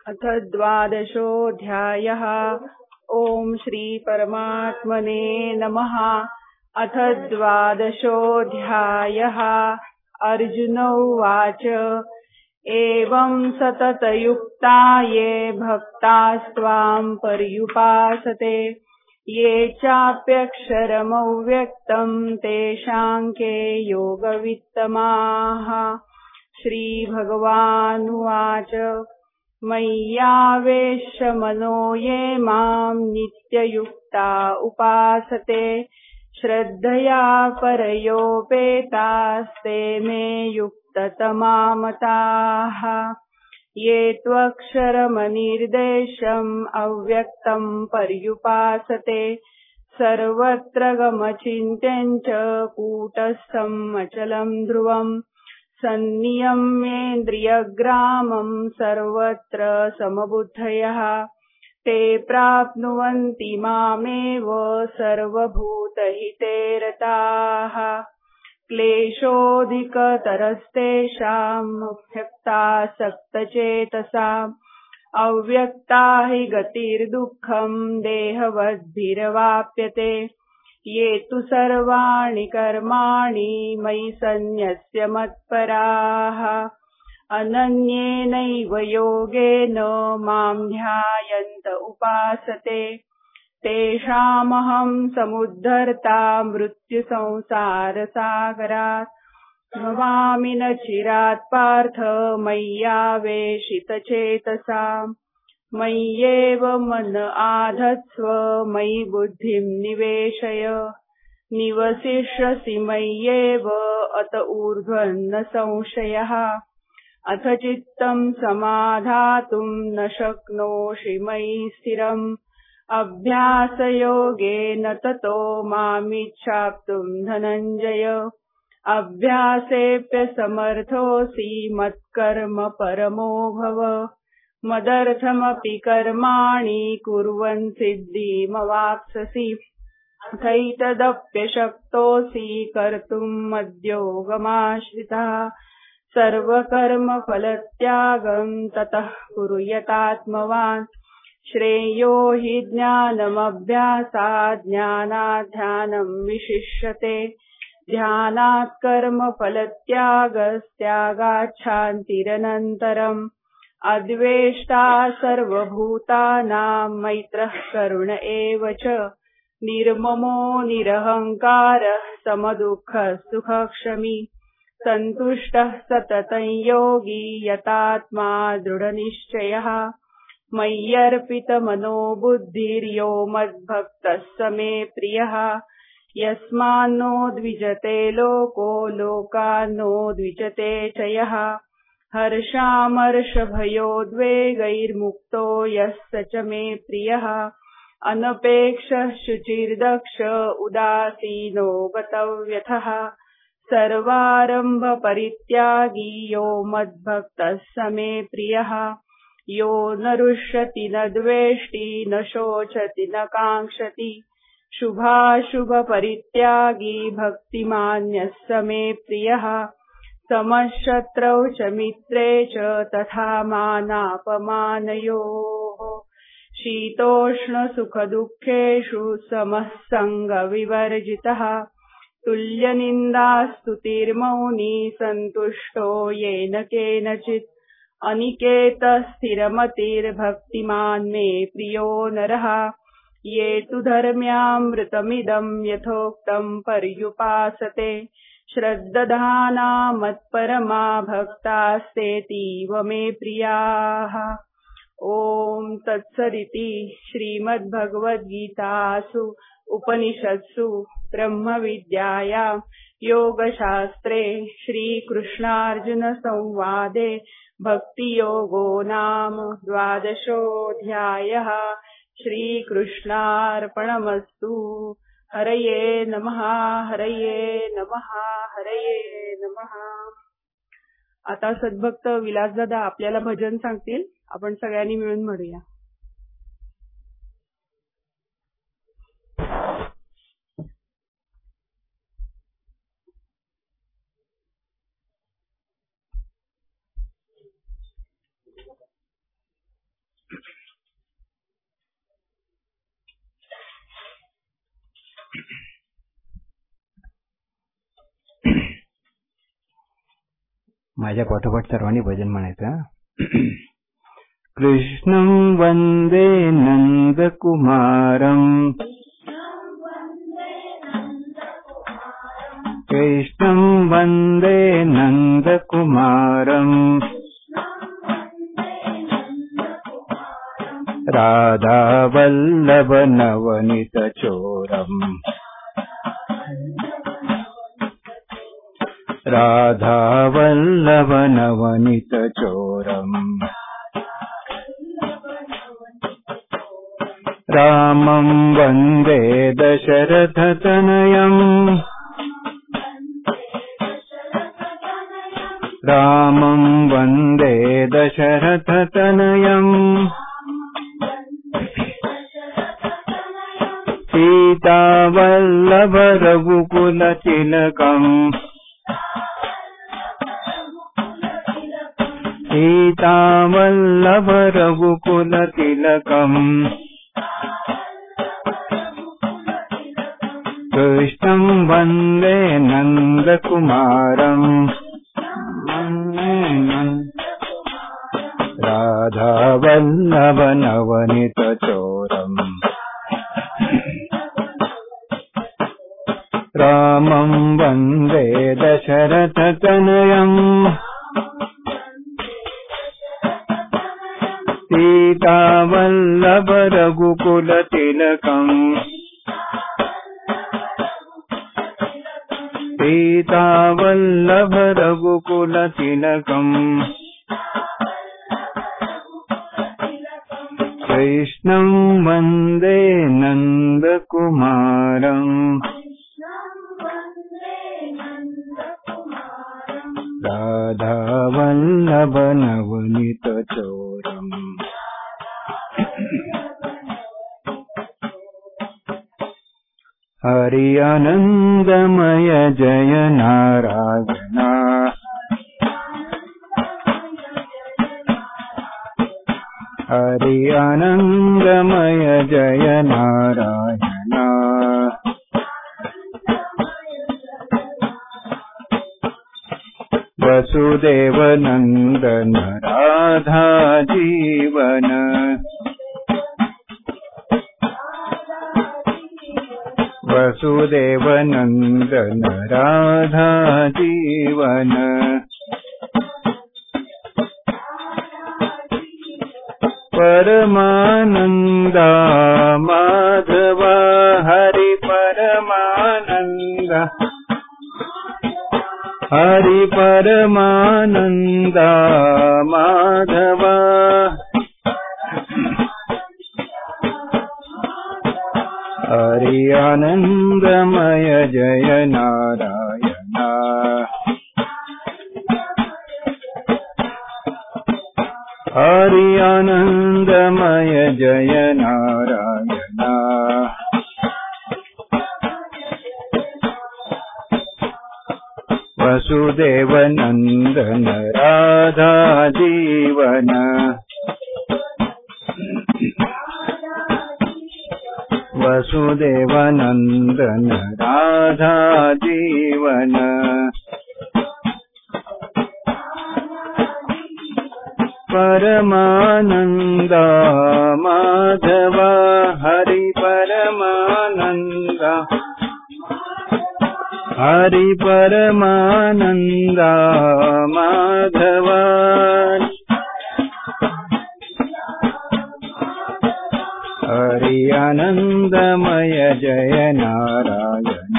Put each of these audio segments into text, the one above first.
अथ द्वादशोऽध्यायः। ॐ श्री परमात्मने नमः। अथ द्वादशोऽध्यायः। अर्जुन उवाच एवं सततयुक्ता ये भक्तास्त्वां पर्युपासते ये चाप्यक्षरमव्यक्तं तेषां के योगवित्तमाः। श्रीभगवानुवाच मय्यावेश्य मनो ये मां नित्ययुक्ता उपासते श्रद्धया परयोपेतास्ते मे युक्ततमा मताः। ये त्वक्षरमनिर्देशम् अव्यक्तं पर्युपासते सर्वत्र गमचिन्त्यं च कूटस्थं अचलं ध्रुवम् सन्नियम्येन्द्रियग्रामं सर्वत्र समबुद्धयः ते प्राप्नुवन्ति मामेव सर्वभूतहिते रताः। क्लेशोऽधिकतरस्तेषाम् अभ्यक्तासक्तचेतसाम् अव्यक्ता हि गतिर्दुःखं देहवद्भिरवाप्यते ये तु सर्वाणि कर्माणि मयि सन्न्यस्य मत्पराः अनन्येनैव योगेन मां ध्यायन्त उपासते तेषामहं समुद्धर्ता मृत्युसंसारसागरात् भवामि न चिरात् पार्थ मय्यावेशितचेतसाम् मय्येव मन आधत्स्व मयि बुद्धिं निवेशय निवसिष्यसि मय्येव अत ऊर्ध्वं न संशयः। अथ चित्तं समाधातुं न शक्नोषि मयि स्थिरम् अभ्यासयोगेन ततो मामिच्छाप्तुं धनञ्जय अभ्यासेऽप्यसमर्थोऽसि मत्कर्म परमो भव मदर्थमपि कर्माणि कुर्वन् सिद्धिमवाप्स्यसि तथैतदप्यशक्तोऽसि कर्तुं मद्योगमाश्रितः सर्वकर्मफलत्यागं ततः कुरु यतात्मवान् श्रेयो हि ज्ञानमभ्यासात् ज्ञानात् ध्यानं विशिष्यते ध्यानात् कर्मफलत्यागस्त्यागात् शान्तिरनन्तरम् अद्वेष्टा सर्वभूतानां मैत्रः करुण एव च निर्ममो निरहङ्कारः समदुःखः सुखक्षमी सन्तुष्टः सततं योगी यतात्मा दृढनिश्चयः मय्यर्पितमनो बुद्धिर्यो मद्भक्तः स मे प्रियः यस्मान्नो द्विजते लोको लोकान्नो द्विजते च यः हर्षामर्षभयोद्वेगैर्मुक्तो यः स च मे प्रियः अनपेक्षः शुचिर्दक्ष उदासीनो गतव्यथः सर्वारम्भपरित्यागी यो मद्भक्तः स मे प्रियः यो न रुष्यति न द्वेष्टि न शोचति न काङ्क्षति शुभाशुभपरित्यागी भक्तिमान्यः स मे प्रियः समशत्रौ च मित्रे च तथा मानापमानयोः शीतोष्णसुखदुःखेषु समः सङ्गविवर्जितः तुल्यनिन्दास्तुतिर्मौनी सन्तुष्टो येन केनचित् अनिकेतः स्थिरमतिर्भक्तिमान् मे प्रियो नरः ये तु धर्म्यामृतमिदं यथोक्तं पर्युपासते श्रद्दधाना मत्परमा भक्तास्तेतीव मे प्रियाः। ॐ तत्सदिति श्रीमद्भगवद्गीतासु उपनिषत्सु ब्रह्मविद्यायां योगशास्त्रे श्रीकृष्णार्जुनसंवादे भक्तियोगो नाम द्वादशोऽध्यायः। श्रीकृष्णार्पणमस्तु। हरये नमः हरये नमः हरये नमः। आता सद्भक्त विलासदादा आपल्याला भजन सांगतील, आपण सगळ्यांनी मिळून म्हणूया। माझ्या पाठोपाठ सर्वांनी भजन म्हणायचं. कृष्णं वंदे नंदकुमारं कृष्णं वंदे नंदकुमारं राधावल्लभ नवनीत चोरम् राधावल्लभ नवनीत चोरम् रामं वन्दे दशरथतनयम् रामं वन्दे दशरथतनयम् सीतावल्लभ रघुकुलतिलकम् सीतावल्लभ रघुकुलतिलकम् कृष्णं वन्दे नन्दकुमारम् राधावल्लभ नवनीत चोरम् रामं वन्दे दशरथतनयम् सीतावल्लभ रघुकुलतिलकम् सीतावल्लभ रघुकुलतिलकम् कृष्णं वन्दे नन्दकुमारम् राधावल्लभ नवनीत चोरम्. हरि आनन्दमय जय नारायण हरि आनन्दमय जय नारायण वसुदेव नंदन राधा जीवन वसुदेव नंदन राधा जीवन परमानंदा माधव हरि परमानंदा हरि परमानंदा माधव हरि आनंदमय जय नारायण हरि आनंदमय जय नारायण वसुदेव नंदन राधा जीवन वसुदेव नंदन राधा जीवन परमानंदा माधव हरि परमानंदा हरि परमानंदा माधव हरि आनंदमय जय नारायण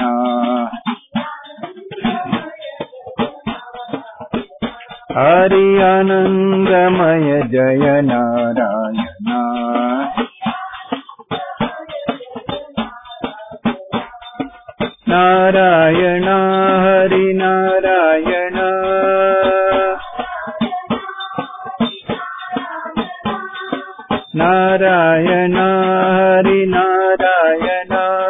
हरि आनंदमय जय नारायण नारायण हरि नारायण नारायण हरि नारायण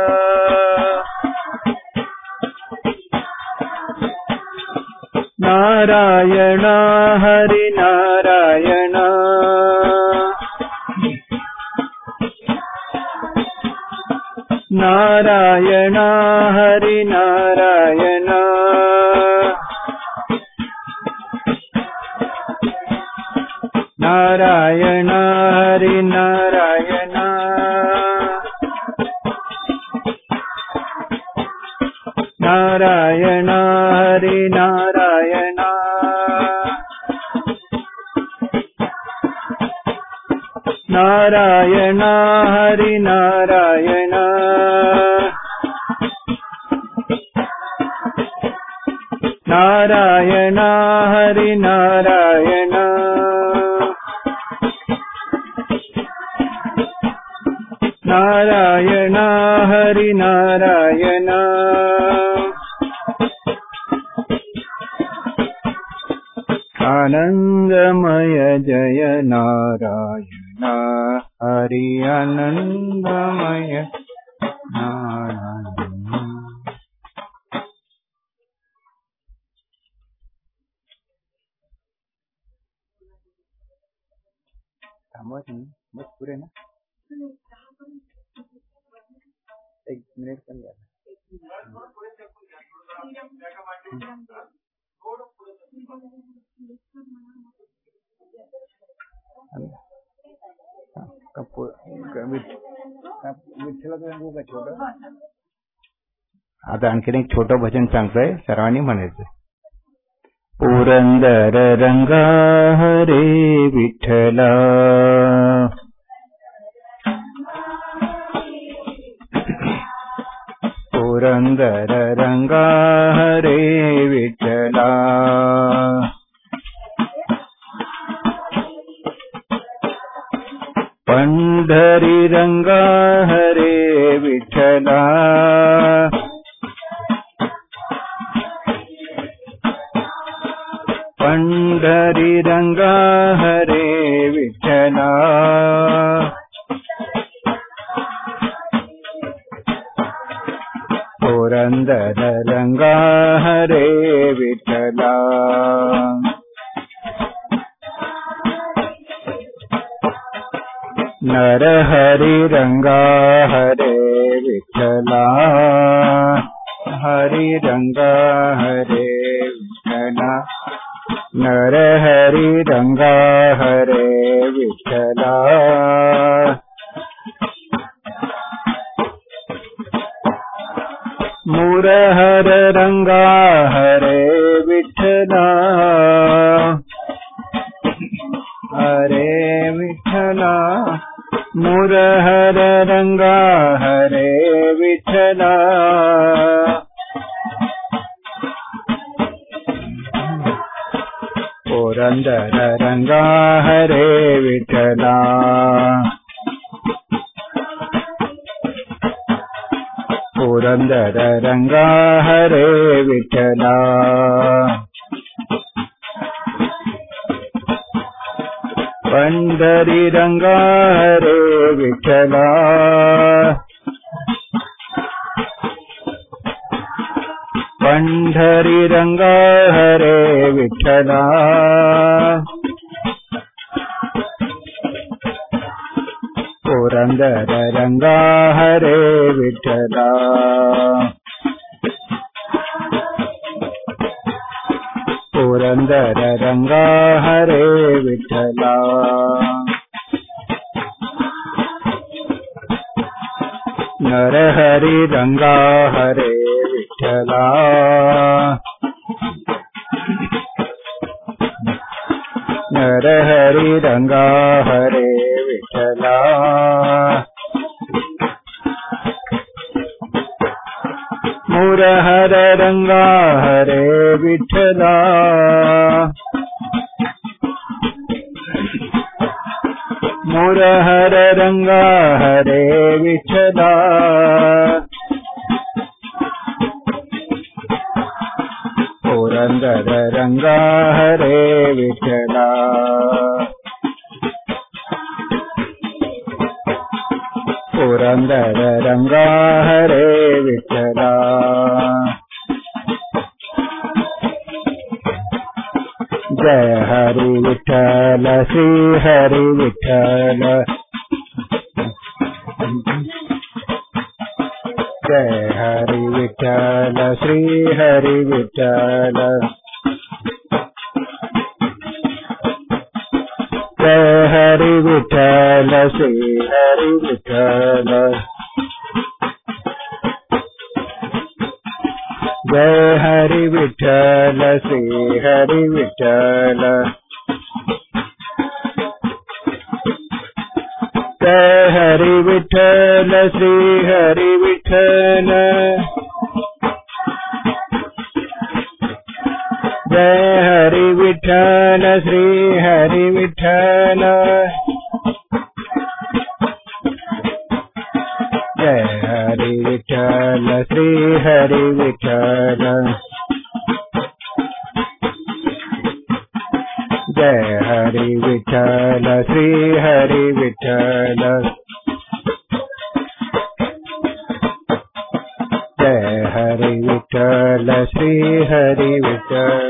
नारायण हरि नारायण नारायण हरि नारायण ನಾರಾಯಣ ಹರಿ ನಾರಾಯಣ ನಾರಾಯಣ ಹರಿ ನಾರಾಯಣ ನಾರಾಯಣ ಹರಿ ನಾರಾಯಣ ನಾರಾಯಣ ಹರಿ ನಾರಾಯಣ ನಾರಾಯಣ ಹರಿ ನಾರಾಯಣ ಆನಂದಮಯ ಜಯ ನಾರಾಯಣ ಹರಿ ಆನಂದಮಯ ನಾರಾಯಣ. बस पूरे ना 1 मिनट कर लिया आता आणखीन एक छोटं भजन सांगतोय, सर्वांनी म्हणायचं. पुरंदर रंगा हरे विठ्ठला पुरंदर रंगा हरे विठ्ठला पंढरी रंगा हरे विठ्ठला पंढरी रंगा हरे विठ्ठला पुरंदर रंगा हरे विठ्ठला नर हरि रंगा हरे विठ्ठला हरि रंगा हरे विठ्ठला नर हरि रंगा हरे विठ्ठला मुरहर रंगा हरे विठ्ठला हरे विठ्ठला मुरहर रंगा हरे विठ्ठला पुरंदर रंगा हरे विठ्ठला पुरंदर रंगा हरे विठ्ठला पंढरी रंगा हरे विठ्ठला पंढरी रंगा हरे विठ्ठला पुरंदर रंगा हरे विठ्ठला पुरंदर रंगा हरे विठ्ठला नर हरि रंगा हरे विठ्ठला नर हरि रंगा हरे विठ्ठला मुरहर रंगा हरे विठ्ठला मुरहर रंगा हरे विठ्ठला पुरंदर रंगा हरे विठ्ठला पुरंदर रंगा हरे विठ्ठला जय हरि विठ्ठल श्री हरि विठ्ठल जय हरि विठ्ठल श्री हरि विठ्ठल जय हरि विठ्ठल श्री हरि विठ्ठल जय हरि विठ्ठल श्री हरि विठ्ठल जय हरि विठ्ठल श्री हरि विठ्ठल जय हरि विठ्ठल श्री हरि विठ्ठल जय हरि विठ्ठल श्री हरि विठ्ठल जय हरि विठ्ठल श्री हरि विठ्ठल जय हरि विठ्ठल श्री हरि विठ्ठल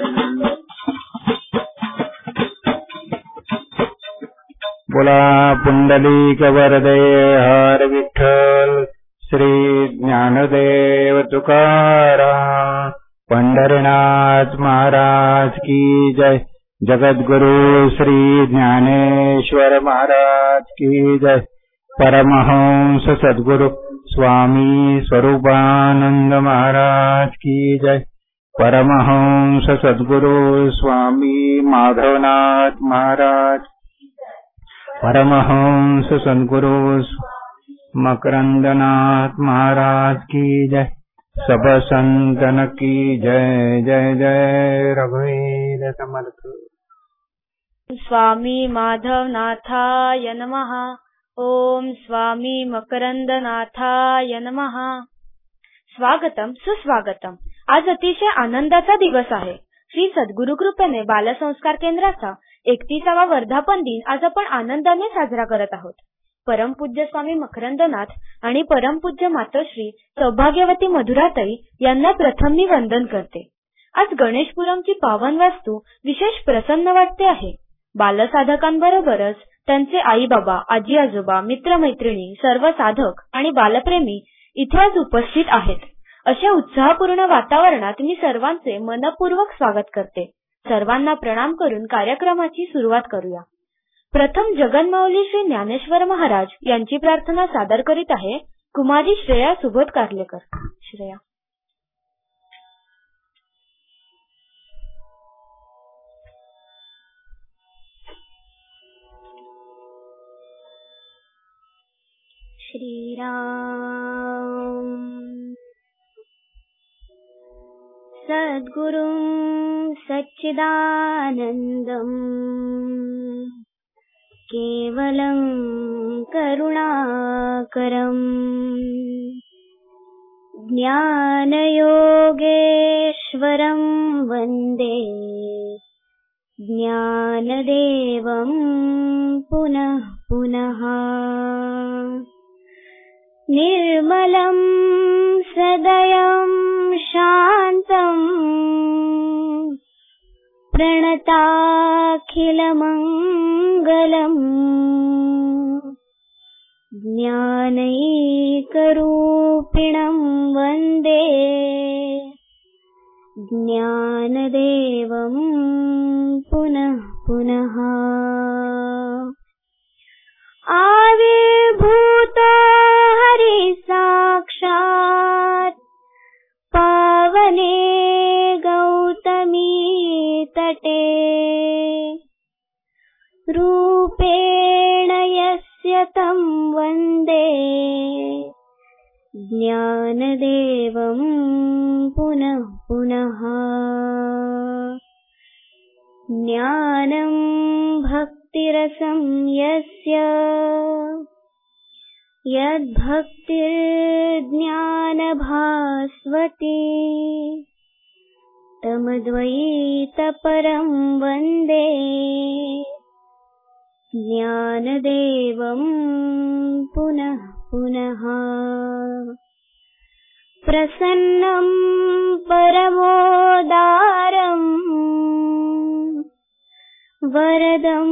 बोला पुंडलिक वरदे हर विठ्ठल श्री ज्ञानदेव तुकाराम पंढरीनाथ महाराज की जय जगद्गुरु श्री ज्ञानेश्वर महाराज की जय परमहंस सद्गुरु स्वामी स्वरूपानंद महाराज की जय परमहंस सद्गुरु स्वामी माधवनाथ महाराज परमहंस सद्गुरु मकरंदनाथ महाराज की जय सब संतन की जय जय जय रघुवीर समर्थ स्वामी माधवनाथाय नमः। ओम स्वामी मकरंदनाथाय नमः। स्वागतम सुस्वागतम। आज अतिशय आनंदाचा दिवस आहे। श्री सद्गुरु कृपेने बालसंस्कार केंद्राचा 31वा वर्धापन दिन आज आपण आनंदाने साजरा करत आहोत। परमपूज्य स्वामी मकरंदनाथ आणि परमपूज्य मातोश्री सौभाग्यवती मधुराताई यांना प्रथम मी वंदन करते। आज गणेशपुरमची पावन वास्तू विशेष प्रसन्न वाटते आहे। बालसाधकांबरोबरच त्यांचे आई बाबा, आजी आजोबा, मित्रमैत्रिणी, सर्व साधक आणि बालप्रेमी इथे आज उपस्थित आहेत। अशा उत्साहपूर्ण वातावरणात मी सर्वांचे मनपूर्वक स्वागत करते। सर्वांना प्रणाम करून कार्यक्रमाची सुरुवात करूया। प्रथम जगन्माऊली श्री ज्ञानेश्वर महाराज यांची प्रार्थना सादर करीत आहे कुमारी श्रेया सुबोध कारलेकर। श्रेया। श्रीराम सद्गुरुं सच्चिदानन्दम् केवलं करुणाकरम् ज्ञानयोगेश्वरं वन्दे ज्ञानदेवं पुनः पुनः। निर्मलं सदयं शान्तम् प्रणताखिलमङ्गलम् ज्ञानैकरूपिणं वन्दे ज्ञानदेवं पुनः पुनः। आविर्भूतो हरिसाक्षात् पावने गौतमी तटे रूपेण यस्य तं वन्दे ज्ञानदेवं पुनः पुनः। ज्ञानं भक्तिरसं यस्य यद्भक्तिर्ज्ञानभास्वती तमद्वैतपरं वन्दे ज्ञानदेवं पुनः पुनः। प्रसन्नं परमोदारम् वरदं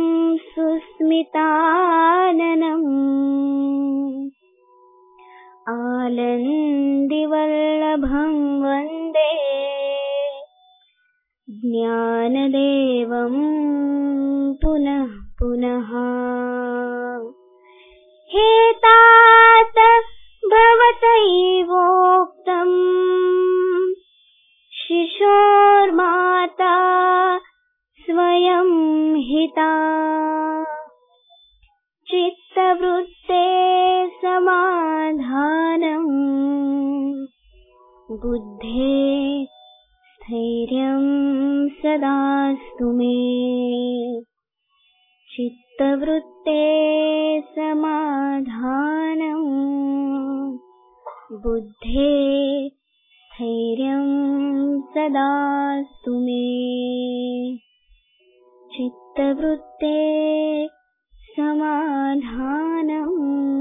सुस्मिताननम् आनन्दिवल्लभं वन्दे ज्ञानदेवं पुनः पुनः। पुनः हे तात भवतैवोक्तम् शिशोर्माता स्वयं हिता चित्तवृत्ते समाधानम् बुद्धे स्थैर्यं सदास्तु मे चित्तवृत्ते समाधानम् बुद्धे स्थैर्यं सदास्तु मे चित्तवृत्ते समाधानम्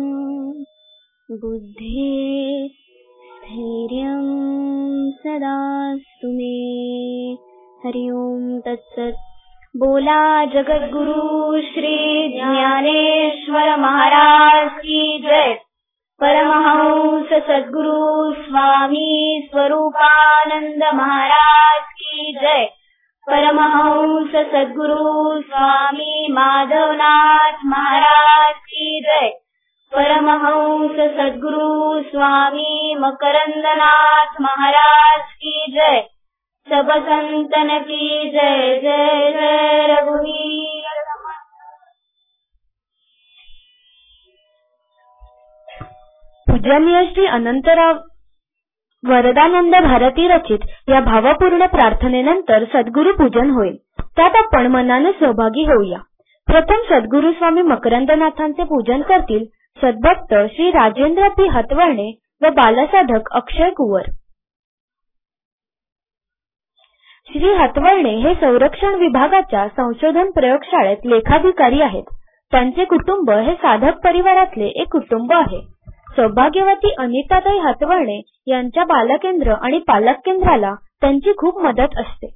बुद्धे स्थैर्यं सदास्तु मे। हरि ओम तत्सत्। बोला जगद्गुरु श्री ज्ञानेश्वर महाराज की जय। परमहंस सद्गुरु स्वामी स्वरूपानंद महाराज की जय। परमहंस सद्गुरु स्वामी माधवनाथ महाराज की जय। परमहंस सद्गुरु स्वामी मकरंदनाथ महाराज की जय। सब संतन की जय। जय जय रघुवीर। पूजनीय श्री अनंतराव वरदानंद भारती रचित या भावपूर्ण प्रार्थनेनंतर सद्गुरु पूजन होईल. त्यात आपण मनाने सहभागी होऊया. प्रथम सद्गुरु स्वामी मकरंदनाथांचे पूजन करतील सद्भक्त श्री राजेंद्र पी हतवळणे व बालसाधक अक्षय कुवर. श्री हतवळणे हे संरक्षण विभागाच्या संशोधन प्रयोगशाळेत लेखाधिकारी आहेत. त्यांचे कुटुंब हे साधक परिवारातले एक कुटुंब आहे. सौभाग्यवती अनिताताई हतवळणे यांच्या बालकेंद्र आणि पालक केंद्राला त्यांची खूप मदत असते.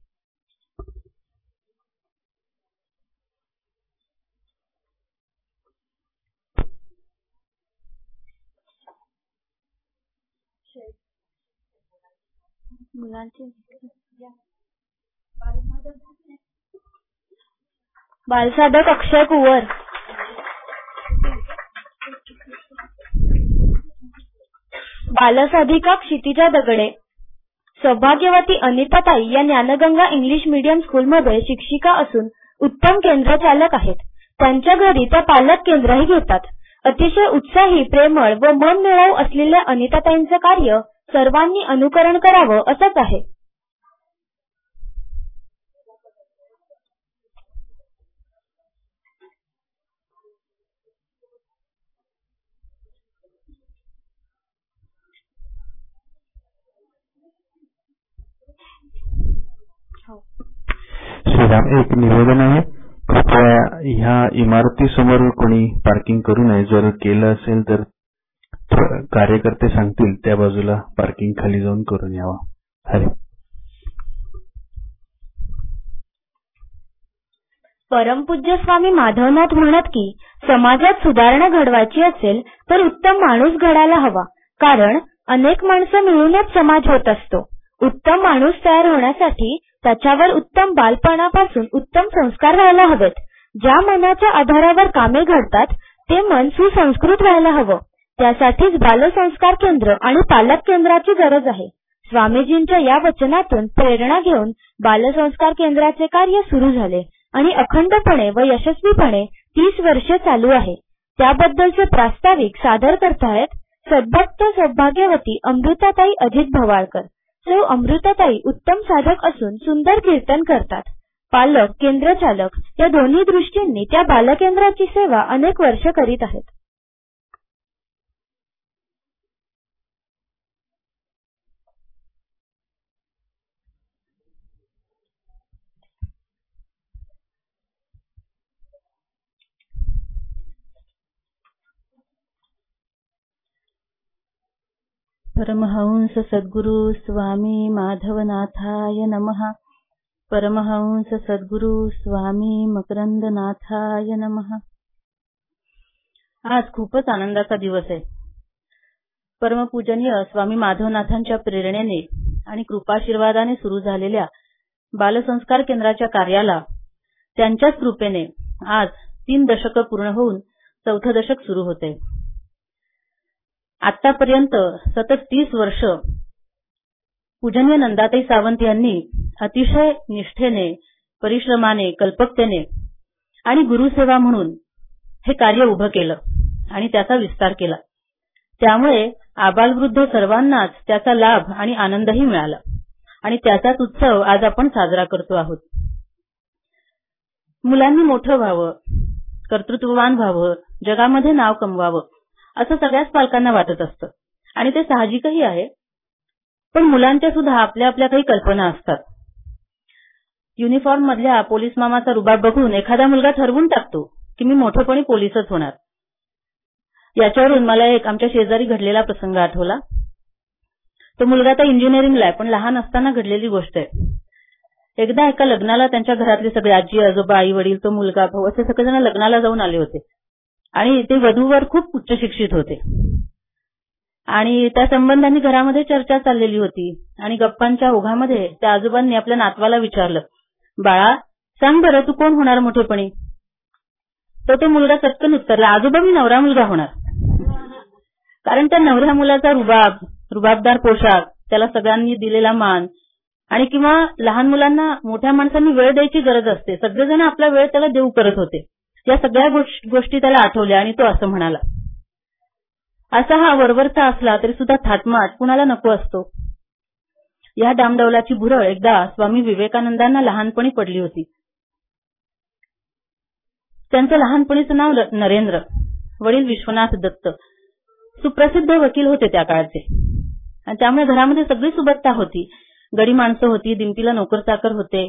बालसाधक अक्षय कुवर. बालसाधिका क्षितिजा दगडे. सौभाग्यवती अनिताताई या ज्ञानगंगा इंग्लिश मीडियम स्कूलमध्ये शिक्षिका असून उत्तम केंद्रचालक आहेत. त्यांच्या घरी त्या पालक केंद्रही घेतात. अतिशय उत्साही, प्रेमळ व मनमिळावू असलेल्या अनिताताईंचं कार्य सर्वांनी अनुकरण करावं असंच आहे. श्रीराम, एक निवेदन आहे. कृपया ह्या इमारतीसमोर कोणी पार्किंग करू नये. जर केलं असेल तर कार्यकर्ते सांगतील त्या बाजूला पार्किंग खाली जाऊन करून यावं. हरे. परमपूज्य स्वामी माधवनाथ म्हणत की समाजात सुधारणा घडवायची असेल तर उत्तम माणूस घडायला हवा. कारण अनेक माणसं मिळूनच समाज होत असतो. उत्तम माणूस तयार होण्यासाठी त्याच्यावर उत्तम बालपणापासून उत्तम संस्कार व्हायला हवेत. ज्या मनाच्या आधारावर कामे घडतात ते मन सुसंस्कृत व्हायला हवं. त्यासाठीच बालसंस्कार केंद्र आणि पालक केंद्राची गरज आहे. स्वामीजींच्या या वचनातून प्रेरणा घेऊन बालसंस्कार केंद्राचे कार्य सुरू झाले आणि अखंडपणे व यशस्वीपणे 30 वर्षे चालू आहे. त्याबद्दलचे प्रास्ताविक सादर करतायत सद्भक्त सौभाग्यवती अमृताताई अजित भवाळकर. सौ अमृताताई उत्तम साधक असून सुंदर कीर्तन करतात. पालक, केंद्रचालक या दोन्ही दृष्टींनी त्या बालकेंद्राची सेवा अनेक वर्ष करीत आहेत. परमहंस सद्गुरु स्वामी माधवनाथाय नमः. परमहंस सद्गुरु स्वामी मकरंदनाथाय नमः. आज खूपच आनंदाचा दिवस आहे. परमपूजनीय स्वामी माधवनाथांच्या प्रेरणेने आणि कृपाशीर्वादाने सुरू झालेल्या बालसंस्कार केंद्राच्या कार्याला त्यांच्याच कृपेने आज 3 दशकं पूर्ण होऊन 4थं दशक सुरू होते. आतापर्यंत सतत 30 वर्ष पूजनीय नंदाताई सावंत यांनी अतिशय निष्ठेने, परिश्रमाने, कल्पकतेने आणि गुरुसेवा म्हणून हे कार्य उभं केलं आणि त्याचा विस्तार केला. त्यामुळे आबालवृद्ध सर्वांनाच त्याचा लाभ आणि आनंदही मिळाला आणि त्याचाच उत्सव आज आपण साजरा करतो आहोत. मुलांनी मोठं व्हावं, कर्तृत्ववान व्हावं, जगामध्ये नाव कमवावं असं सगळ्याच पालकांना वाटत असतं आणि ते साहजिकही आहे. पण मुलांच्या सुद्धा आपल्या आपल्या काही कल्पना असतात. युनिफॉर्म मधल्या पोलीस मामाचा रुबाब बघून एखादा मुलगा ठरवून टाकतो की मी मोठेपणी पोलीसच होणार. याच्यावरून मला एक आमच्या शेजारी घडलेला प्रसंग आठवला. तो मुलगा तर इंजिनिअरिंगला आहे, पण लहान असताना घडलेली गोष्ट आहे. एकदा एका लग्नाला त्यांच्या घरातले सगळे आजी आजोबा, आई वडील, तो मुलगा, भाऊ असे सगळेजण लग्नाला जाऊन आले होते आणि ते वधूवर खूप उच्च शिक्षित होते आणि त्या संबंधांनी घरामध्ये चर्चा चाललेली होती आणि गप्पांच्या ओघामध्ये त्या आजोबांनी आपल्या नातवाला विचारलं, बाळा सांग बरं तू कोण होणार मोठेपणी? तो मुलगा चटकन उत्तरला, आजोबा मी नवरा मुलगा होणार. कारण त्या नवऱ्या मुलाचा रुबाबदार पोशाख, त्याला सगळ्यांनी दिलेला मान आणि किंवा लहान मुलांना मोठ्या माणसांनी वेळ द्यायची गरज असते, सगळेजण आपला वेळ त्याला देऊ करत होते. या सगळ्या गोष्टी त्याला आठवल्या आणि तो असं म्हणाला. असा हा वरवरचा असला तरी सुद्धा थाटमाट कुणाला नको असतो. या डामडौलाची भुरळ एकदा स्वामी विवेकानंदांना लहानपणी पडली होती. त्यांचं लहानपणीचं नाव नरेंद्र, वडील विश्वनाथ दत्त, सुप्रसिद्ध वकील होते त्या काळचे आणि त्यामुळे घरामध्ये सगळी सुबत्ता होती. गडी माणसं होती, दिमतीला नोकरचाकर होते,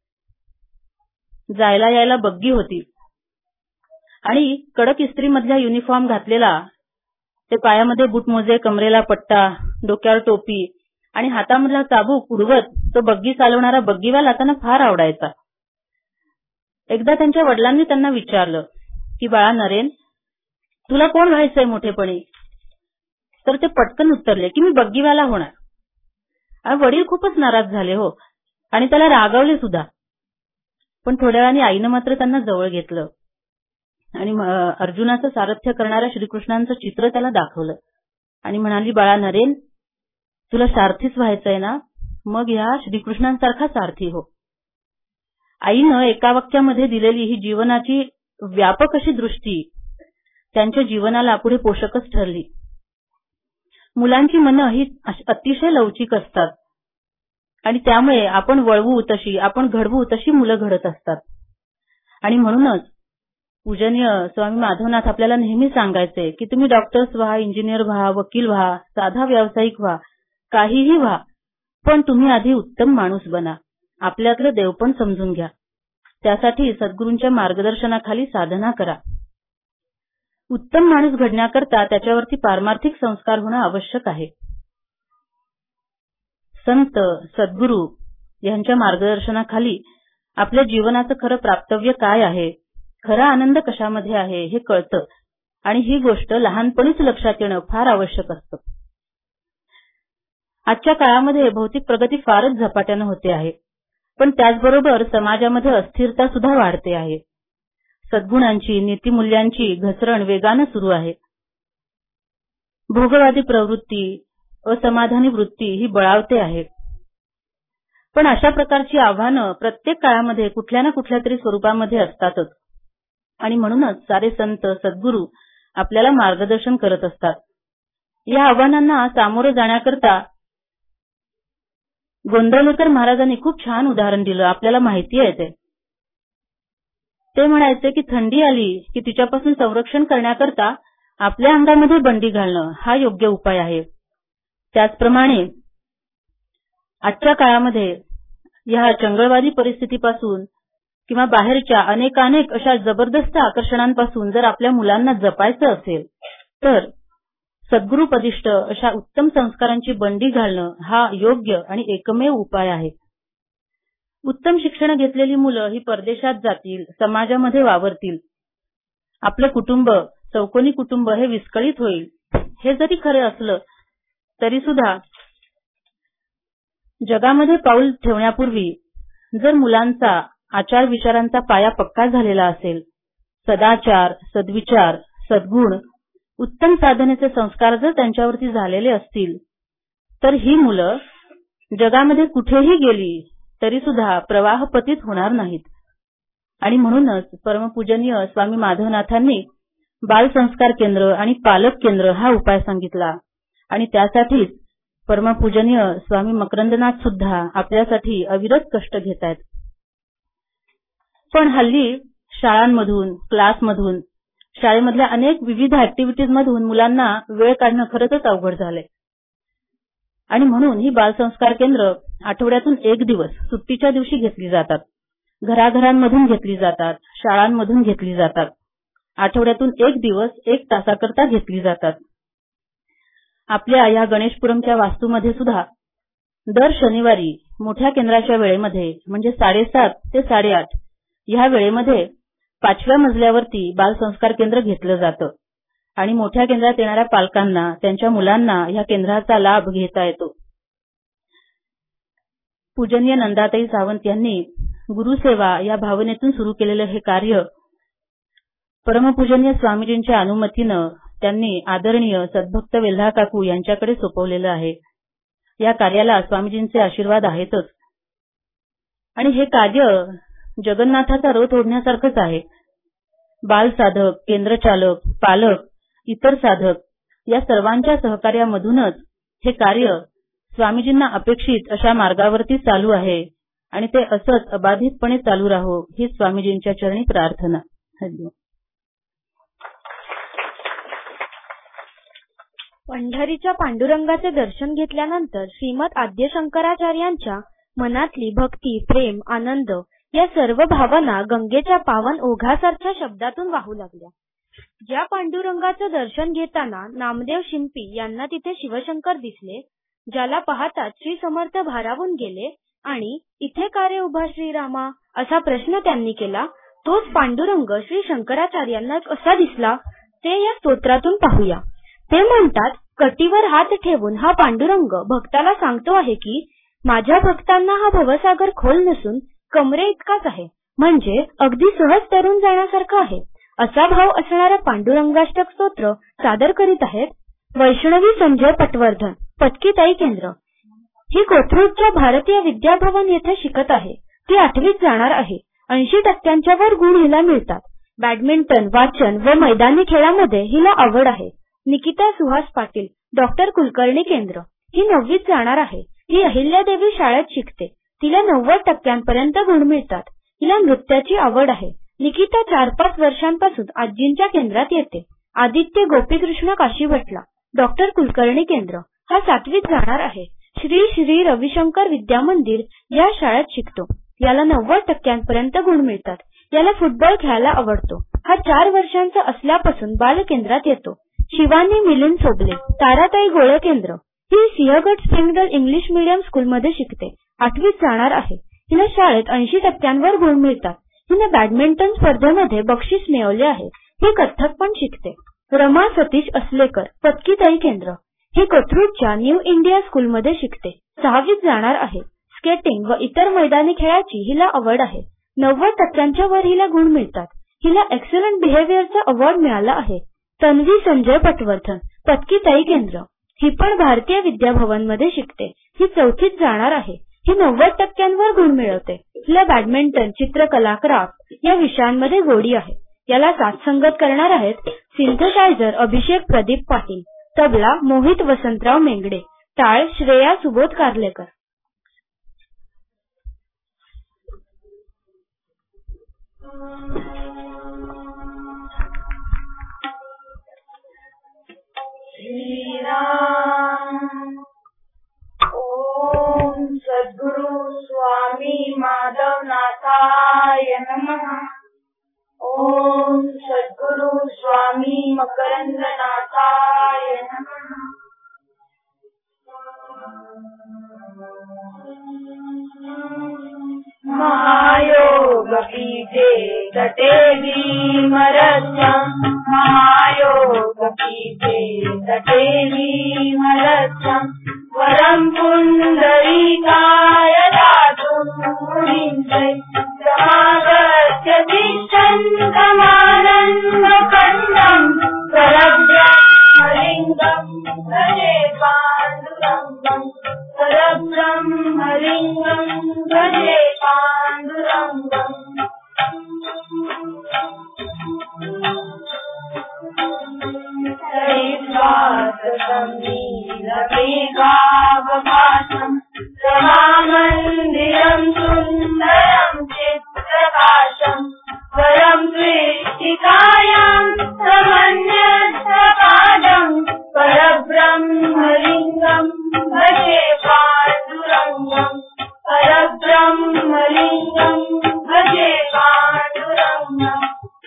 जायला यायला बग्गी होती आणि कडक इस्त्रीमधल्या युनिफॉर्म घातलेला, ते पायामध्ये बुटमोजे, कमरेला पट्टा, डोक्यावर टोपी आणि हातामधला चाबूक उडवत तो बग्गी चालवणारा बग्गीवाला त्यांना फार आवडायचा. एकदा त्यांच्या वडिलांनी त्यांना विचारलं की बाळा नरेन, तुला कोण व्हायचंय मोठेपणी? तर ते पटकन उत्तरले की मी बग्गीवाला होणार. आणि वडील खूपच नाराज झाले हो आणि त्याला रागावले सुद्धा. पण थोड्या वेळाने आईनं मात्र त्यांना जवळ घेतलं आणि अर्जुनाचं सारथ्य करणाऱ्या श्रीकृष्णांचं चित्र त्याला दाखवलं आणि म्हणाली, बाळा नरेन, तुला सारथीच व्हायचंय ना, मग ह्या श्रीकृष्णांसारखा सारथी हो. आईनं एका वाक्यामध्ये दिलेली ही जीवनाची व्यापक अशी दृष्टी त्यांच्या जीवनाला पुढे पोषकच ठरली. मुलांची मनं ही अतिशय लवचिक असतात आणि त्यामुळे आपण वळवू तशी, आपण घडवू तशी मुलं घडत असतात. आणि म्हणूनच पूजनीय स्वामी माधवनाथ आपल्याला नेहमी सांगायचे की तुम्ही डॉक्टर्स व्हा, इंजिनियर व्हा, वकील व्हा, साधा व्यावसायिक व्हा, काहीही व्हा, पण तुम्ही आधी उत्तम माणूस बना, आपल्यातलं देवपण समजून घ्या, त्यासाठी सद्गुरूंच्या मार्गदर्शनाखाली साधना करा. उत्तम माणूस घडण्याकरता त्याच्यावरती पारमार्थिक संस्कार होणं आवश्यक आहे. संत, सद्गुरू यांच्या मार्गदर्शनाखाली आपल्या जीवनाचं खरं प्राप्तव्य काय आहे, खरा आनंद कशामध्ये आहे हे कळतं आणि ही गोष्ट लहानपणीच लक्षात येणं फार आवश्यक असतं. आजच्या काळामध्ये भौतिक प्रगती फारच झपाट्यानं होते आहे, पण त्याचबरोबर समाजामध्ये अस्थिरता सुद्धा वाढते आहे. सद्गुणांची, नीतिमूल्यांची घसरण वेगानं सुरू आहे. भोगवादी प्रवृत्ती, असमाधानी वृत्ती ही बळावते आहे. पण अशा प्रकारची आव्हानं प्रत्येक काळामध्ये कुठल्या ना कुठल्या तरी स्वरूपामध्ये असतातच आणि म्हणूनच सारे संत, सद्गुरू आपल्याला मार्गदर्शन करत असतात. या आव्हानांना सामोरं जाण्याकरता गोंदवलेकर महाराजांनी खूप छान उदाहरण दिलं, आपल्याला माहिती आहे ते म्हणायचे की थंडी आली की तिच्यापासून संरक्षण करण्याकरता आपल्या अंगामध्ये बंडी घालणं हा योग्य उपाय आहे. त्याचप्रमाणे आजच्या काळामध्ये या चंगळवादी परिस्थितीपासून किंवा बाहेरच्या अनेकानेक अशा जबरदस्त आकर्षणांपासून जर आपल्या मुलांना जपायचं असेल तर सद्गुरूपदिष्ट अशा उत्तम संस्कारांची बंडी घालणं हा योग्य आणि एकमेव उपाय आहे. उत्तम शिक्षण घेतलेली मुलं ही परदेशात जातील, समाजामध्ये वावरतील, आपलं कुटुंब, चौकोनी कुटुंब हे विस्कळीत होईल. हे जरी खरे असलं तरी सुद्धा जगामध्ये पाऊल ठेवण्यापूर्वी जर मुलांचा आचार विचारांचा पाया पक्का झालेला असेल, सदाचार, सद्विचार, सद्गुण, उत्तम साधनेचे संस्कार जर त्यांच्यावरती झालेले असतील तर ही मुलं जगामध्ये कुठेही गेली तरी सुद्धा प्रवाहपतीत होणार नाहीत. आणि म्हणूनच परमपूजनीय स्वामी माधवनाथांनी बालसंस्कार केंद्र आणि पालक केंद्र हा उपाय सांगितला. आणि त्यासाठीच परमपूजनीय स्वामी मकरंदनाथ सुद्धा आपल्यासाठी अविरत कष्ट घेत आहेत. पण हल्ली शाळांमधून, क्लासमधून, शाळेमधल्या अनेक विविध ऍक्टिव्हिटीज मधून मुलांना वेळ काढणं खरंच अवघड झालंय. आणि म्हणून ही बालसंस्कार केंद्र आठवड्यातून एक दिवस सुट्टीच्या दिवशी घेतली जातात. घराघरांमधून घेतली जातात, शाळांमधून घेतली जातात. आठवड्यातून एक दिवस 1 तासाकरता घेतली जातात. आपल्या या गणेशपुरमच्या वास्तूमध्ये सुद्धा दर शनिवारी मोठ्या केंद्राच्या वेळेमध्ये म्हणजे 7:30 ते 8:30 ह्या वेळेमध्ये 5व्या मजल्यावरती बालसंस्कार केंद्र घेतलं जातं. आणि मोठ्या केंद्रात येणाऱ्या पालकांना त्यांच्या मुलांना ह्या केंद्राचा लाभ घेता येतो. पूजनीय नंदाताई सावंत यांनी गुरुसेवा या भावनेतून सुरू केलेलं हे कार्य परमपूजनीय स्वामीजींच्या अनुमतीनं त्यांनी आदरणीय सद्भक्त वेल्हा काकू यांच्याकडे सोपवलेलं आहे. या कार्याला स्वामीजींचे आशीर्वाद आहेतच. आणि हे कार्य जगन्नाथाचा रथ ओढण्यासारखंच आहे. बालसाधक, केंद्रचालक, पालक, इतर साधक या सर्वांच्या सहकार्यामधूनच हे कार्य स्वामीजींना अपेक्षित अशा मार्गावरती चालू आहे. आणि ते असंच अबाधितपणे चालू राहो ही स्वामीजींच्या चरणी प्रार्थना. धन्यवाद. पंढरीच्या पांडुरंगाचे दर्शन घेतल्यानंतर श्रीमद आद्य शंकराचार्यांच्या मनातली भक्ती, प्रेम, आनंद या सर्व भावना गंगेच्या पावन ओघासारख्या शब्दातून वाहू लागल्या. ज्या पांडुरंगाचं दर्शन घेताना नामदेव शिंपी यांना तिथे शिवशंकर दिसले, ज्याला पाहताच श्री समर्थ भारावून गेले आणि इथे का रे उभा श्रीरामा असा प्रश्न त्यांनी केला, तोच पांडुरंग श्री शंकराचार्यांना कसा दिसला ते या स्तोत्रातून पाहूया. ते म्हणतात, कटीवर हात ठेवून हा पांडुरंग भक्ताला सांगतो आहे की माझ्या भक्तांना हा भवसागर खोल नसून कमरे इतकाच आहे, म्हणजे अगदी सहज तरून जाण्यासारखं आहे. असा भाव असणारं पांडुरंगाष्टक स्तोत्र सादर करीत आहेत वैष्णवी संजय पटवर्धन, पटकीताई केंद्र. ही कोथरूडच्या भारतीय विद्याभवन येथे शिकत आहे. ती 8वीत जाणार आहे. 80% वर गुण हिला मिळतात. बॅडमिंटन, वाचन व मैदानी खेळामध्ये हिला आवड आहे. निकिता सुहास पाटील, डॉक्टर कुलकर्णी केंद्र. ही 9वीत जाणार आहे. ही अहिल्यादेवी शाळेत शिकते. तिला 90% गुण मिळतात. हिला नृत्याची आवड आहे. निकिता 4-5 वर्षांपासून आजींच्या केंद्रात येते. आदित्य गोपीकृष्ण काशीभटला, डॉक्टर कुलकर्णी केंद्र. हा 7वीत जाणार आहे. श्री श्री रविशंकर विद्या मंदिर या शाळेत शिकतो. याला 90% गुण मिळतात. याला फुटबॉल खेळायला आवडतो. हा 4 वर्षांचा असल्यापासून बालकेंद्रात येतो. शिवानी मिलिंद सोबले, ताराताई गोळे केंद्र. ही सिंहगड स्प्रिंगडल इंग्लिश मीडियम स्कूलमध्ये शिकते. 8वीत जाणार आहे. हिला शाळेत 80% वर गुण मिळतात. हिने बॅडमिंटन स्पर्धेमध्ये बक्षीस मिळवले आहे. ही कथ्थक पण शिकते. रमा सतीश असलेकर, पटकीताई केंद्र. ही कोथरूडच्या न्यू इंडिया स्कूलमध्ये शिकते. 6वीत जाणार आहे. स्केटिंग व इतर मैदानी खेळाची हिला आवड आहे. 90% वर हिला गुण मिळतात. हिला एक्सलंट बिहेवियरचा अवॉर्ड मिळाला आहे. तन्वी संजय पटवर्धन, पटकीताई केंद्र. ही पण भारतीय विद्याभवनमध्ये शिकते. ही 4थीत जाणार आहे. ही 90% वर गुण मिळवते. हिला बॅडमिंटन, चित्रकला, क्राफ्ट या विषयांमध्ये गोडी आहे. याला साथसंगत करणार आहेत सिंथसायझर अभिषेक प्रदीप पाटील, तबला मोहित वसंतराव मेंगडे, टाळ श्रेया सुबोध कारलेकर. श्रीराम. ओम सद्गुरु स्वामी माधवनाथाय नमः. ओम सद्गुरु स्वामी मकरंदनाथाय नमः. महायोग पीठे तटे भीमरथम्. महायोग पीठे तटे भीमरथम्. वरं पुण्डरीकाय दातुं मुनिञ्च समागत्य तिष्ठन्तमानन् मायिकावभासम् रमामन्दिरम् सुन्दरम् चित्रकाशम् वरम् त्वेष्टिकायाम् समन्यस्तपादम् परब्रह्मलिङ्गम् भजे पाण्डुरङ्गम् परब्रह्मलिङ्गम् भजे पाण्डुरङ्गम्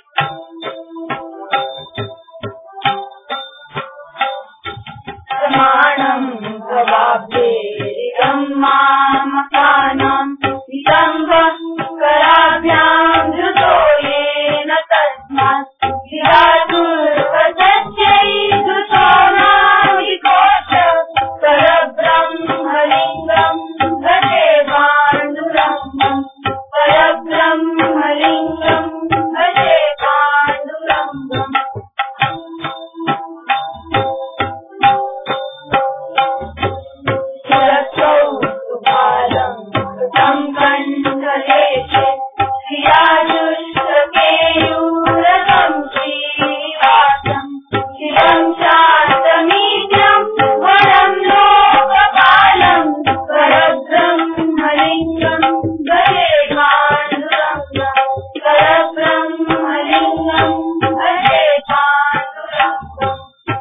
प्रमाणम् भवाब्धेरिदम् मामकानाम् विदम्बकराभ्याम् धृतो येन तस्मात् विराजुर्वसत्यै धृतो नाविकोश परब्रह्मलिङ्गम् भजे पाण्डुरङ्गम् परब्रह्मलिङ्गम् भजे पाण्डुरङ्गम् कण्ठलेशे श्रियाजुष्टकेयूरकम् श्रीनिवासम् शिवम् शान्तमीड्यम् वरम् लोकपालम् परब्रह्मलिङ्गम् भजे पाण्डुरङ्गम् परब्रह्मलिङ्गम् भजे पाण्डुरङ्गम्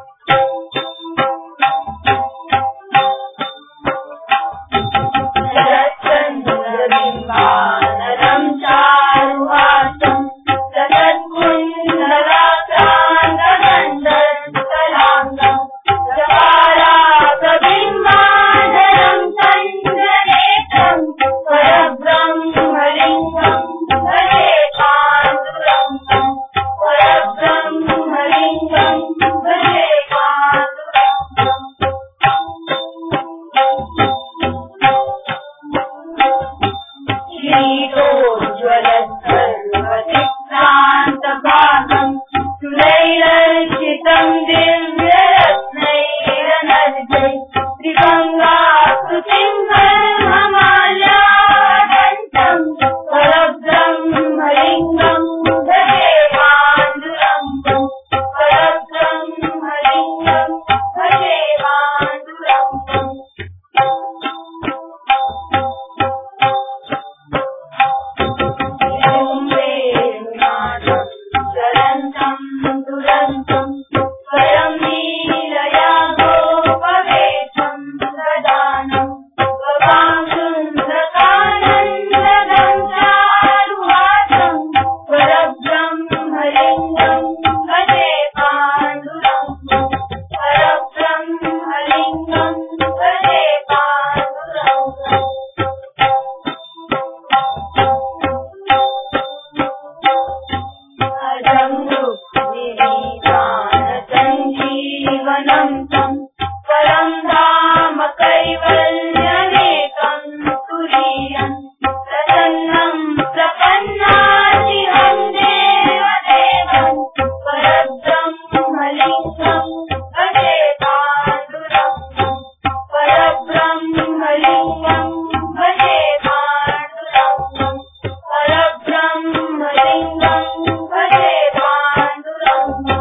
चन्द्रबिम्बानरम् चारुहासम् सतत्कुण्डलाक्रान्तदण्डस्थलाङ्गम् जवारागबिम्बाधरम् चन्द्रनेत्रम् परब्रह्मलिङ्गम् भजे पाण्डुरङ्गम् परब्रह्मलिङ्गम् भजे पाण्डुरङ्गम् श्रीरोज्ज्वलसर्वदिक्रान्तभागम् सुरैरर्चितम् दिव्यरत्नैरनर्घै त्रिभङ्गाकृतिम् ब्रह्ममाल्यादन्तम् परब्रह्मलिङ्गम् भजे पाण्डुरङ्गम् परब्रह्मलिङ्गम् भजे पाण्डुरङ्गम् चरन्तम् दुरन्तम् स्वयं लीलया गोपवेशम् ददानम् गवाङ्गुन्दकानन्दगम् चारुहासम् परब्रह्मलिङ्गम् भजे पाण्डुरङ्गम् परब्रह्मलिङ्गम् भजे पाण्डुरङ्गम् सञ्जीवनम् तम् परम् धाम कैवल्यमेकम् तुरीयम् प्रसन्नम् प्रपन्नातिहम् देवदेवम् परब्रह्मलिङ्गम् भजे पाण्डुरङ्गम् परब्रह्मलिङ्गम् भजे पाण्डुरङ्गम् परब्रह्मलिङ्गम् भजे पाण्डुरङ्गम्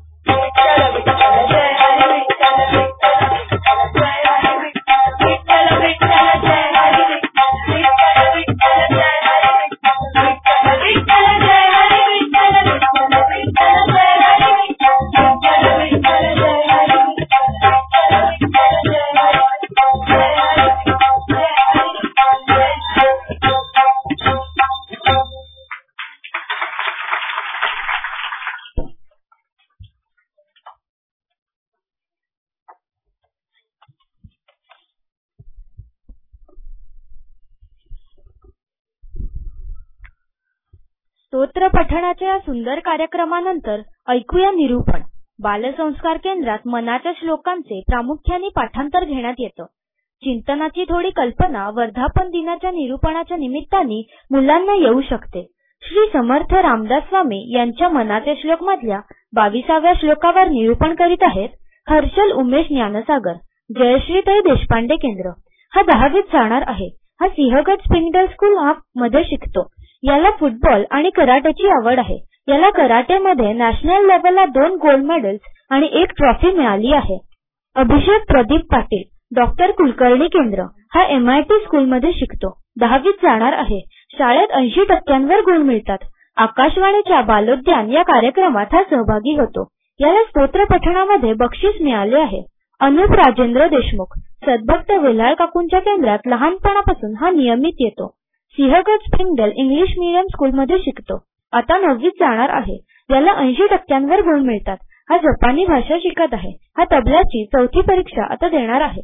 स्तोत्र पठणाच्या या सुंदर कार्यक्रमानंतर ऐकूया निरूपण. बालसंस्कार केंद्रात मनाच्या श्लोकांचे प्रामुख्याने पाठांतर घेण्यात येतं. चिंतनाची थोडी कल्पना वर्धापन दिनाच्या निरूपणाच्या निमित्ताने मुलांना येऊ शकते. श्री समर्थ रामदास स्वामी यांच्या मनाचे श्लोक मधल्या 22व्या श्लोकावर निरूपण करीत आहेत हर्षल उमेश ज्ञानसागर, जयश्रीताई देशपांडे केंद्र. हा 10वीत जाणार आहे. हा सिंहगड स्पिंडल स्कूल मध्ये शिकतो. याला फुटबॉल आणि कराटेची आवड आहे. याला कराटेमध्ये नॅशनल लेव्हलला 2 गोल्ड मेडल्स आणि 1 ट्रॉफी मिळाली आहे. अभिषेक प्रदीप पाटील, डॉक्टर कुलकर्णी केंद्र हा MIT स्कूलमध्ये शिकतो. 10वीत जाणार आहे. शाळेत 80% गुण मिळतात. आकाशवाणीच्या बालोद्यान या कार्यक्रमात हा सहभागी होतो. याला स्तोत्र पठणामध्ये बक्षीस मिळाले आहे. अनुप राजेंद्र देशमुख सद्भक्त वेलाळ काकूंच्या केंद्रात लहानपणापासून हा नियमित येतो. सिंहगड स्प्रिंगडेल इंग्लिश मीडियम स्कूलमध्ये शिकतो. आता 9वीत जाणार आहे. याला 80% गुण मिळतात. हा जपानी भाषा शिकत आहे. हा तबल्याची 4थी परीक्षा आता देणार आहे.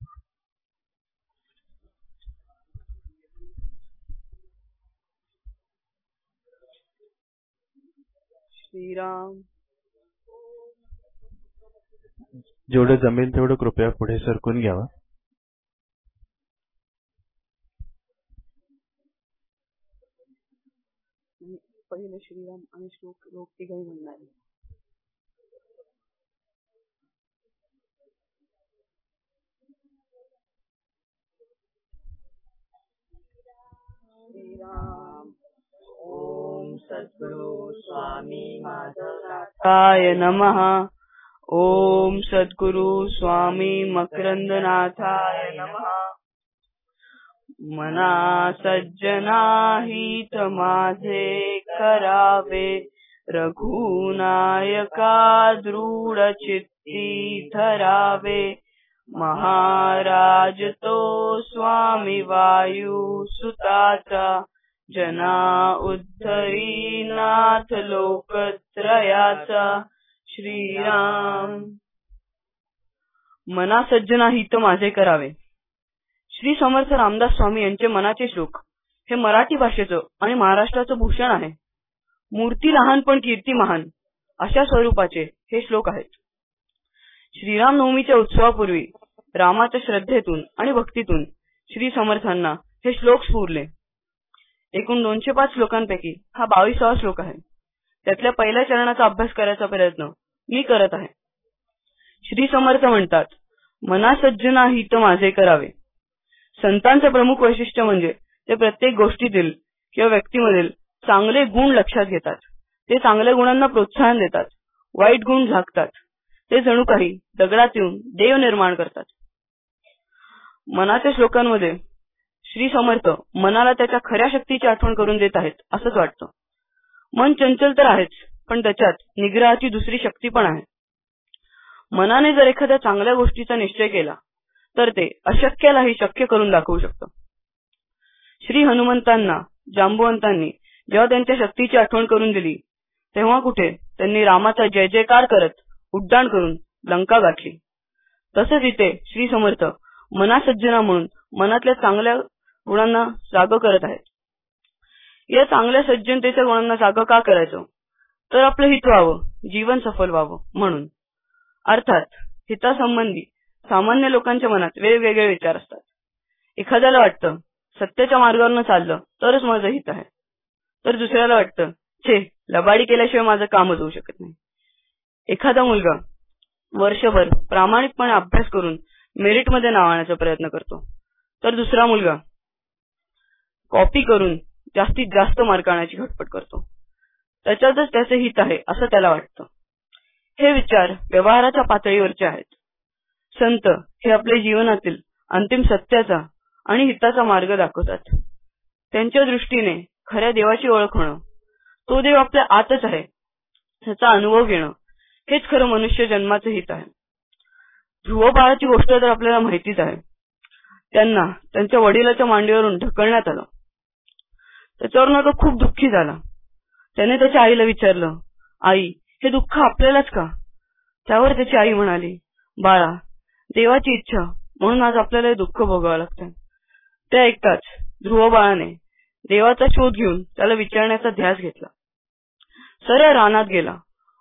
श्रीराम. जेवढं जमेल तेवढं कृपया पुढे सरकून घ्यावं. पहिले श्रीराम आणि श्लोक तिघही म्हणणार. श्रीराम. ओम सद्गुरु स्वामी माधवनाथाय नमः. ओम सद्गुरु स्वामी मकरंदनाथाय नमः. मना सज्जना हित माझे करावे, रघुनायका दृढ चित्ती धरावे. महाराज तो स्वामी वायू सुताचा, जना उद्धरी नाथ लोकत्रयाचा. श्रीराम. मना सज्जना हित माझे करावे. श्री समर्थ रामदास स्वामी यांचे मनाचे श्लोक हे मराठी भाषेचं आणि महाराष्ट्राचं भूषण आहे. मूर्ती लहान पण कीर्ती महान अशा स्वरूपाचे हे श्लोक आहेत. श्रीराम नवमीच्या उत्सवापूर्वी रामाच्या श्रद्धेतून आणि भक्तीतून श्री समर्थांना हे श्लोक स्फुरले. एकूण 205 श्लोकांपैकी हा 22वा श्लोक आहे. त्यातल्या पहिल्या चरणाचा अभ्यास करायचा प्रयत्न मी करत आहे. श्री समर्थ म्हणतात, मना सज्जना हित माझे करावे. संतांचे प्रमुख वैशिष्ट्य म्हणजे ते प्रत्येक गोष्टीतील किंवा व्यक्तीमधील चांगले गुण लक्षात घेतात. ते चांगल्या गुणांना प्रोत्साहन देतात. वाईट गुण झाकतात. ते जणू काही दगडात येऊन देव निर्माण करतात. मनाच्या श्लोकांमध्ये श्री समर्थ मनाला त्याच्या खऱ्या शक्तीची आठवण करून देत आहेत असंच वाटतं. मन चंचल तर आहेच, पण त्याच्यात निग्रहाची दुसरी शक्ती पण आहे. मनाने जर एखाद्या चांगल्या गोष्टीचा निश्चय केला तर ते अशक्यालाही शक्य करून दाखवू शकतं. श्री हनुमंतांना जांबुवंतांनी जेव्हा त्यांच्या शक्तीची आठवण करून दिली तेव्हा कुठे त्यांनी रामाचा जय जयकार करत उड्डाण करून लंका गाठली. तसेच इथे श्री समर्थ मनासज्जना म्हणून मनातल्या चांगल्या गुणांना जागं करत आहेत. या चांगल्या सज्जनतेच्या गुणांना जागं का करायचं? तर आपलं हित व्हावं, जीवन सफल व्हावं म्हणून. अर्थात हितासंबंधी सामान्य लोकांच्या मनात वेगवेगळे विचार असतात. एखाद्याला वाटतं सत्याच्या मार्गावरून चाललं तरच माझं हित आहे, तर दुसऱ्याला वाटतं छे लबाडी केल्याशिवाय माझं कामच होऊ शकत नाही. एखादा मुलगा वर्षभर प्रामाणिकपणे अभ्यास करून मेरिटमध्ये नाव आणण्याचा प्रयत्न करतो, तर दुसरा मुलगा कॉपी करून जास्तीत जास्त मार्क आणण्याची घटपट करतो. त्याच्यातच त्याचे हित आहे असं त्याला वाटतं. हे विचार व्यवहाराच्या पातळीवरचे आहेत. संत हे आपल्या जीवनातील अंतिम सत्याचा आणि हिताचा मार्ग दाखवतात. त्यांच्या दृष्टीने खऱ्या देवाची ओळख होणं, तो देव आपल्या आतच आहे त्याचा अनुभव घेणं, हेच खरं मनुष्य जन्माचं हित आहे. ध्रुव बाळाची गोष्ट तर आपल्याला माहितीच आहे. त्यांना त्यांच्या वडिलाच्या मांडीवरून ढकलण्यात आलं. त्याच्यावरून तो खूप दुःखी झाला. त्याने त्याच्या आईला विचारलं, आई हे दुःख आपल्यालाच का? त्यावर त्याची आई म्हणाली, बाळा देवाची इच्छा म्हणून आज आपल्याला हे दुःख भोगावं लागतं. ते ऐकताच ध्रुव बाळाने देवाचा शोध घेऊन त्याला विचारण्याचा ध्यास घेतला. सरळ रानात गेला.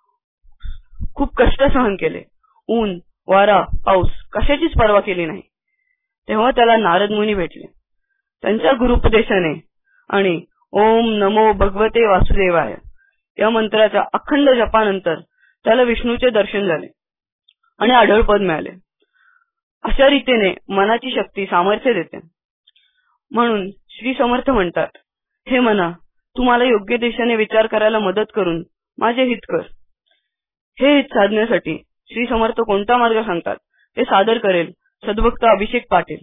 खूप कष्ट सहन केले. ऊन वारा पाऊस कशाचीच पर्वा केली नाही. तेव्हा त्याला नारद मुनी भेटले. त्यांच्या गुरुपदेशाने आणि ओम नमो भगवते वासुदेवाय या मंत्राच्या अखंड जपानंतर त्याला विष्णूचे दर्शन झाले आणि आढळपद मिळाले. अशा रीतीने मनाची शक्ती सामर्थ्य देते. म्हणून श्री समर्थ म्हणतात, हे मना तू मला योग्य दिशेने विचार करायला मदत करून माझे हित कर. हे हित साधण्यासाठी श्री समर्थ कोणता मार्ग सांगतात ते सादर करेल सद्भक्त अभिषेक पाटील.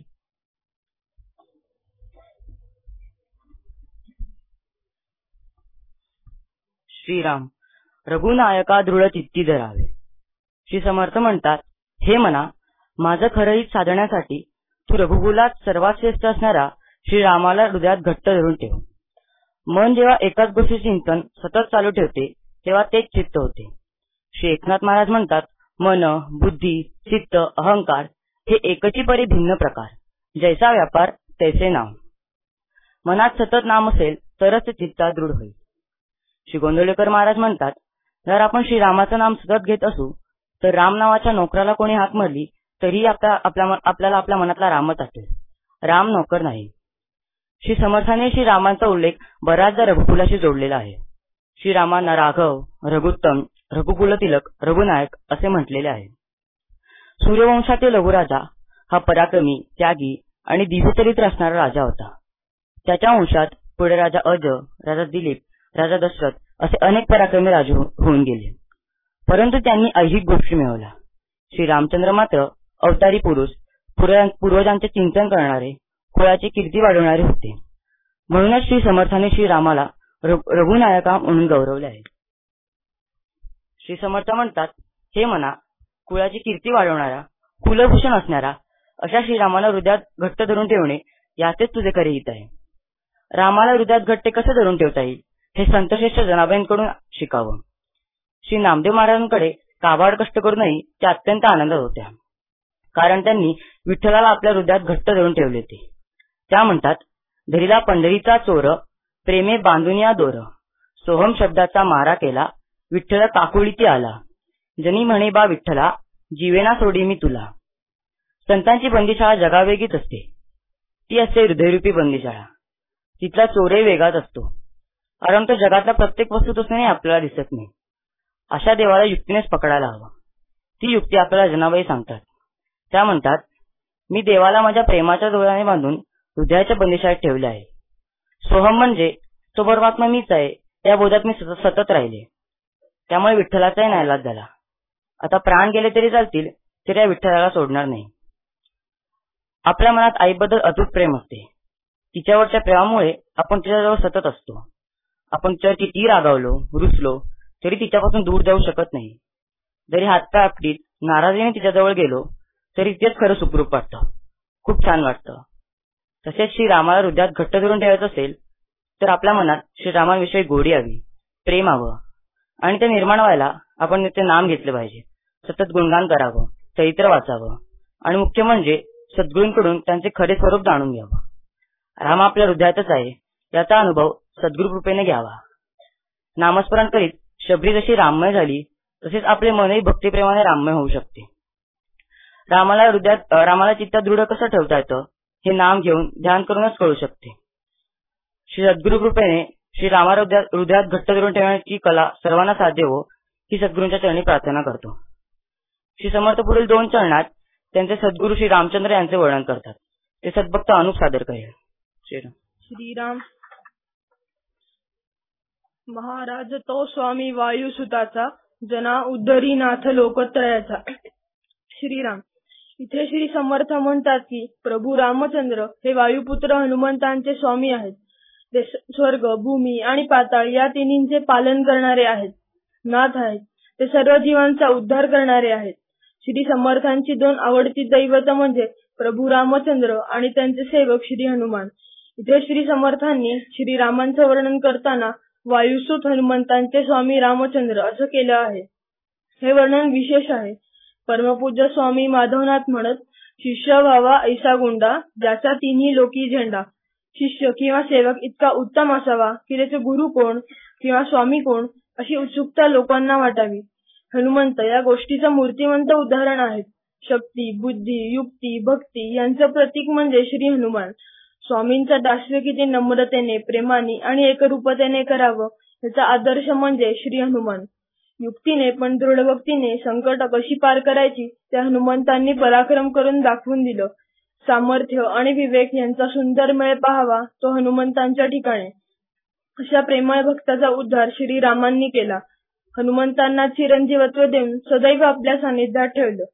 श्रीराम रघुनायका दृढ चित्ती धरावे. श्री समर्थ म्हणतात, हे मना, माझं खरं हित साधण्यासाठी तू रघुकुलात सर्वात श्रेष्ठ असणारा श्रीरामाला हृदयात घट्ट धरून ठेव. मन जेव्हा एकाच गोष्टीचे चिंतन सतत चालू ठेवते तेव्हा तेच चित्त होते. श्री एकनाथ महाराज म्हणतात, मन, बुद्धी, चित्त, अहंकार हे एकची परी भिन्न प्रकार, जैसा व्यापार तैसे नाम. मनात सतत नाम असेल तरच ते चित्तात दृढ होईल. श्री गोंदवलेकर महाराज म्हणतात, जर आपण श्रीरामाचं नाम सतत घेत असू तर राम नावाच्या नोकराला कोणी हाक मारली तरीही आपल्याला आपल्या मनातला रामच आठवेल. राम नोकर नाही. श्री समर्थाने श्रीरामांचा उल्लेख बऱ्याचदा रघुकुलाशी जोडलेला आहे. श्रीरामांना राघव, रघुत्तम, रघुकुलतिलक, रघुनायक असे म्हटलेले आहे. सूर्यवंशातील लघुराजा हा पराक्रमी, त्यागी आणि दिव्यचरित्र असणारा राजा होता. त्याच्या वंशात पुढे राजा अज, राजा दिलीप, राजा दशरथ असे अनेक पराक्रमी राजे होऊन गेले, परंतु त्यांनी ऐहिक गोष्टी मिळवल्या. श्री रामचंद्र मात्र अवतारी पुरुष, पूर्वजांचे चिंतन करणारे, कुळाची कीर्ती वाढवणारे होते. म्हणूनच श्री समर्थाने श्रीरामाला रघुनायका म्हणून गौरवले आहे. श्री समर्थ म्हणतात, हे मना, कुळाची कीर्ती वाढवणारा, कुलभूषण असणारा अशा श्रीरामाला हृदयात घट्ट धरून ठेवणे याचेच तुझे खरे हित आहे. रामाला हृदयात घट्ट कसे धरून ठेवता येईल हे संतश्रेष्ठ जनाबाईंकडून शिकावं. श्री नामदेव महाराजांकडे काबाड कष्ट करूनही त्या अत्यंत आनंदात होत्या, कारण त्यांनी विठ्ठलाला आपल्या हृदयात घट्ट धरून ठेवले होते. त्या म्हणतात, धरीला पंढरीचा चोर, प्रेमे बांधून या दोर, सोहम शब्दाचा मारा केला, विठ्ठल काकुळीती आला, जनी म्हणे बा विठ्ठला, जीवेना सोडी मी तुला. संतांची बंदीशाळा जगावेगळीच असते. ती असते हृदयरूपी बंदीशाळा. तिथला चोरही वेगळाच असतो, कारण तो जगातला प्रत्येक वस्तू तसं आपल्याला दिसत नाही. अशा देवाला युक्तीनेच पकडायला हवं. ती युक्ती आपल्याला जनाबाई सांगतात. त्या म्हणतात, मी देवाला माझ्या प्रेमाच्या दोऱ्याने बांधून हृदयाच्या बंदिशाळेत ठेवले आहे. सोहम म्हणजे तो परमात्मा मीच आहे या बोधात मी सतत राहिले. त्यामुळे विठ्ठलाचाही नाईलाज झाला. आता प्राण गेले तरी चालतील, तरी या विठ्ठलाला सोडणार नाही. आपल्या मनात आईबद्दल अतूट प्रेम असते. तिच्यावरच्या प्रेमामुळे आपण तिच्याजवळ सतत असतो. आपण तिच्यावर कितीही रागावलो, रुसलो तरी तिच्यापासून दूर जाऊ शकत नाही. जरी हातपाय आपटीत नाराजीने तिच्याजवळ गेलो तरी तेच खरं सुखरूप वाटतं, खूप छान वाटतं. तसेच श्रीरामाला हृदयात घट्ट धरून ठेवायचं असेल तर आपल्या मनात श्रीरामाविषयी गोडी हवी, प्रेम हवं आणि ते निर्माण व्हायला आपण त्याचे नाम घेतले पाहिजे. सतत गुणगान करावं, चरित्र वाचावं आणि मुख्य म्हणजे सद्गुरूंकडून त्यांचे खरे स्वरूप जाणून घ्यावं. राम आपल्या हृदयातच आहे याचा अनुभव सद्गुरू कृपेने घ्यावा. नामस्मरण करीत शबरी जशी राममय झाली तसेच आपले मनही भक्तिप्रेमाने राममय होऊ शकते. रामाला चित्तात दृढ कसं ठेवता येतं हे नाम घेऊन ध्यान करूनच कळू शकते. श्री सद्गुरू कृपेने श्री रामाला हृदयात घट्ट धरून ठेवण्याची कला सर्वांना साध्य हो ही सद्गुरूंच्या चरणी प्रार्थना करतो. श्री समर्थ पुढील 2 चरणात त्यांचे सद्गुरू श्री रामचंद्र यांचे वर्णन करतात. ते सद्भक्त अनुप सादर करेल. श्रीराम. महाराज तो स्वामी वायुसुताचा, जना उद्धरीनाथ लोकत्रयाचा. श्रीराम. इथे श्री समर्थ म्हणतात की प्रभू रामचंद्र हे वायुपुत्र हनुमंतांचे स्वामी आहेत. ते स्वर्ग, भूमी आणि पाताळ या तिन्हींचे पालन करणारे आहेत, नाथ आहेत. ते सर्व जीवांचा उद्धार करणारे आहेत. श्री समर्थांची 2 आवडती दैवत म्हणजे प्रभू रामचंद्र आणि त्यांचे सेवक श्री हनुमान. इथे श्री समर्थांनी श्री रामांचे वर्णन करताना वायुसूत हनुमंतांचे स्वामी रामचंद्र असं केलं आहे. हे वर्णन विशेष आहे. परमपूज्य स्वामी माधवनाथ म्हणत, शिष्य व्हावा ऐसा गुंडा, ज्याचा तिन्ही लोकी झेंडा. शिष्य किंवा सेवक इतका उत्तम असावा की त्याचे गुरु कोण किंवा स्वामी कोण अशी उत्सुकता लोकांना वाटावी. हनुमंत या गोष्टीचं मूर्तिमंत उदाहरण आहेत. शक्ती, बुद्धी, युक्ती, भक्ती यांचं प्रतीक म्हणजे श्री हनुमान. स्वामींचा दास्य किती नम्रतेने, प्रेमाने आणि एकरूपतेने करावं याचा आदर्श म्हणजे श्री हनुमान. युक्तीने पण दृढ भक्तीने संकट कशी पार करायची त्या हनुमंतांनी पराक्रम करून दाखवून दिलं. सामर्थ्य आणि विवेक यांचा सुंदर मेळ पाहावा तो हनुमंतांच्या ठिकाणी. अशा प्रेमळ भक्ताचा उद्धार श्री रामांनी केला. हनुमंतांना चिरंजीवत्व देऊन सदैव आपल्या सानिध्यात ठेवलं.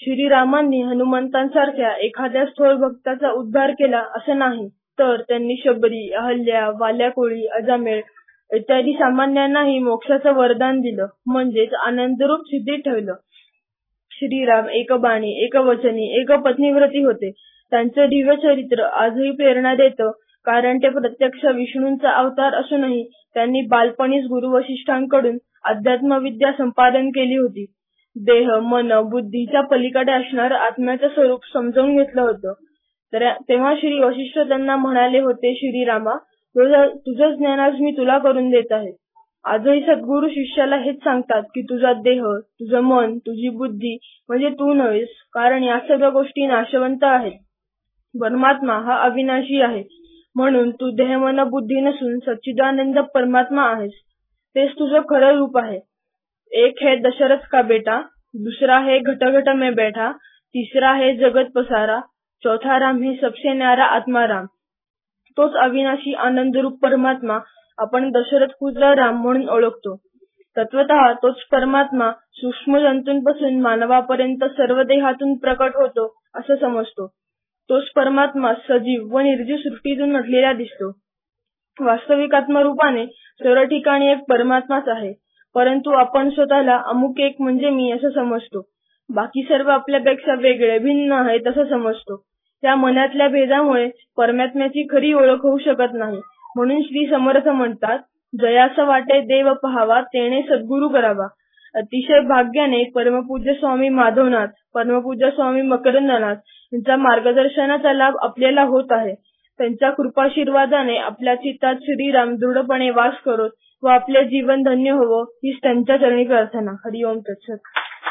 श्रीरामांनी हनुमंतांसारख्या एखाद्या स्थूल भक्ताचा उद्धार केला असं नाही, तर त्यांनी शबरी, अहल्या, वाल्याकोळी, अजामेळ इत्यादी सामान्यांनाही मोक्षाचं वरदान दिलं, म्हणजेच आनंदरूप सिद्धीत ठेवलं. श्रीराम एकबाणी, एकवचनी, एकपत्नीव्रती होते. त्यांचं दिव्य चरित्र आजही प्रेरणा देतं, कारण ते प्रत्यक्ष विष्णूंचा अवतार असूनही त्यांनी बालपणीच गुरु वशिष्ठांकडून अध्यात्मविद्या संपादन केली होती. देह, मन, बुद्धीच्या पलीकडे असणारं आत्म्याचं स्वरूप समजावून घेतलं होतं. तेव्हा श्री वशिष्ठ त्यांना म्हणाले होते, श्रीरामा, तुझं ज्ञान आज मी तुला करून देत आहे. आजही सद्गुरू शिष्याला हेच सांगतात की तुझा देह, तुझं मन, तुझी बुद्धी म्हणजे तू नव्हेस, कारण या सगळ्या गोष्टी नाशवंत आहेत. परमात्मा हा अविनाशी आहे, म्हणून तू देह, मन, बुद्धी नसून सच्चिदानंद परमात्मा आहेस. तेच तुझं खरं रूप आहे. एक है दशरथ का बेटा, दूसरा है घट घट में बैठा, तीसरा है जगत पसारा, चौथा राम है सबसे न्यारा आत्मा राम. तोच अविनाशी आनंदरूप परमात्मा आपण दशरथ पुत्र राम म्हणून ओळखतो. तत्वतः तोच परमात्मा सूक्ष्म जंतूंपासून मानवापर्यंत सर्व देहातून प्रकट होतो असं समजतो. तोच परमात्मा सजीव व निर्जीव सृष्टीतून नटलेला दिसतो. वास्तविक आत्मरूपाने सर्व ठिकाणी एक परमात्माच आहे, परंतु आपण स्वतःला अमुक एक म्हणजे मी असं समजतो. बाकी सर्व आपल्यापेक्षा वेगळे, भिन्न आहेत असं समजतो. त्या मनातल्या भेदामुळे परमात्म्याची खरी ओळख होऊ शकत नाही. म्हणून श्री समर्थ म्हणतात, जयास वाटे देव पहावा, तेणे सद्गुरू करावा. अतिशय भाग्याने परमपूज्य स्वामी माधवनाथ, परमपूज्य स्वामी मकरंदनाथ यांच्या मार्गदर्शनाचा लाभ आपल्याला होत आहे. त्यांच्या कृपाशीर्वादाने आपल्या चित्तात श्रीराम दृढपणे वास करोत व आपले जीवन धन्य होवो, हीच त्यांच्या चरणी प्रार्थना. हरिओम तत्सत.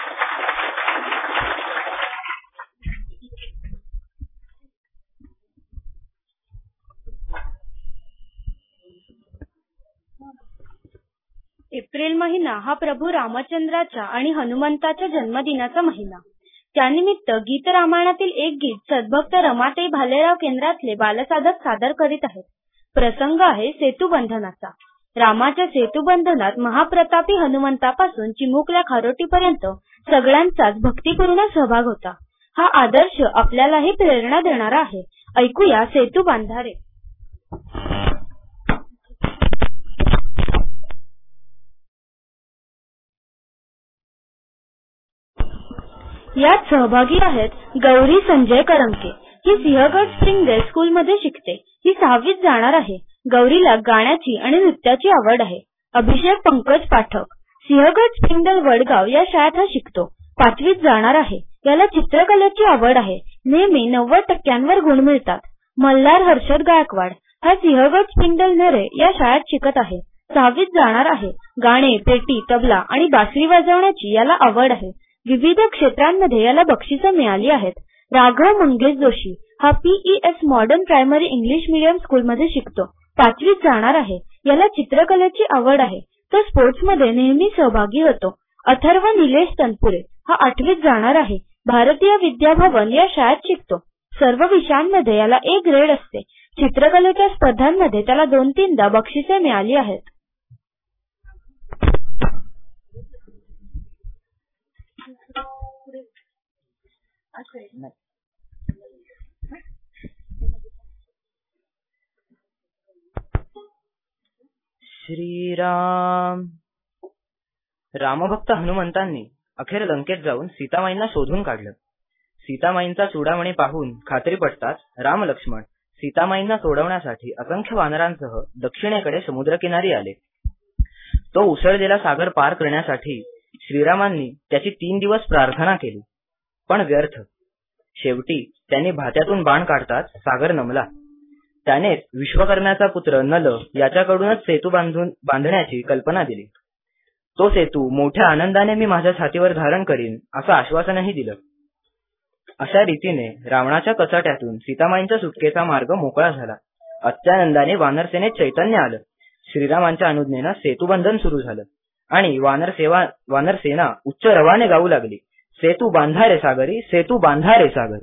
एप्रिल महिना हा प्रभू रामचंद्राच्या आणि हनुमंताच्या जन्मदिनाचा महिना. त्यानिमित्त गीत रामायणातील एक गीत सद्भक्त रमाताई भालेराव केंद्रातले बालसाधक सादर करीत आहेत. प्रसंग आहे सेतुबंधनाचा. रामाच्या सेतुबंधनात महाप्रतापी हनुमंतापासून चिमुकल्या खारोटीपर्यंत सगळ्यांचाच भक्तिपूर्ण सहभाग होता. हा आदर्श आपल्यालाही प्रेरणा देणारा आहे. ऐकूया सेतू बांधारे. यात सहभागी आहेत गौरी संजय करंके. ही सिंहगड स्प्रिंगडेल स्कूलमध्ये शिकते. ही 6वीत जाणार आहे. गौरीला गाण्याची आणि नृत्याची आवड आहे. अभिषेक पंकज पाठक सिंहगड स्प्रिंगडेल वडगाव या शाळेत हा शिकतो. 5वीत जाणार आहे. याला चित्रकलेची आवड आहे. नेहमी 90% गुण मिळतात. मल्हार हर्षद गायकवाड हा सिंहगड स्प्रिंगडेल नरे या शाळेत शिकत आहे. 6वीत जाणार आहे. गाणे, पेटी, तबला आणि बासरी वाजवण्याची याला आवड आहे. विविध क्षेत्रांमध्ये याला बक्षिसं मिळाली आहेत. राघव मंगेश जोशी हा PES modern primary English medium स्कूलमध्ये शिकतो. 5वीत जाणार आहे. याला चित्रकलेची आवड आहे. तो स्पोर्ट्समध्ये नेहमी सहभागी होतो. अथर्व निलेश तनपुरे हा 8वीत जाणार आहे. भारतीय विद्याभवन या शाळेत शिकतो. सर्व विषयांमध्ये याला A ग्रेड असते. चित्रकलेच्या स्पर्धांमध्ये त्याला 2-3दा बक्षिसे मिळाली आहेत. श्रीराम. रामभक्त हनुमंतांनी अखेर लंकेत जाऊन सीतामाईंना शोधून काढलं. सीतामाईंचा चूडामणी पाहून खात्री पटताच राम लक्ष्मण सीतामाईंना सोडवण्यासाठी असंख्य वानरांसह दक्षिणेकडे समुद्रकिनारी आले. तो उसळलेला सागर पार करण्यासाठी श्रीरामांनी त्याची 3 दिवस प्रार्थना केली, पण व्यर्थ. शेवटी त्यांनी भात्यातून बाण काढताच सागर नमला. त्यानेच विश्वकर्म्याचा पुत्र नल याच्याकडूनच सेतू बांधण्याची कल्पना दिली. तो सेतू मोठ्या आनंदाने मी माझ्या छातीवर धारण करीन असं आश्वासनही दिलं. अशा रीतीने रावणाच्या कचाट्यातून सीतामाईंच्या सुटकेचा मार्ग मोकळा झाला. अत्यानंदाने वानरसेनेत चैतन्य आलं. श्रीरामांच्या अनुज्ञेनं सेतुबंधन सुरू झालं आणि वानरसेना उच्च रवाने गाऊ लागली, सेतू बांधा रे सागरी, सेतू बांधा रे सागरी.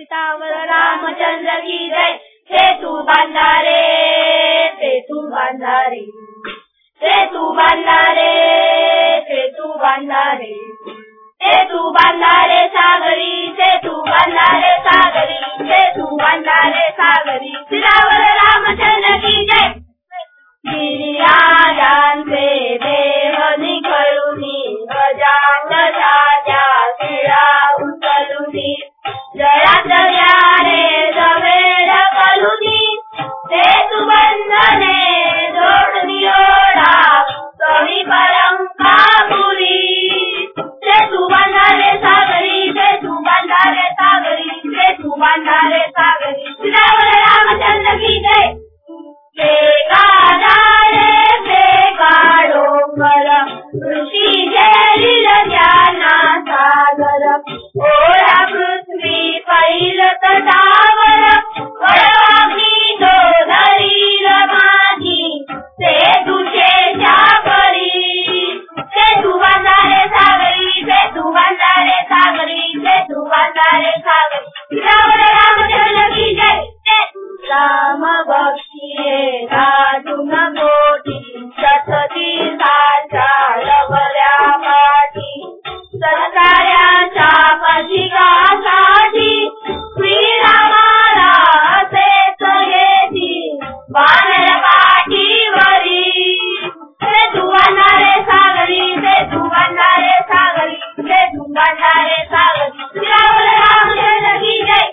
सीतावर रामचंद्र की जय. सेतू बांधला रे, सेतू बांधला रे, सेतू बांधला रे, सेतू बांधला रे, सेतू बांधला रे सागरी, सेतू बांधला रे सागरी, सेतू बांधला रे सागरी. सीतावर रामचंद्र की जय. गिरिराजांचे देह निखळुनी, गजाननाच्या शिळा उचलुनी, जळात रे जवेड कलुनी, सेतू बंधने जोडुनी ओढा, कवी परंकापुरी. सेतू बांधारे सागरी, सेतू बांधारे सागरी, सेतू बांधारे सागरी. सीतावर रामचंद्र की जय. ऋषी गेलील ज्ञाना सागर, ओढा पृथ्वी पैल तटावर, वळवाग्नी तो धरील माझी, सेतूचे शापरी. सेतू बांधारे सागरी, सेतू बांधारे सागरी, सेतू बांधारे सागरी. सीतावर रामचंद्र की जय. राम भक्तिये दाटून कोटी, सतती साच्या लवल्या पाठी, सत्कार्याच्या पथिकासाठी, श्रीरामाला असेच येती वानर पाठीवरी. सेतू बांधारे सागरी, सेतू बांधारे सागरी, सेतू बांधारे सागरी. सीतावर रामचंद्र की जय.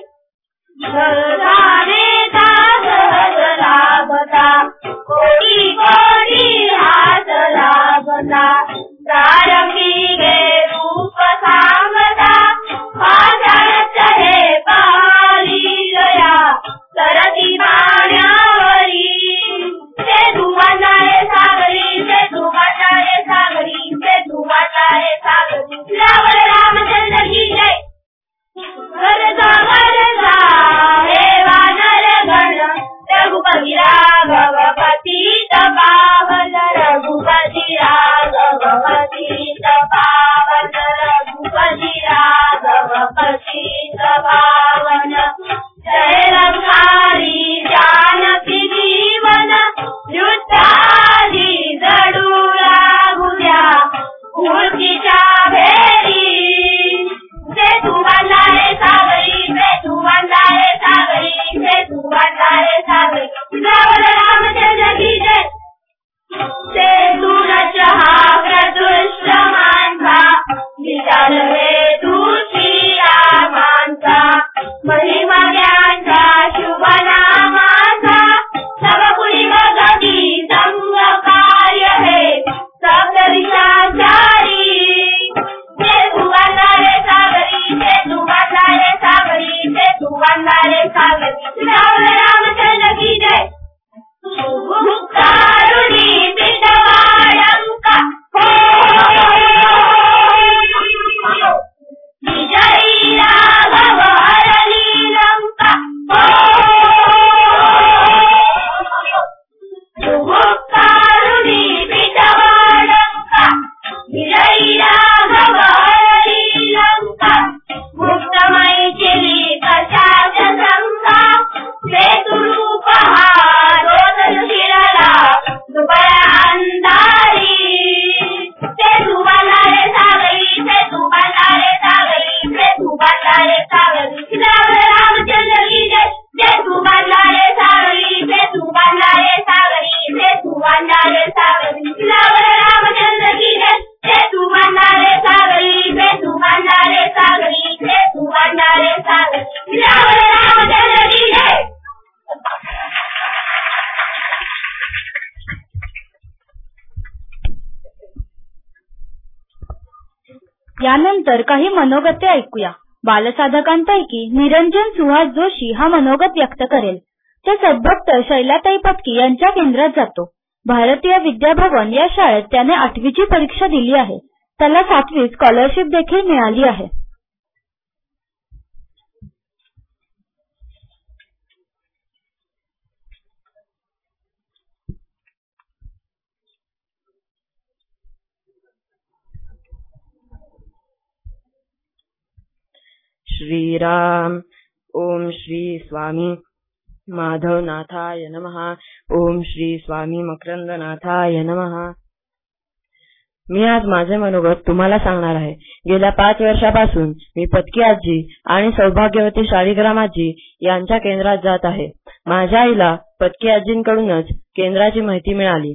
कोटी कोटी हात लागता, प्रारंभी गे रूप सांगता, पाषाणच हे पाली गया, तरती पाण्यावरी. सेतू बांधारे सागरी, सेतू बांधारे सागरी, सेतू बांधारे सागरी. सीतावर रामचंद्र की जय. गरजा गरजा हे वानर गण, रघुपती राघव पतित पावन, रघुपती राघव पतित पावन, रघुपती राघव पतित पावन. जय लंकारी जानकी जीवन, युद्धादी जडू लागू द्या मूर्तीच्या भेरी. सेतू बांधारे सागरी, सेतू बांधारे सागरी, सेतू बांधारे सागरी. सीतावर रामचंद्र की जय. सेतू रचहा प्रदुष्ट मानसा, विचार हेतू श्रीरामांचा, महिमा ज्ञानचा शुभ नामाचा, सबकुली भगती संग कार्य हे सप्त विषाचारी. सेतू बांधारे सागरी, सेतू बांधारे सागरी, सेतू बांधारे सागरी. सीतावर रामचंद्र की जय. मुक्तारुणी पिंडवाळंका, विजयी राघव हरली लंका. मुक्तारुणी पिंडवाळंका, विजयी राघव हरली लंका. मुक्तमयी केली कशाच शंका, सेतू रूप हा रोज शिरला दुबळ्या अंधारी. सेतू बांधारे सागरी, सेतू बांधारे सागरी, सेतू बांधारे सागरी. सीतावर रामचंद्र की जय. सेतू बांधारे सागरी, सेतू बांधारे सागरी, सेतू बांधारे सागरी. सीतावर रामचंद्र की जय. सेतू बांधारे सागरी, सेतू बांधारे सागरी, सेतू बांधारे सागरी. सीतावर रामचंद्र की जय. यानंतर काही मनोगते ऐकूया. बालसाधकांपैकी निरंजन सुहास जोशी हा मनोगत व्यक्त करेल. ते सद्भक्त शैलाताई पत्की यांच्या केंद्रात जातो. भारतीय विद्याभवन या शाळेत त्याने 8वीची परीक्षा दिली आहे. त्याला 7वी स्कॉलरशिप देखील मिळाली आहे. श्रीराम ओम श्री स्वामी माधवनाथाय नमः. ओम श्री स्वामी मकरंदनाथाय नमः. मी आज माझे मनोगत तुम्हाला सांगणार आहे. गेल्या 5 वर्षापासून मी पत्की आजी आणि सौभाग्यवती शाळीग्राम आजी यांच्या केंद्रात जात आहे. माझ्या आईला पत्की आजींकडूनच केंद्राची माहिती मिळाली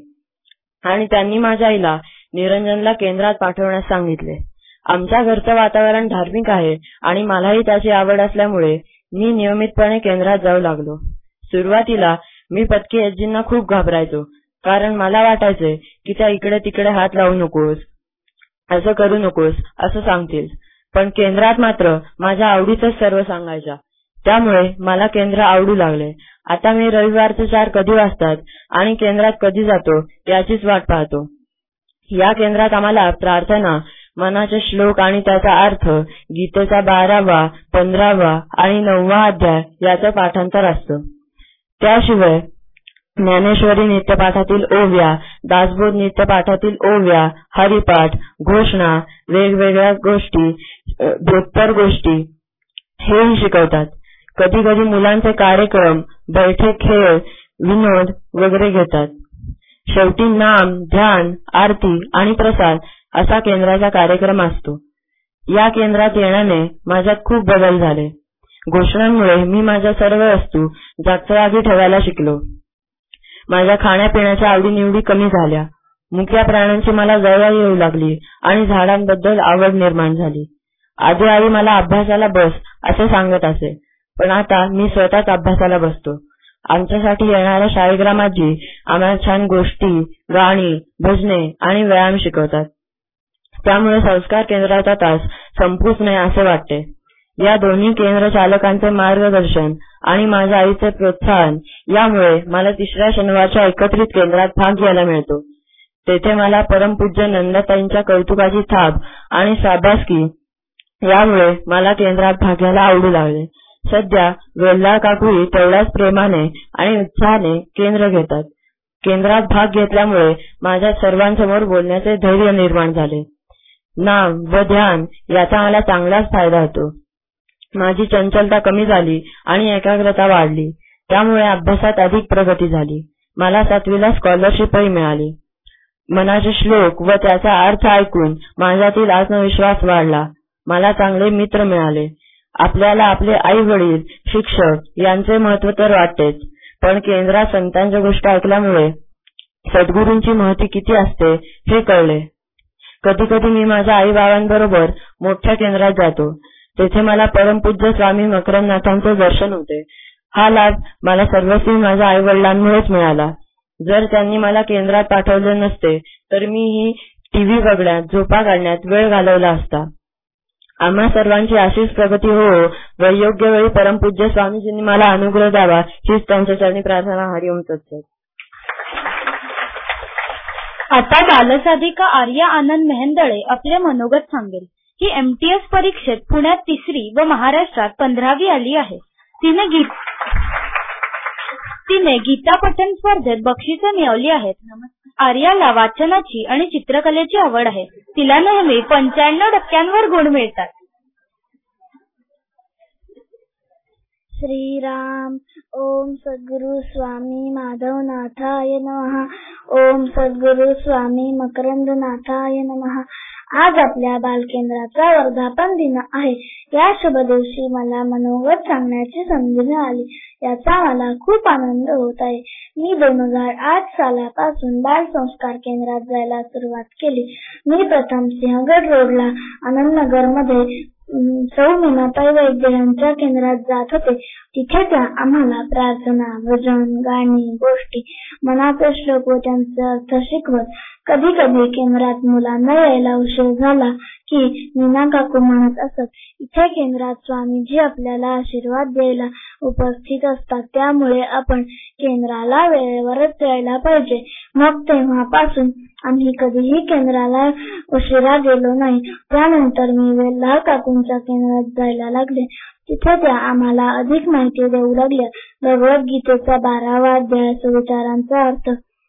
आणि त्यांनी माझ्या आईला निरंजनला केंद्रात पाठवण्यास सांगितले. आमच्या घरचं वातावरण धार्मिक आहे आणि मलाही त्याची आवड असल्यामुळे मी नियमितपणे केंद्रात जाऊ लागलो. सुरुवातीला मी पत्की आजींना खूप घाबरायचो, कारण मला वाटायचे की त्या इकडे तिकडे हात लावू नकोस, असं करू नकोस असं सांगतील. पण केंद्रात मात्र माझ्या आवडीचंच सर्व सांगायच्या. त्यामुळे मला केंद्र आवडू लागले. आता मी रविवारचे 4 कधी वाजतात आणि केंद्रात कधी जातो याचीच वाट पाहतो. या केंद्रात आम्हाला प्रार्थना, मनाचे श्लोक आणि त्याचा अर्थ, गीतेचा 12वा, 15वा आणि 9वा अध्याय याचं पाठांतर असतं. त्याशिवाय ज्ञानेश्वरी नित्यपाठातील ओव्या, दासबोध नित्यपाठातील ओव्या, हरिपाठ, घोषणा, वेगवेगळ्या गोष्टी, ब्योत्तर गोष्टी हेही शिकवतात. कधी कधी मुलांचे कार्यक्रम, बैठे खेळ, विनोद वगैरे घेतात. शेवटी नाम, ध्यान, आरती आणि प्रसाद असा केंद्राचा कार्यक्रम असतो. या केंद्रात येण्याने माझ्यात खूप बदल झाले. घोषणांमुळे मी माझ्या सर्व वस्तू जागच्या ठेवायला शिकलो. माझ्या खाण्यापिण्याच्या आवडीनिवडी कमी झाल्या. मुक्या प्राण्यांची मला जवळ येऊ लागली आणि झाडांबद्दल आवड निर्माण झाली. आधी आई मला अभ्यासाला बस असे सांगत असे, पण आता मी स्वतःच अभ्यासाला बसतो. आमच्यासाठी येणाऱ्या शाळीग्राम आजी आम्हाला छान गोष्टी, गाणी, भजने आणि व्यायाम शिकवतात. त्यामुळे संस्कार केंद्राचा तास संपूच नये असे वाटते. या दोन्ही केंद्र चालकांचे मार्गदर्शन आणि माझ्या आईचे प्रोत्साहन यामुळे मला 3ऱ्या शनिवारच्या एकत्रित केंद्रात भाग घ्यायला मिळतो. तेथे मला परमपूज्य नंदाताईंच्या कौतुकाची थाप आणि शाबासकी यामुळे मला केंद्रात भाग घ्यायला आवडू लागले. सध्या वेल्हाळ काकूही तेवढ्याच प्रेमाने आणि उत्साहाने केंद्र घेतात. केंद्रात भाग घेतल्यामुळे माझ्या सर्वांसमोर बोलण्याचे धैर्य निर्माण झाले. नाम व ध्यान याचा मला चांगलाच फायदा होतो. माझी चंचलता कमी झाली आणि एकाग्रता वाढली. त्यामुळे अभ्यासात अधिक प्रगती झाली. मला 7वीला स्कॉलरशिपही मिळाली. मनाचे श्लोक व त्याचा अर्थ ऐकून माझ्यातील आत्मविश्वास वाढला. मला चांगले मित्र मिळाले. आपल्याला आपले आई वडील, शिक्षक यांचे महत्त्व तर वाटतेच, पण केंद्रात संतांच्या गोष्टी ऐकल्यामुळे सद्गुरूंची महती किती असते हे कळले. कधी कधी मी माझ्या आई बाबांबरोबर मोठ्या केंद्रात जातो. तेथे मला परमपूज्य स्वामी मकरंदनाथांचे दर्शन होते. हा लाभ मला सर्वस्वी माझ्या आई वडिलांमुळेच मिळाला. जर त्यांनी मला केंद्रात पाठवले नसते तर मी ही टीव्ही बघण्यात, झोपा काढण्यात वेळ घालवला असता. आम्हा सर्वांची अशीच प्रगती हो व योग्य वेळी परमपूज्य स्वामीजींनी मला अनुग्रह द्यावा हीच त्यांच्या चरणी प्रार्थना. हरिओम तत्सत. आता बालसाधिका आर्या आनंद मेहेंदळे आपले मनोगत सांगेल. ही MTS परीक्षेत पुण्यात 3री व महाराष्ट्रात 15वी आली आहे. तिने गीता पठण स्पर्धेत बक्षिसे मिळवली आहेत. आर्याला वाचनाची आणि चित्रकलेची आवड आहे. तिला नेहमी 95% गुण मिळतात. श्रीराम. ओम सद्गुरु स्वामी माधवनाथाय नमः. ओम सद्गुरु स्वामी मकरंदनाथाय नमः. आज आपल्या बालकेंद्राचा वर्धापन दिन आहे. या शुभ दिवशी मला मनोगत सांगण्याची संधी मिळाली. याचा मला खूप आनंद होत आहे. मी 2008 सालापासून बाल संस्कार केंद्रात जायला सुरुवात केली. मी प्रथम सिंहगड रोडला आनंदनगर मध्ये सौ मीनाताई वैद्य यांच्या केंद्रात जात होते. तिथे त्या आम्हाला प्रार्थना, भजन, गाणी, गोष्टी, मनाचे श्लोक व त्यांचे अर्थ शिकवत. कधी कधी केंद्रात मुलांना यायला उशीर झाला की मीना काकू म्हणत असत, इथे केंद्रात स्वामीजी आपल्याला आशीर्वाद द्यायला उपस्थित असतात, त्यामुळे आपण केंद्राला वेळेवरच यायला पाहिजे. मग तेव्हापासून आम्ही कधीही केंद्राला उशिरा गेलो नाही. त्यानंतर मी वेल्हाळ काकूंच्या केंद्रात जायला लागले. तिथे त्या आम्हाला अधिक माहिती देऊ लागल्या. भगवद्गीतेचा 12वा अध्याय, सुविचारांचा अर्थ,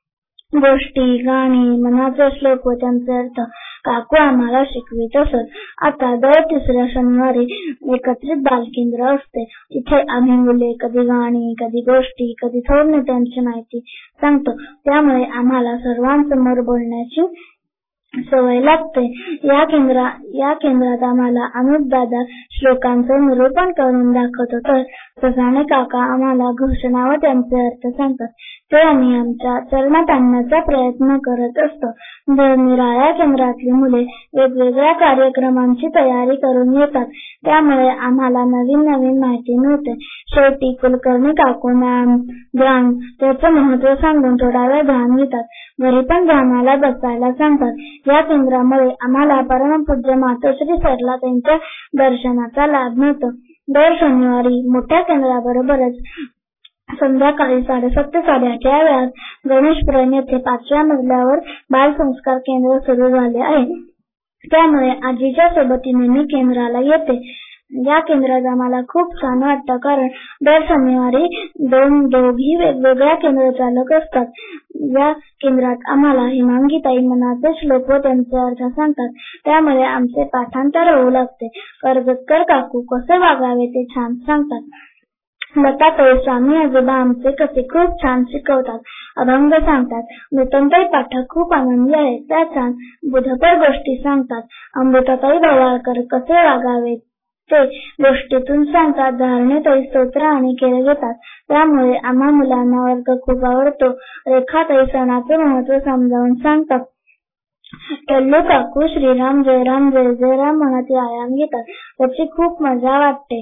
गोष्टी, गाणी, मनाचे श्लोक व त्यांचे अर्थ काकू आम्हाला शिकवित असत. आता दर तिसऱ्या शनिवारी एकत्रित बालकेंद्र असते. तिथे आम्ही मुले कधी गाणी, कधी गोष्टी, कधी थोर नेत्यांची माहिती सांगतो. त्यामुळे आम्हाला सर्वांसमोर बोलण्याची सवय लागते. या केंद्रात आम्हाला अनुपदादा श्लोकांचे निरूपण करून दाखवतो, तर ससाणे काका आम्हाला घोषणा व त्यांचे अर्थ सांगतात. ते आम्ही आमच्या चरणात आणण्याचा प्रयत्न करत असतो. निराळ्या केंद्रातली मुले वेगवेगळ्या कार्यक्रमांची तयारी करून येतात. त्यामुळे आम्हाला नवीन नवीन माहिती मिळते. शेवटी कुलकर्णी काकूंना ध्यान, त्याचं महत्व सांगून थोडा वेळ ध्यान घेतात. घरी पण ध्यानाला बसायला सांगतात. या केंद्रामुळे आम्हाला परमपूज्य मातोश्री सरला त्यांच्या दर्शनाचा लाभ मिळतो. दर शनिवारी मोठ्या केंद्राबरोबरच संध्याकाळी 7:30 ते 8:30 या वेळात गणेशपुरम येथे 5व्या मजल्यावर बालसंस्कार केंद्र सुरू झाले आहे. त्यामुळे आजीच्या सोबतीने मी केंद्राला येते. या केंद्रात आम्हाला खूप छान वाटतं, कारण दर शनिवारी दोघी वेगवेगळ्या केंद्र चालक असतात. या केंद्रात आम्हाला हिमांगीताई मनाचे श्लोक व त्यांचे अर्थ सांगतात. त्यामुळे आमचे पाठांतर होऊ लागते. कर्जतकर काकू कसे वागावे ते छान सांगतात. लताताई, स्वामी आजोबा आमचे कसे खूप छान शिकवतात, अभंग सांगतात. नूतनताई पाठक खूप आनंदी आहेत, त्या छान बुधपर गोष्टी सांगतात. अमृताताई भवाळकर कसे वागावे ते गोष्टीतून सांगतात. धारणेताई स्तोत्र आणि केले घेतात. त्यामुळे आम्हा मुलांना वर्ग खूप आवडतो. रेखाताई सणाचे महत्व समजावून सांगतात. टल्लू काकू श्रीराम जय राम जय जय राम म्हणत व्यायाम घेतात. त्याची खूप मजा वाटते.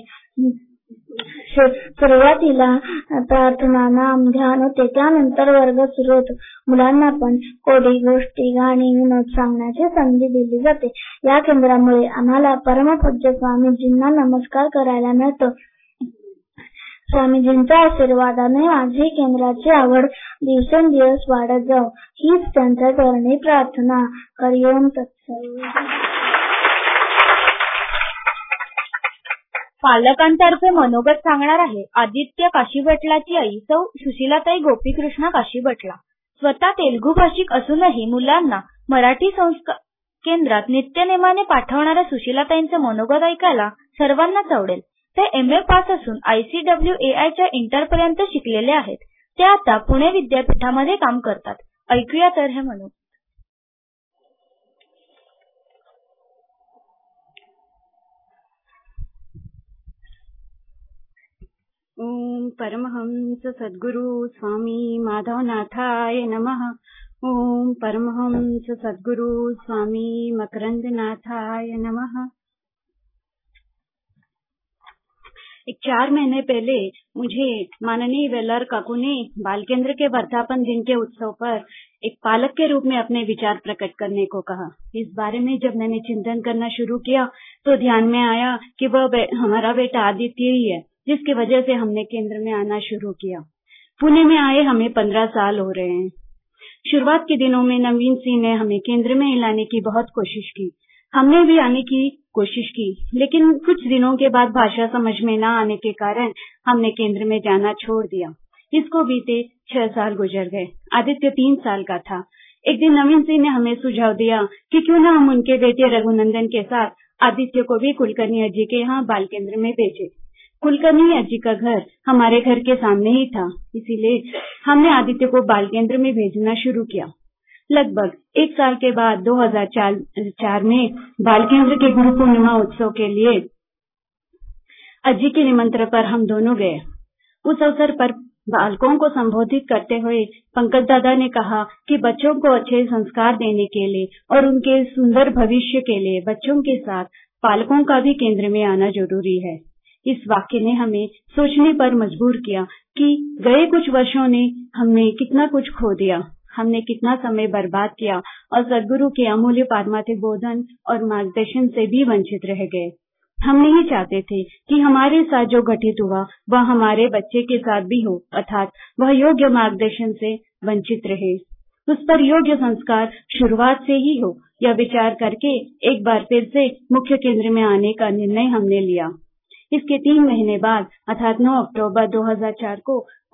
सुरुवातीला प्रार्थना, नाम, ध्यान होते. त्यानंतर वर्ग सुरू होतो. मुलांना पण कोडी, गोष्टी, गाणी, विनोद सांगण्याची संधी दिली जाते. या केंद्रामुळे आम्हाला परमपूज्य स्वामीजींना नमस्कार करायला मिळतो. स्वामीजींच्या आशीर्वादाने माझी केंद्राची आवड दिवसेंदिवस वाढत जाऊ, हीच त्यांच्या चरणी प्रार्थना. हरिओम तत्सत. पालकांतर्फे मनोगत सांगणार आहे आदित्य काशीबटलाची आई सौ सुशीलाताई गोपीकृष्ण काशीबटला. स्वतः तेलुगू भाषिक असूनही मुलांना मराठी संस्कार केंद्रात नित्यनेमाने पाठवणाऱ्या सुशीलाताईंचे मनोगत ऐकायला सर्वांनाच आवडेल. ते MA पास असून ICWAI च्या इंटरपर्यंत शिकलेले आहेत. ते आता पुणे विद्यापीठामध्ये काम करतात. ऐकूया तर हे मनोगत. ओम परमहंस सद्गुरु स्वामी माधवनाथाय नमः. ओम परमहंस सद्गुरु स्वामी मकरंदनाथाय नमः. 4 महीने पहले मुझे माननीय वेलर काकू ने बाल केंद्र के वर्धापन दिन के उत्सव पर एक पालक के रूप में अपने विचार प्रकट करने को कहा. इस बारे में जब मैंने चिंतन करना शुरू किया तो ध्यान में आया कि वह हमारा बेटा आदित्य ही है, जिसकी वजह से हमने केंद्र में आना शुरू किया. पुणे में आए हमें 15 साल हो रहे हैं. शुरुआत के दिनों में नवीन सिंह ने हमें केंद्र में लाने की बहुत कोशिश की. हमने भी आने की कोशिश की, लेकिन कुछ दिनों के बाद भाषा समझ में न आने के कारण हमने केंद्र में जाना छोड़ दिया. इसको बीते 6 साल गुजर गए. आदित्य 3 साल का था. एक दिन नवीन सिंह ने हमें सुझाव दिया कि क्यों न हम उनके बेटे रघुनंदन के साथ आदित्य को भी कुलकर्णी अज्जी के यहाँ बाल केंद्र में भेजे. कुलकर्णी अज्जी का घर हमारे घर के सामने ही था, इसीलिए हमने आदित्य को बाल केंद्र में भेजना शुरू किया. लगभग 1 साल के बाद 2004 में बाल केंद्र के गुरु पूर्णिमा उत्सव के लिए अज्जी के निमंत्रण पर हम दोनों गए. उस अवसर पर बालकों को संबोधित करते हुए पंकज दादा ने कहा कि बच्चों को अच्छे संस्कार देने के लिए और उनके सुंदर भविष्य के लिए बच्चों के साथ पालकों का भी केंद्र में आना जरूरी है. इस वाक्य ने हमें सोचने पर मजबूर किया कि गए कुछ वर्षों ने हमने कितना कुछ खो दिया, हमने कितना समय बर्बाद किया और सद्गुरु के अमूल्य पारमार्थिक बोधन और मार्गदर्शन से भी वंचित रह गए. हम नहीं चाहते थे कि हमारे साथ जो घटित हुआ वह हमारे बच्चे के साथ भी हो, अर्थात वह योग्य मार्गदर्शन से वंचित रहे. उस पर योग्य संस्कार शुरुआत से ही हो, यह विचार करके एक बार फिर से मुख्य केंद्र में आने का निर्णय हमने लिया. इसके 3 महीने बाद अर्थात 9 अक्टूबर 2004 को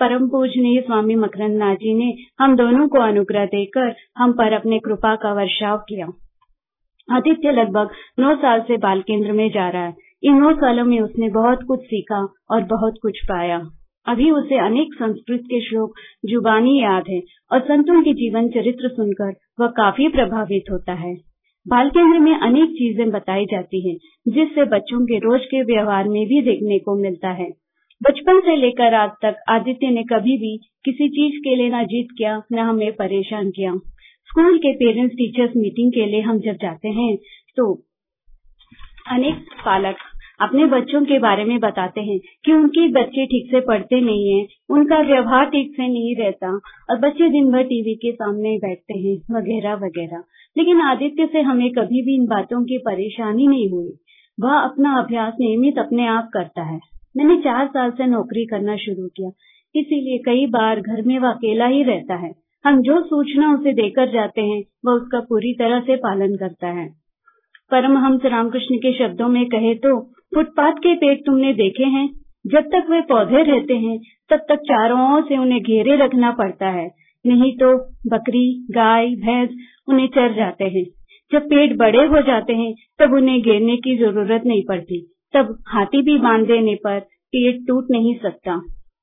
परम पूजनीय स्वामी मकरंदनाथ जी ने हम दोनों को अनुग्रह देकर हम पर अपने कृपा का वर्षाव किया। आदित्य लगभग 9 साल से बाल केंद्र में जा रहा है। इन 9 सालों में उसने बहुत कुछ सीखा और बहुत कुछ पाया। अभी उसे अनेक संस्कृत के श्लोक जुबानी याद है और संतों के जीवन चरित्र सुनकर वह काफी प्रभावित होता है। बाल केंद्र में अनेक चीजें बताई जाती हैं, जिससे बच्चों के रोज के व्यवहार में भी देखने को मिलता है। बचपन से लेकर आज तक आदित्य ने कभी भी किसी चीज के लिए न जिद किया, न हमें परेशान किया। स्कूल के पेरेंट्स टीचर्स मीटिंग के लिए हम जब जाते हैं तो अनेक पालक अपने बच्चों के बारे में बताते हैं कि उनके बच्चे ठीक से पढ़ते नहीं हैं, उनका व्यवहार ठीक से नहीं रहता और बच्चे दिन भर टीवी के सामने बैठते हैं वगैरह वगैरह। लेकिन आदित्य से हमें कभी भी इन बातों की परेशानी नहीं हुई। वह अपना अभ्यास नियमित अपने आप करता है। मैंने 4 साल से नौकरी करना शुरू किया, इसीलिए कई बार घर में वह अकेला ही रहता है। हम जो सूचना उसे देकर जाते हैं वह उसका पूरी तरह से पालन करता है। परमहंस रामकृष्ण के शब्दों में कहे तो फुटपाथ के पेड़ तुमने देखे हैं, जब तक वे पौधे रहते हैं तब तक चारों ओर से उन्हें घेरे रखना पड़ता है, नहीं तो बकरी, गाय, भैंस उन्हें चर जाते हैं। जब पेड़ बड़े हो जाते हैं तब उन्हें घेरने की जरूरत नहीं पड़ती, तब हाथी भी बांध देने पर पेड़ टूट नहीं सकता।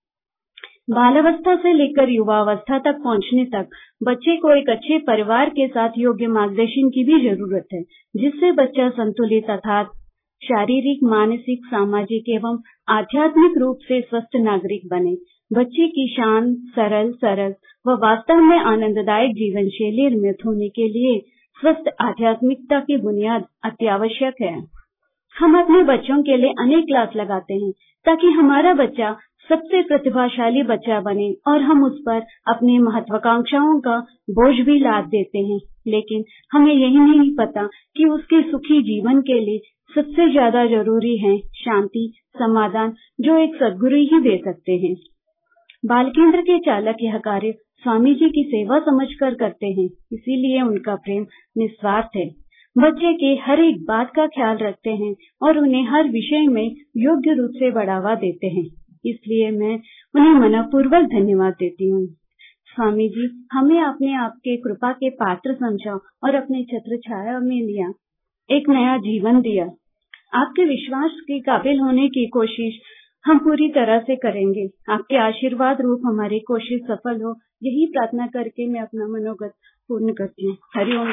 बालावस्था से लेकर युवावस्था तक पहुंचने तक बच्चे को एक अच्छे परिवार के साथ योग्य मार्गदर्शन की भी जरूरत है, जिससे बच्चा संतुलित अर्थात शारीरिक, मानसिक, सामाजिक एवं आध्यात्मिक रूप से स्वस्थ नागरिक बने। बच्चे की शांत, सरल व वास्तव में आनंददायक जीवन शैली निर्मित होने के लिए स्वस्थ आध्यात्मिकता की बुनियाद अत्यावश्यक है। हम अपने बच्चों के लिए अनेक क्लास लगाते हैं ताकि हमारा बच्चा सबसे प्रतिभाशाली बच्चा बने और हम उस पर अपनी महत्वाकांक्षाओं का बोझ भी लाद देते हैं। लेकिन हमें यही नहीं पता कि उसके सुखी जीवन के लिए सबसे ज्यादा जरूरी है शांति, समाधान, जो एक सद्गुरु ही दे सकते हैं। बाल केंद्र के चालक यह कार्य स्वामी जी की सेवा समझकर करते हैं, इसीलिए उनका प्रेम निस्वार्थ है। बच्चे के हर एक बात का ख्याल रखते हैं और उन्हें हर विषय में योग्य रूप से बढ़ावा देते हैं, इसलिए मैं उन्हें मनपूर्वक धन्यवाद देती हूँ। स्वामी जी, हमें अपने आपके कृपा के पात्र समझा और अपने छत्र छाया में लिया, एक नया जीवन दिया। आपके विश्वास के काबिल होने की कोशिश हम पूरी तरह से करेंगे। आपके आशीर्वाद रूप हमारी कोशिश सफल हो, यही प्रार्थना करके मैं अपना मनोगत पूर्ण करती हूँ। हरिओम।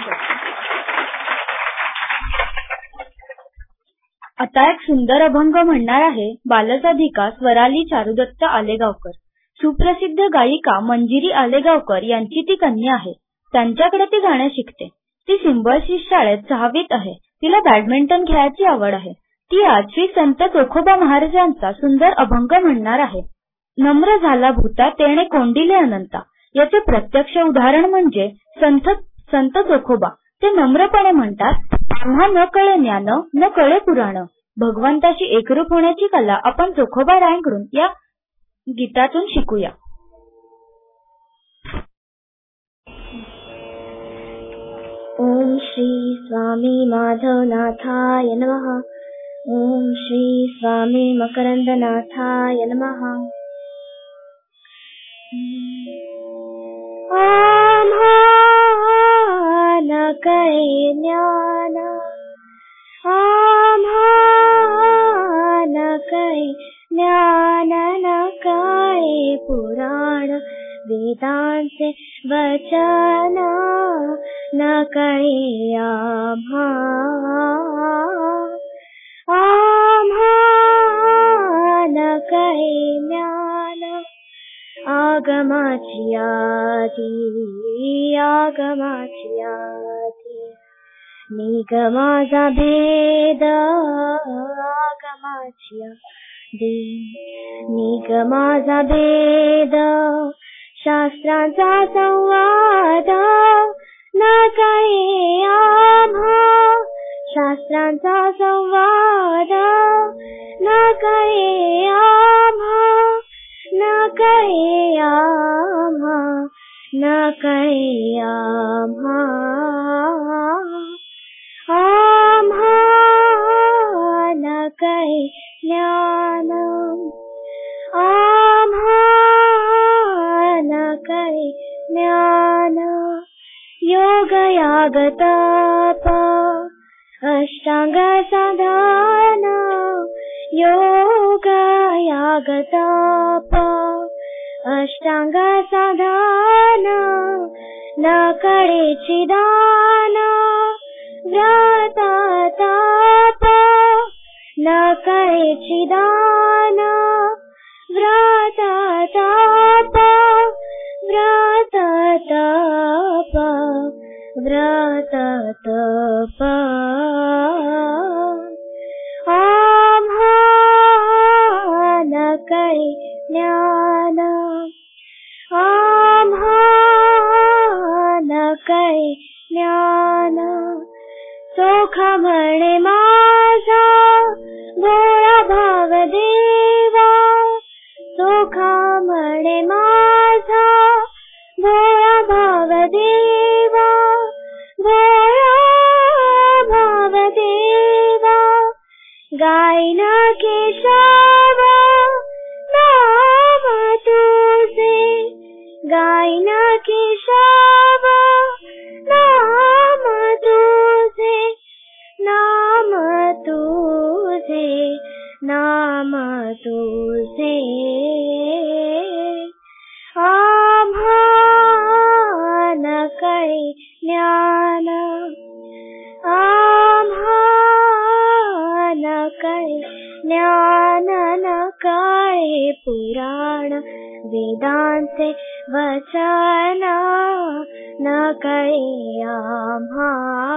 आता एक सुंदर अभंग म्हणणार आहे बालसाधिका स्वराली चारुदत्त आलेगावकर। सुप्रसिद्ध गायिका मंजिरी आलेगावकर यांची ती कन्या आहे। त्यांच्याकडे ती गाणं शिकते। ती सिम्बॉयसिस शाळेत 6वीत आहे। तिला बॅडमिंटन खेळायची आवड आहे। ती आज श्री संत चोखोबा महाराजांचा सुंदर अभंग म्हणणार आहे। नम्र झाला भूता तेणे कोंडिले अनंता। याचे प्रत्यक्ष उदाहरण म्हणजे संत चोखोबा। ते नम्रपणे म्हणतात, आम्हा न कळे ज्ञान, न कळे पुराण। भगवंताशी एकरूप होण्याची कला आपण चोखोबा रायांकडून या गीतातून शिकूया। ओम श्री स्वामी माधवनाथाय नमः। ओम श्री स्वामी मकरंदनाथाय नमः। आम्हा न कळे ज्ञान, आम्हा न कळे ज्ञान, न कळे पुराण। वेदांचे वचन न कळे आम्हा, आम्हा न कळे ज्ञान। आगमाची आदी, आगमाची आदी, निगमाचा भेद। आगमाची आदी, निगमाचा भेद। शास्त्रांचा संवाद न कळे आम्हा, शास्त्रांचा संवाद न कळे आम्हा, न कळे आम्हा, न कळे आम्हा, आम्हा न कळे ज्ञान। आम्हा यागताप अष्टांग साधन योग यागताप अष्टांग साधन न कळेची दान व्रत ताप न कळेची दान व्रत ताप व्रत तप व्रत तप आम्हा न कळे ज्ञान आम्हा न कळे ज्ञान सोख म्हणे माझा भोळा भाव देवा सोख म्हणे माझा भोळा भाव देवा भोळा भाव देवा गायन केशव नाम तुझे गायन केशव नाम तुझे नाम तुझे नाम तुझे आम्हा न कळे ज्ञान आम्हा न कळे ज्ञान न कळे पुराण वेदांचे वचन न कळे आम्हा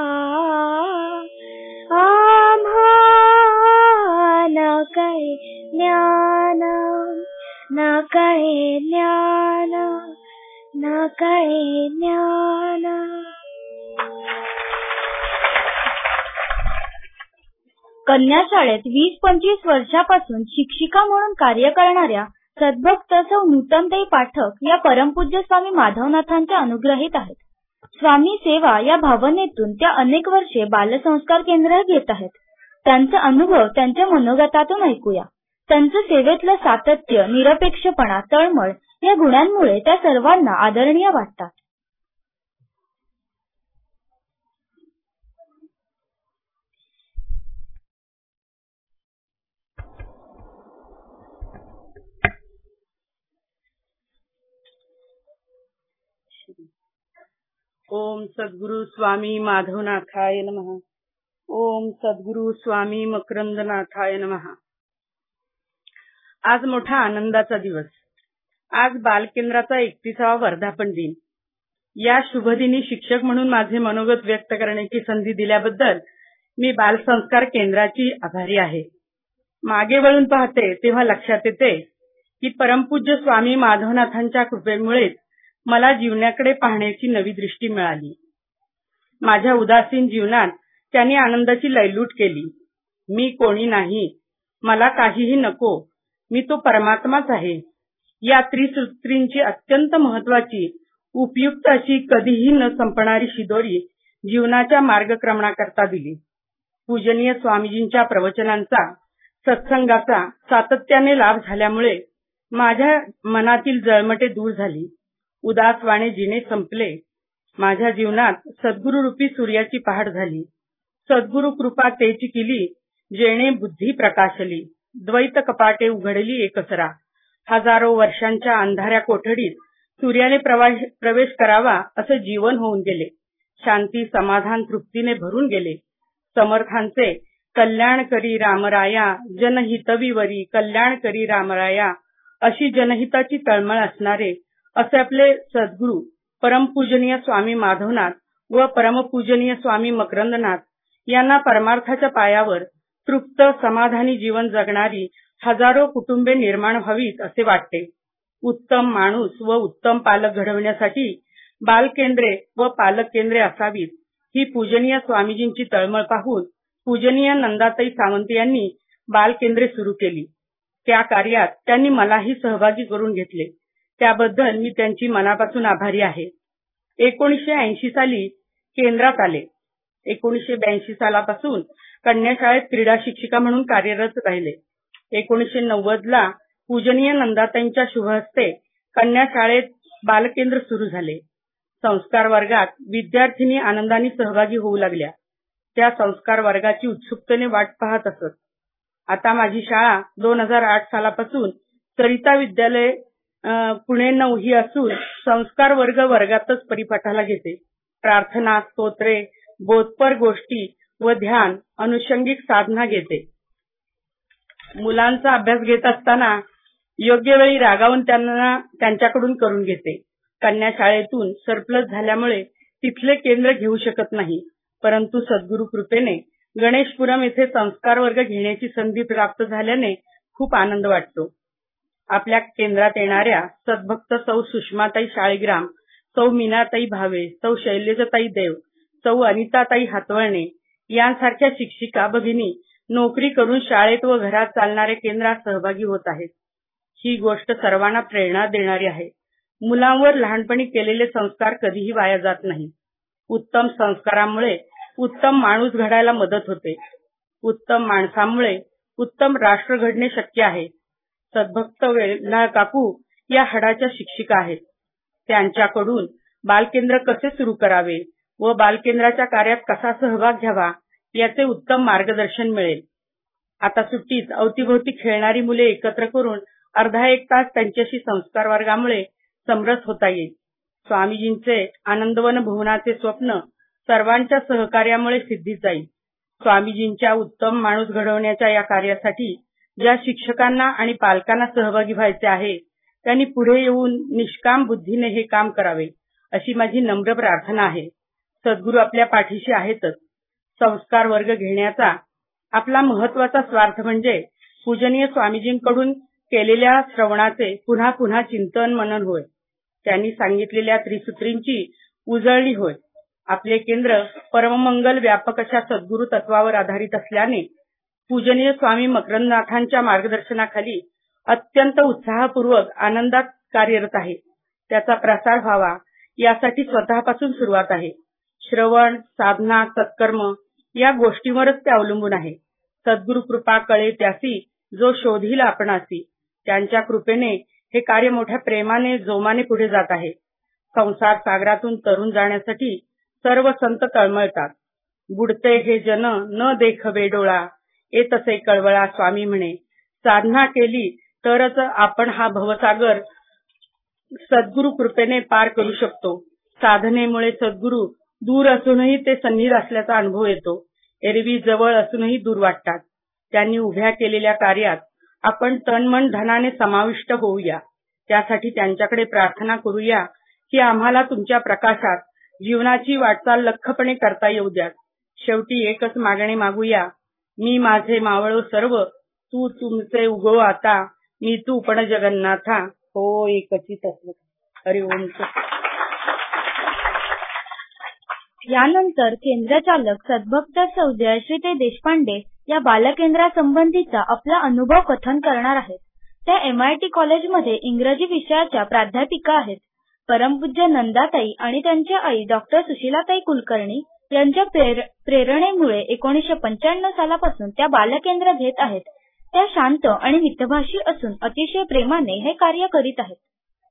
आम्हा न कळे ज्ञान न कळे ज्ञान न कळे ज्ञान. कन्या शाळेत 20-25 वर्षापासून शिक्षिका म्हणून कार्य करणाऱ्या सद्भक्त सौ नूतनताई पाठक या परमपूज्य स्वामी माधवनाथांच्या अनुग्रहित आहेत. स्वामी सेवा या भावनेतून त्या अनेक वर्षे बालसंस्कार केंद्र घेत आहेत. त्यांचा अनुभव त्यांच्या मनोगतातून ऐकूया. त्यांचं सेवेतलं सातत्य, निरपेक्षपणा, तळमळ या गुणांमुळे त्या सर्वांना आदरणीय वाटतात. ओम सद्गुरु स्वामी माधवनाथाय नमः. ओम सद्गुरु स्वामी मकरंदनाथाय नमः. आज मोठा आनंदाचा दिवस. आज बालकेंद्राचा 31वा वर्धापन दिन. या शुभदिनी शिक्षक म्हणून माझे मनोगत व्यक्त करण्याची संधी दिल्याबद्दल मी बालसंस्कार केंद्राची आभारी आहे. मागे वळून पाहते तेव्हा लक्षात येते की परमपूज्य स्वामी माधवनाथांच्या कृपेमुळेच मला जीवनाकडे पाहण्याची नवी दृष्टी मिळाली. माझ्या उदासीन जीवनात त्यांनी आनंदाची लयलूट केली. मी कोणी नाही, मला काहीही नको, मी तो परमात्माच आहे. या त्रिसूत्रींची अत्यंत महत्वाची, उपयुक्त अशी कधीही न संपणारी शिदोरी जीवनाच्या मार्गक्रमणाकरता दिली. पूजनीय स्वामीजींच्या प्रवचनांचा, सत्संगाचा सातत्याने लाभ झाल्यामुळे माझ्या मनातील जळमटे दूर झाली. उदासवाणे जिने संपले. माझ्या जीवनात सद्गुरुरूपी सूर्याची पहाट झाली. सद्गुरु कृपा तेची केली, जेणे बुद्धी प्रकाशली. द्वैत कपाटे उघडली एकसरा. हजारो वर्षांच्या अंधाऱ्या कोठडीत सूर्याने प्रवेश करावा असं जीवन होऊन गेले. शांती, समाधान, तृप्तीने भरून गेले. समर्थांचे कल्याण करी रामराया, जनहितविवरी कल्याण करी रामराया अशी जनहिताची तळमळ असणारे असे आपले सद्गुरू परमपूजनीय स्वामी माधवनाथ व परमपूजनीय स्वामी मकरंदनाथ यांना परमार्थाच्या पायावर तृप्त समाधानी जीवन जगणारी हजारो कुटुंबे निर्माण व्हावीत असे वाटते. उत्तम माणूस व उत्तम पालक घडवण्यासाठी बालकेंद्रे व पालक केंद्रे असावीत ही पूजनीय स्वामीजींची तळमळ पाहून पूजनीय नंदाताई सावंत यांनी बालकेंद्रे सुरू केली. त्या कार्यात त्यांनी मलाही सहभागी करून घेतले. त्याबद्दल मी त्यांची मनापासून आभारी आहे. 1980 साली केंद्रात आले. 1982 सालापासून कन्या शाळेत क्रीडा शिक्षिका म्हणून कार्यरत राहिले. 1990ला पूजनीय नंदाताईंच्या शुभहस्ते कन्या शाळेत बालकेंद्र सुरू झाले. संस्कार वर्गात विद्यार्थिनी आनंदाने सहभागी होऊ लागल्या. त्या संस्कार वर्गाची उत्सुकतेने वाट पाहत असत. आता माझी शाळा 2008 सालापासून सरिता विद्यालय पुणे 9 ही असून संस्कार वर्ग वर्गातच परिपाठाला घेते. प्रार्थना, स्तोत्रे, बोधपर गोष्टी व ध्यान, अनुषंगिक साधना घेते. मुलांचा अभ्यास घेत असताना योग्य वेळी रागावून त्यांच्याकडून करून घेते. कन्या शाळेतून सरप्लस झाल्यामुळे तिथले केंद्र घेऊ शकत नाही, परंतु सद्गुरु कृपेने गणेशपुरम येथे संस्कार वर्ग घेण्याची संधी प्राप्त झाल्याने खूप आनंद वाटतो. आपल्या केंद्रात येणाऱ्या सद्भक्त सौ सुषमाताई शाळीग्राम, सौ मीनाताई भावे, सौ शैलेजताई देव, सौ अनिताताई हातवळणे यांसारख्या शिक्षिका भगिनी नोकरी करून शाळेत व घरात चालणाऱ्या केंद्रात सहभागी होत आहेत. ही गोष्ट सर्वांना प्रेरणा देणारी आहे. मुलांवर लहानपणी केलेले संस्कार कधीही वाया जात नाही. उत्तम संस्कारामुळे उत्तम माणूस घडायला मदत होते. उत्तम माणसामुळे उत्तम राष्ट्र घडणे शक्य आहे. सद्भक्त वेल्हाळ काकू या हडाच्या शिक्षिका आहेत. त्यांच्याकडून बालकेंद्र कसे सुरू करावे व बालकेंद्राच्या कार्यात कसा सहभाग घ्यावा याचे उत्तम मार्गदर्शन मिळेल. आता सुट्टीत अवतीभोवती खेळणारी मुले एकत्र करून अर्धा एक तास त्यांच्याशी संस्कार वर्गामुळे समरस होता येईल. स्वामीजींचे आनंदवन भुवनाचे स्वप्न सर्वांच्या सहकार्यामुळे सिद्धीस जाईल. स्वामीजींच्या उत्तम माणूस घडवण्याच्या या कार्यासाठी ज्या शिक्षकांना आणि पालकांना सहभागी व्हायचे आहे त्यांनी पुढे येऊन निष्काम बुद्धीने हे काम करावे अशी माझी नम्र प्रार्थना आहे. सद्गुरू आपल्या पाठीशी आहेतच. संस्कार वर्ग घेण्याचा आपला महत्वाचा स्वार्थ म्हणजे पूजनीय स्वामीजींकडून केलेल्या श्रवणाचे पुन्हा पुन्हा चिंतन मनन होय. त्यांनी सांगितलेल्या त्रिसूत्रींची उजळणी होय. आपले केंद्र परममंगल व्यापक अशा सद्गुरू तत्वावर आधारित असल्याने पूजनीय स्वामी मकरंदनाथांच्या मार्गदर्शनाखाली अत्यंत उत्साहपूर्वक आनंदात कार्यरत आहे. त्याचा प्रसार व्हावा यासाठी स्वतःपासून सुरुवात आहे. श्रवण, साधना, सत्कर्म या गोष्टींवरच ते अवलंबून आहे. सद्गुरू कृपा कळे त्यासी जो शोधील आपणासी. त्यांच्या कृपेने हे कार्य मोठ्या प्रेमाने जोमाने पुढे जात आहे. संसार सागरातून तरुण जाण्यासाठी सर्व संत तळमळतात. बुडते हे जन न देखवे डोळा, येतसे कळवळा स्वामी म्हणे. साधना केली तरच आपण हा भवसागर सद्गुरू कृपेने पार करू शकतो. साधनेमुळे सद्गुरू दूर असूनही ते सन्निध असल्याचा अनुभव येतो. एरवी जवळ असूनही दूर वाटतात. त्यांनी उभ्या केलेल्या कार्यात आपण तन मन धनाने समाविष्ट होऊया. त्यासाठी त्यांच्याकडे प्रार्थना करूया की आम्हाला तुमच्या प्रकाशात जीवनाची वाटचाल लख्खपणे करता येऊ द्या. शेवटी एकच मागणे मागूया, मी माझे मावळो सर्व, तू तुमचे उगो आता, मी तू पण जगन्नाथा, हो एकची तत्व. हरि ओम. यानंतर केंद्रचालक सद्भक्त सौ जयश्रीताई देशपांडे या बालकेंद्रासंबंधीचा आपला अनुभव कथन करणार आहेत. त्या MIT कॉलेजमध्ये इंग्रजी विषयाच्या प्राध्यापिका आहेत. परमपूज्य नंदाताई आणि त्यांच्या आई डॉक्टर सुशीलाताई कुलकर्णी यांच्या प्रेरणेमुळे 1995 सालापासून त्या बालकेंद्र घेत आहेत. त्या शांत आणि मितभाषी असून अतिशय प्रेमाने हे कार्य करीत आहेत.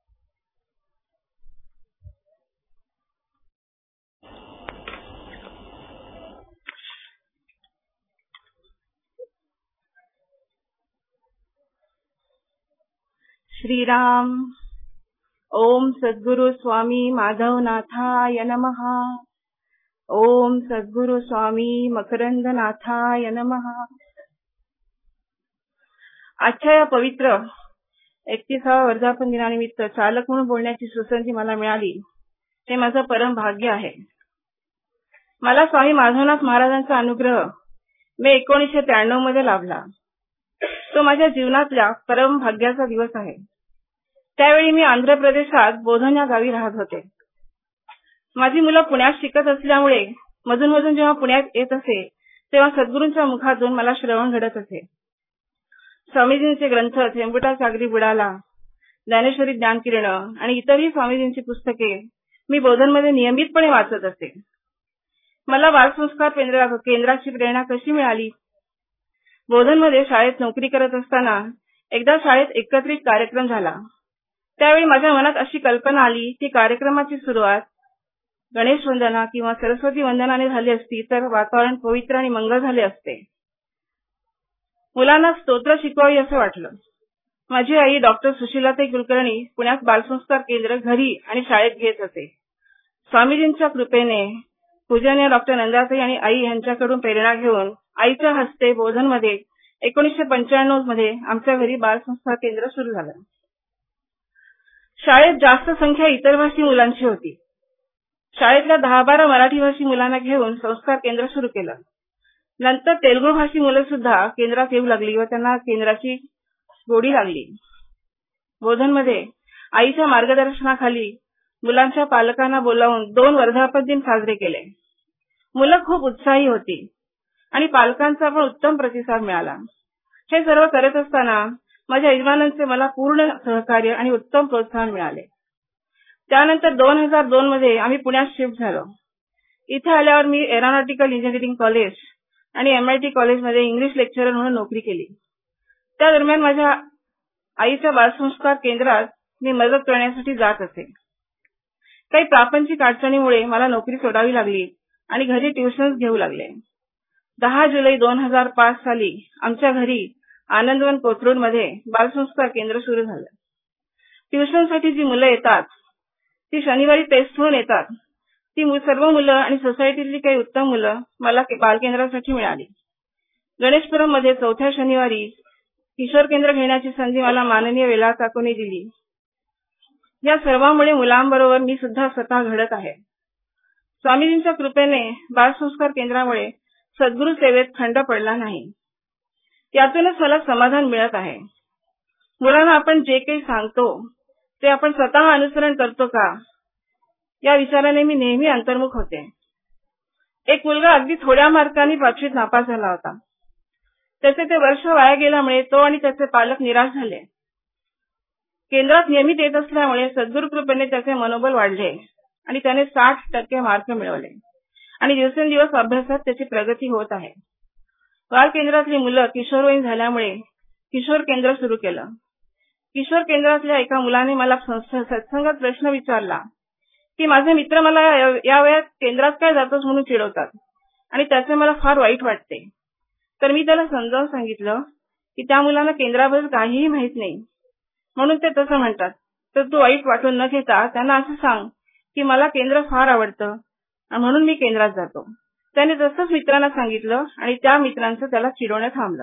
श्रीराम. ओम सद्गुरु स्वामी माधवनाथाय नमः. ओम सद्गुरु स्वामी मकरंदनाथाय नमः. आजच्या या पवित्र 31व्या वर्धापन दिनानिमित्त चालक म्हणून बोलण्याची सुसंधी मला मिळाली, हे माझं परम भाग्य आहे. मला स्वामी माधवनाथ महाराजांचा अनुग्रह मे 1993 मध्ये लाभला. तो माझ्या जीवनातल्या परम भाग्याचा दिवस आहे. त्यावेळी मी आंध्र प्रदेशात बोधन या गावी राहत होते. माझी मुलं पुण्यात शिकत असल्यामुळे मधून मधून जेव्हा पुण्यात येत असे तेव्हा सद्गुरूंच्या मुखातून मला श्रवण घडत असे. स्वामीजींचे ग्रंथ थेंबुटा सागरी बुडाला, ज्ञानेश्वरी ज्ञानकिरण आणि इतरही स्वामीजींची पुस्तके मी बोधनमध्ये नियमितपणे वाचत असे. मला बालसंस्कार केंद्राची प्रेरणा कशी मिळाली? बोधनमध्ये शाळेत नोकरी करत असताना एकदा शाळेत एकत्रित कार्यक्रम झाला. त्यावेळी माझ्या मनात अशी कल्पना आली की कार्यक्रमाची सुरुवात गणेश वंदना किंवा सरस्वती वंदनाने झाली असती तर वातावरण पवित्र आणि मंगळ झाले असते. मुलांना स्तोत्र शिकवावी असं वाटलं. माझी आई डॉक्टर सुशीलाताई कुलकर्णी पुण्यात बालसंस्कार केंद्र घरी आणि शाळेत घेत होते. स्वामीजींच्या कृपेने पूजनीय डॉक्टर नंदाताई आणि आई यांच्याकडून प्रेरणा घेऊन आईच्या हस्ते बोधनमध्ये 1995 मध्ये आमच्या घरी बालसंस्कार केंद्र सुरू झालं. शाळेत जास्त संख्या इतर भाषी मुलांची होती. शाळेतल्या 10-12 मराठी भाषी मुलांना घेऊन संस्कार केंद्र सुरू केलं. नंतर तेलुगू भाषी मुलं सुद्धा केंद्रात येऊ लागली व त्यांना केंद्राची गोडी लागली. बोधनमध्ये आईच्या मार्गदर्शनाखाली मुलांच्या पालकांना बोलावून 2 वर्धापन दिन साजरे केले. मुलं खूप उत्साही होती आणि पालकांचा पण उत्तम प्रतिसाद मिळाला. हे सर्व करत असताना माझ्या यजमानांचे मला पूर्ण सहकार्य आणि उत्तम प्रोत्साहन मिळाले. त्यानंतर 2002 मध्ये आम्ही पुण्यात शिफ्ट झालो. इथे आल्यावर मी एरोनॉटिकल इंजिनिअरिंग कॉलेज आणि MIT कॉलेजमध्ये इंग्लिश लेक्चरर म्हणून नोकरी केली. त्या दरम्यान माझ्या आईच्या बालसंस्कार केंद्रात मी मदत करण्यासाठी जात असे. काही प्रापंचिक अडचणीमुळे मला नोकरी सोडावी लागली आणि घरी ट्युशन्स घेऊ लागले. 10 जुलै 2005 साली आमच्या घरी आनंदवन कोथरूडमध्ये बालसंस्कार केंद्र सुरू झालं. ट्युशनसाठी जी मुलं येतात ती शनिवारी टेस्ट म्हणून येतात. ती सर्व मुलं आणि सोसायटीतली काही उत्तम मुलं मला बालकेंद्रासाठी मिळाली. गणेशपुरम मध्ये 4थ्या शनिवारी किशोर केंद्र घेण्याची संधी मला माननीय वेलाळ काकूंनी दिली. या सर्वांमुळे मुलांबरोबर मी सुद्धा स्वतः घडत आहे. स्वामीजींच्या कृपेने बालसंस्कार केंद्रामुळे सद्गुरू सेवेत खंड पडला नाही. यातूनच मला समाधान मिळत आहे. मुलांना आपण जे काही सांगतो ते आपण स्वतः अनुसरण करतो का या विचाराने मी नेहमी अंतर्मुख होते. एक मुलगा अगदी थोड्या मार्कांनी 5वीत नापास झाला होता. त्याचे ते वर्ष वाया गेल्यामुळे तो आणि त्याचे पालक निराश झाले. केंद्रात नियमित येत असल्यामुळे सद्गुरू कृपेने त्याचे मनोबल वाढले आणि त्याने 60% मार्क मिळवले आणि दिवसेंदिवस अभ्यासात त्याची प्रगती होत आहे. बाल केंद्रातली मुलं किशोरवयीन झाल्यामुळे किशोर केंद्र सुरू केलं. किशोर केंद्रातल्या एका मुलाने मला सत्संगात प्रश्न विचारला की माझे मित्र मला या वयात केंद्रात काय जातोस म्हणून चिडवतात आणि त्याचे मला फार वाईट वाटते. तर मी त्याला समजावून सांगितलं की त्या मुलांना केंद्राबद्दल काहीही माहित नाही म्हणून ते तसं म्हणतात. तर तू वाईट वाटून न घेता त्यांना असं सांग की मला केंद्र फार आवडतं म्हणून मी केंद्रात जातो. त्याने तसंच मित्रांना सांगितलं आणि त्या मित्रांचं त्याला चिडवणं थांबलं.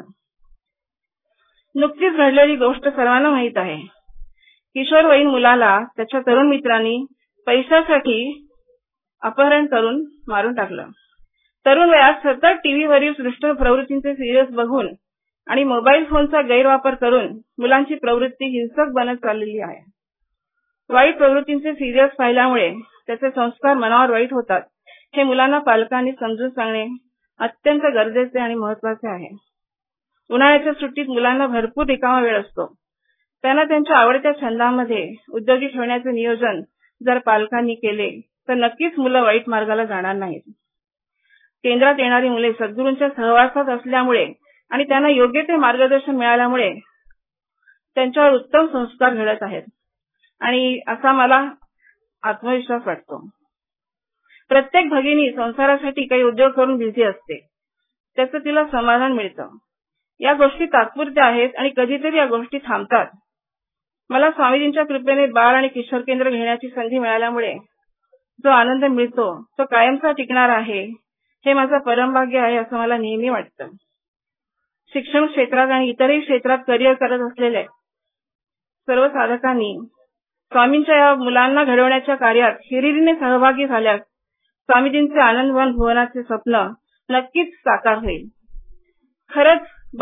नुकतीच घडलेली गोष्ट सर्वांना माहित आहे. किशोरवयीन मुलाला त्याच्या तरुण मित्रांनी पैशासाठी अपहरण करून मारून टाकलं. तरुण वयात सतत टीव्हीवरील सृष्ट प्रवृत्तींचे सिरियल्स बघून आणि मोबाईल फोनचा गैरवापर करून मुलांची प्रवृत्ती हिंसक बनत चाललेली आहे. वाईट प्रवृत्तींचे सिरियल्स पाहिल्यामुळे त्याचे संस्कार मनावर वाईट होतात हे मुलांना पालकांनी समजून सांगणे अत्यंत गरजेचे आणि महत्त्वाचे आहे. उन्हाळ्याच्या सुट्टीत मुलांना भरपूर रिकामा वेळ असतो. त्यांना त्यांच्या आवडत्या छंदांमध्ये उद्योगी ठेवण्याचे नियोजन जर पालकांनी केले तर नक्कीच मुलं वाईट मार्गाला जाणार नाहीत. केंद्रात येणारी मुले सद्गुरूंच्या सहवासात असल्यामुळे आणि त्यांना योग्य ते मार्गदर्शन मिळाल्यामुळे त्यांच्यावर उत्तम संस्कार घडत आहेत आणि असा मला आत्मविश्वास वाटतो. प्रत्येक भगिनी संसारासाठी काही उद्योग करून बिझी असते. त्याचं तिला समाधान मिळतं. या गोष्टी तात्पुरत्या आहेत आणि कधीतरी या गोष्टी थांबतात. मला स्वामीजींच्या कृपेने बाळ आणि किशोर केंद्र घेण्याची संधी मिळाल्यामुळे जो आनंद मिळतो तो कायमचा टिकणार आहे हे माझं परमभाग्य आहे असं मला नेहमी वाटतं. शिक्षण क्षेत्रात आणि इतरही क्षेत्रात करिअर करत असलेल्या सर्व साधकांनी स्वामींच्या या मुलांना घडवण्याच्या कार्यात हिरिरीने सहभागी झाल्यास स्वामीजींचे आनंदवन भुवनाचे स्वप्न नक्कीच साकार होईल. खरंच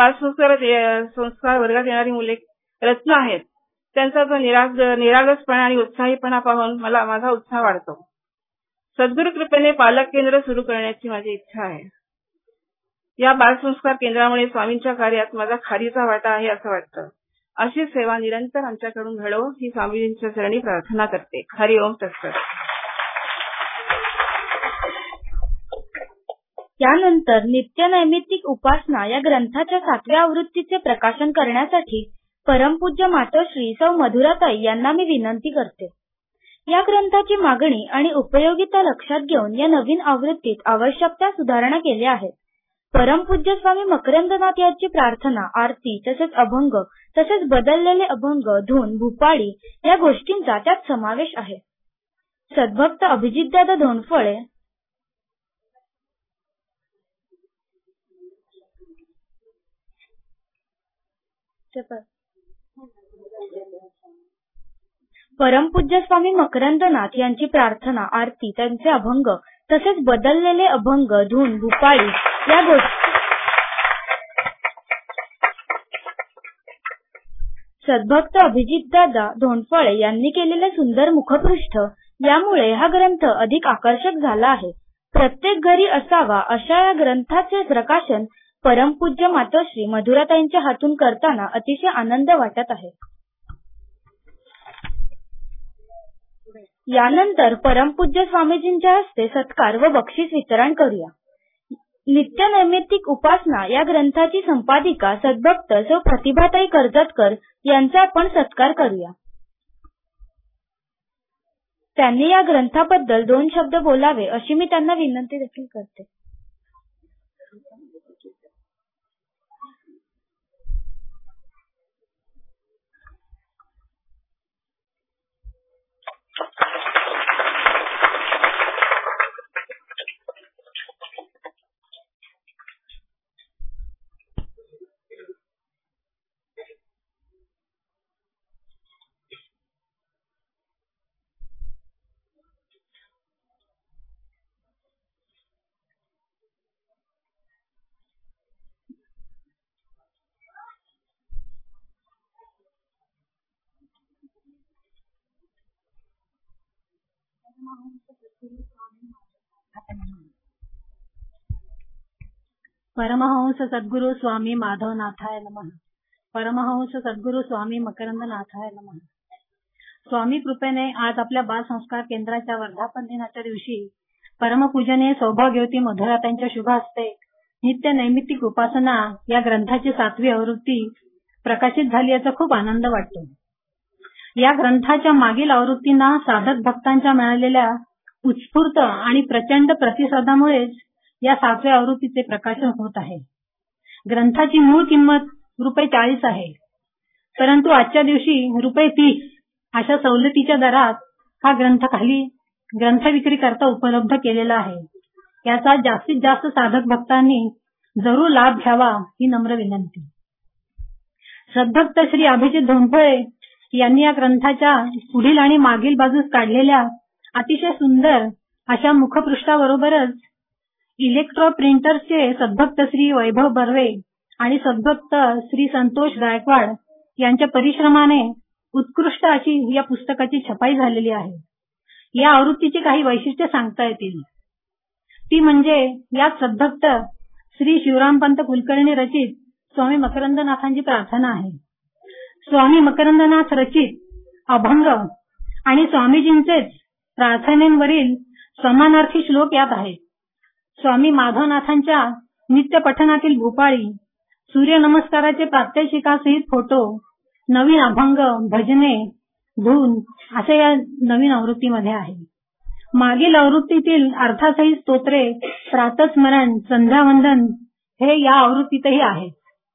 संस्कार वर्गात येणारी मुले रत्न आहेत. त्यांचा जो निरागसपणा आणि उत्साहीपणा पाहून माझा उत्साह वाढतो. सद्गुरू कृपेने पालक केंद्र सुरू करण्याची माझी इच्छा आहे. या बालसंस्कार केंद्रामुळे स्वामींच्या कार्यात माझा खारीचा वाटा आहे असं वाटतं. अशी सेवा निरंतर आमच्याकडून घडो ही स्वामीजींच्या चरणी प्रार्थना करते. हरि ओम तत्सत. त्यानंतर नित्यनैमित्तिक उपासना या ग्रंथाच्या 7व्या आवृत्तीचे प्रकाशन करण्यासाठी परमपूज्य मातोश्री सौ मधुराताई यांना मी विनंती करते. या ग्रंथाची मागणी आणि उपयोगिता लक्षात घेऊन या नवीन आवृत्तीत आवश्यक त्या सुधारणा केल्या आहेत. परमपूज्य स्वामी मकरंदनाथ यांची प्रार्थना, आरती तसेच अभंग तसेच बदललेले अभंग, धून, भूपाळी या गोष्टींचा त्यात समावेश आहे. सद्भक्त अभिजितदादा धोंडफळे परमपूज्य स्वामी मकरंदनाथ यांची प्रार्थना, आरती, त्यांचे अभंग तसेच बदललेले अभंग, धून, भूपाळी या गोष्टी सद्भक्त अभिजितदादा धोंडफळे यांनी केलेले सुंदर मुखपृष्ठ यामुळे हा ग्रंथ अधिक आकर्षक झाला आहे. प्रत्येक घरी असावा अशा या ग्रंथाचे प्रकाशन परमपूज्य मातोश्री मधुराताईंच्या हातून करताना अतिशय आनंद वाटत आहे. यानंतर परमपूज्य स्वामीजींच्या हस्ते सत्कार व बक्षीस वितरण करूया. नित्य नैमित्तिक उपासना या ग्रंथाची संपादिका सद्भक्त सौ प्रतिभाताई कर्जतकर यांचा आपण सत्कार करूया. त्यांनी या ग्रंथाबद्दल 2 शब्द बोलावे अशी मी त्यांना विनंती देखील करते. परमहंस सद्गुरु स्वामी माधवनाथाय नमः. परमहंस सद्गुरु स्वामी मकरंदनाथाय नमः. स्वामी कृपेने आज आपल्या बाल संस्कार केंद्राच्या वर्धापन दिनाच्या दिवशी परमपूजनीय सौभाग्यवती मधुराताईंच्या शुभ हस्ते नित्य नैमित्तिक उपासना या ग्रंथाची 7वी आवृत्ती प्रकाशित झाली याचा खूप आनंद वाटतो. या ग्रंथाच्या मागील आवृत्तींना साधक भक्तांच्या मिळालेल्या उत्स्फूर्त आणि प्रचंड प्रतिसादामुळेच या 7व्या आवृत्तीचे प्रकाशन होत आहे. ग्रंथाची मूळ किंमत ₹40 आहे, परंतु आजच्या दिवशी ₹30 अशा सवलतीच्या दरात हा ग्रंथ ग्रंथ विक्री करता उपलब्ध केलेला आहे. याचा जास्तीत जास्त साधक भक्तांनी जरूर लाभ घ्यावा ही नम्र विनंती. सद्भक्त श्री अभिजित धोंडफळे यांनी या ग्रंथाच्या पुढील आणि मागील बाजूस काढलेल्या अतिशय सुंदर अशा मुखपृष्ठाबरोबरच इलेक्ट्रो प्रिंटर्सचे सद्भक्त श्री वैभव बर्वे आणि सद्भक्त श्री संतोष गायकवाड यांच्या परिश्रमाने उत्कृष्ट अशी या पुस्तकाची छपाई झालेली आहे. या आवृत्तीची काही वैशिष्ट्ये सांगता येतील. ती म्हणजे यात सद्भक्त श्री शिवरामपंत कुलकर्णी रचित स्वामी मकरंदनाथांची प्रार्थना आहे. स्वामी मकरंदनाथ रचित अभंग आणि स्वामीजींचेच प्रार्थनेवरील समानार्थी श्लोक यात आहेत. स्वामी माधवनाथांच्या नित्य पठणातील भूपाळी, सूर्यनमस्काराचे प्रात्यक्षिकासहित फोटो, नवीन अभंग, भजने, धून असे या नवीन आवृत्तीमध्ये आहे. मागील आवृत्तीतील अर्थासहित स्तोत्रे, प्रातस्मरण, संध्यावंदन हे या आवृत्तीतही आहे.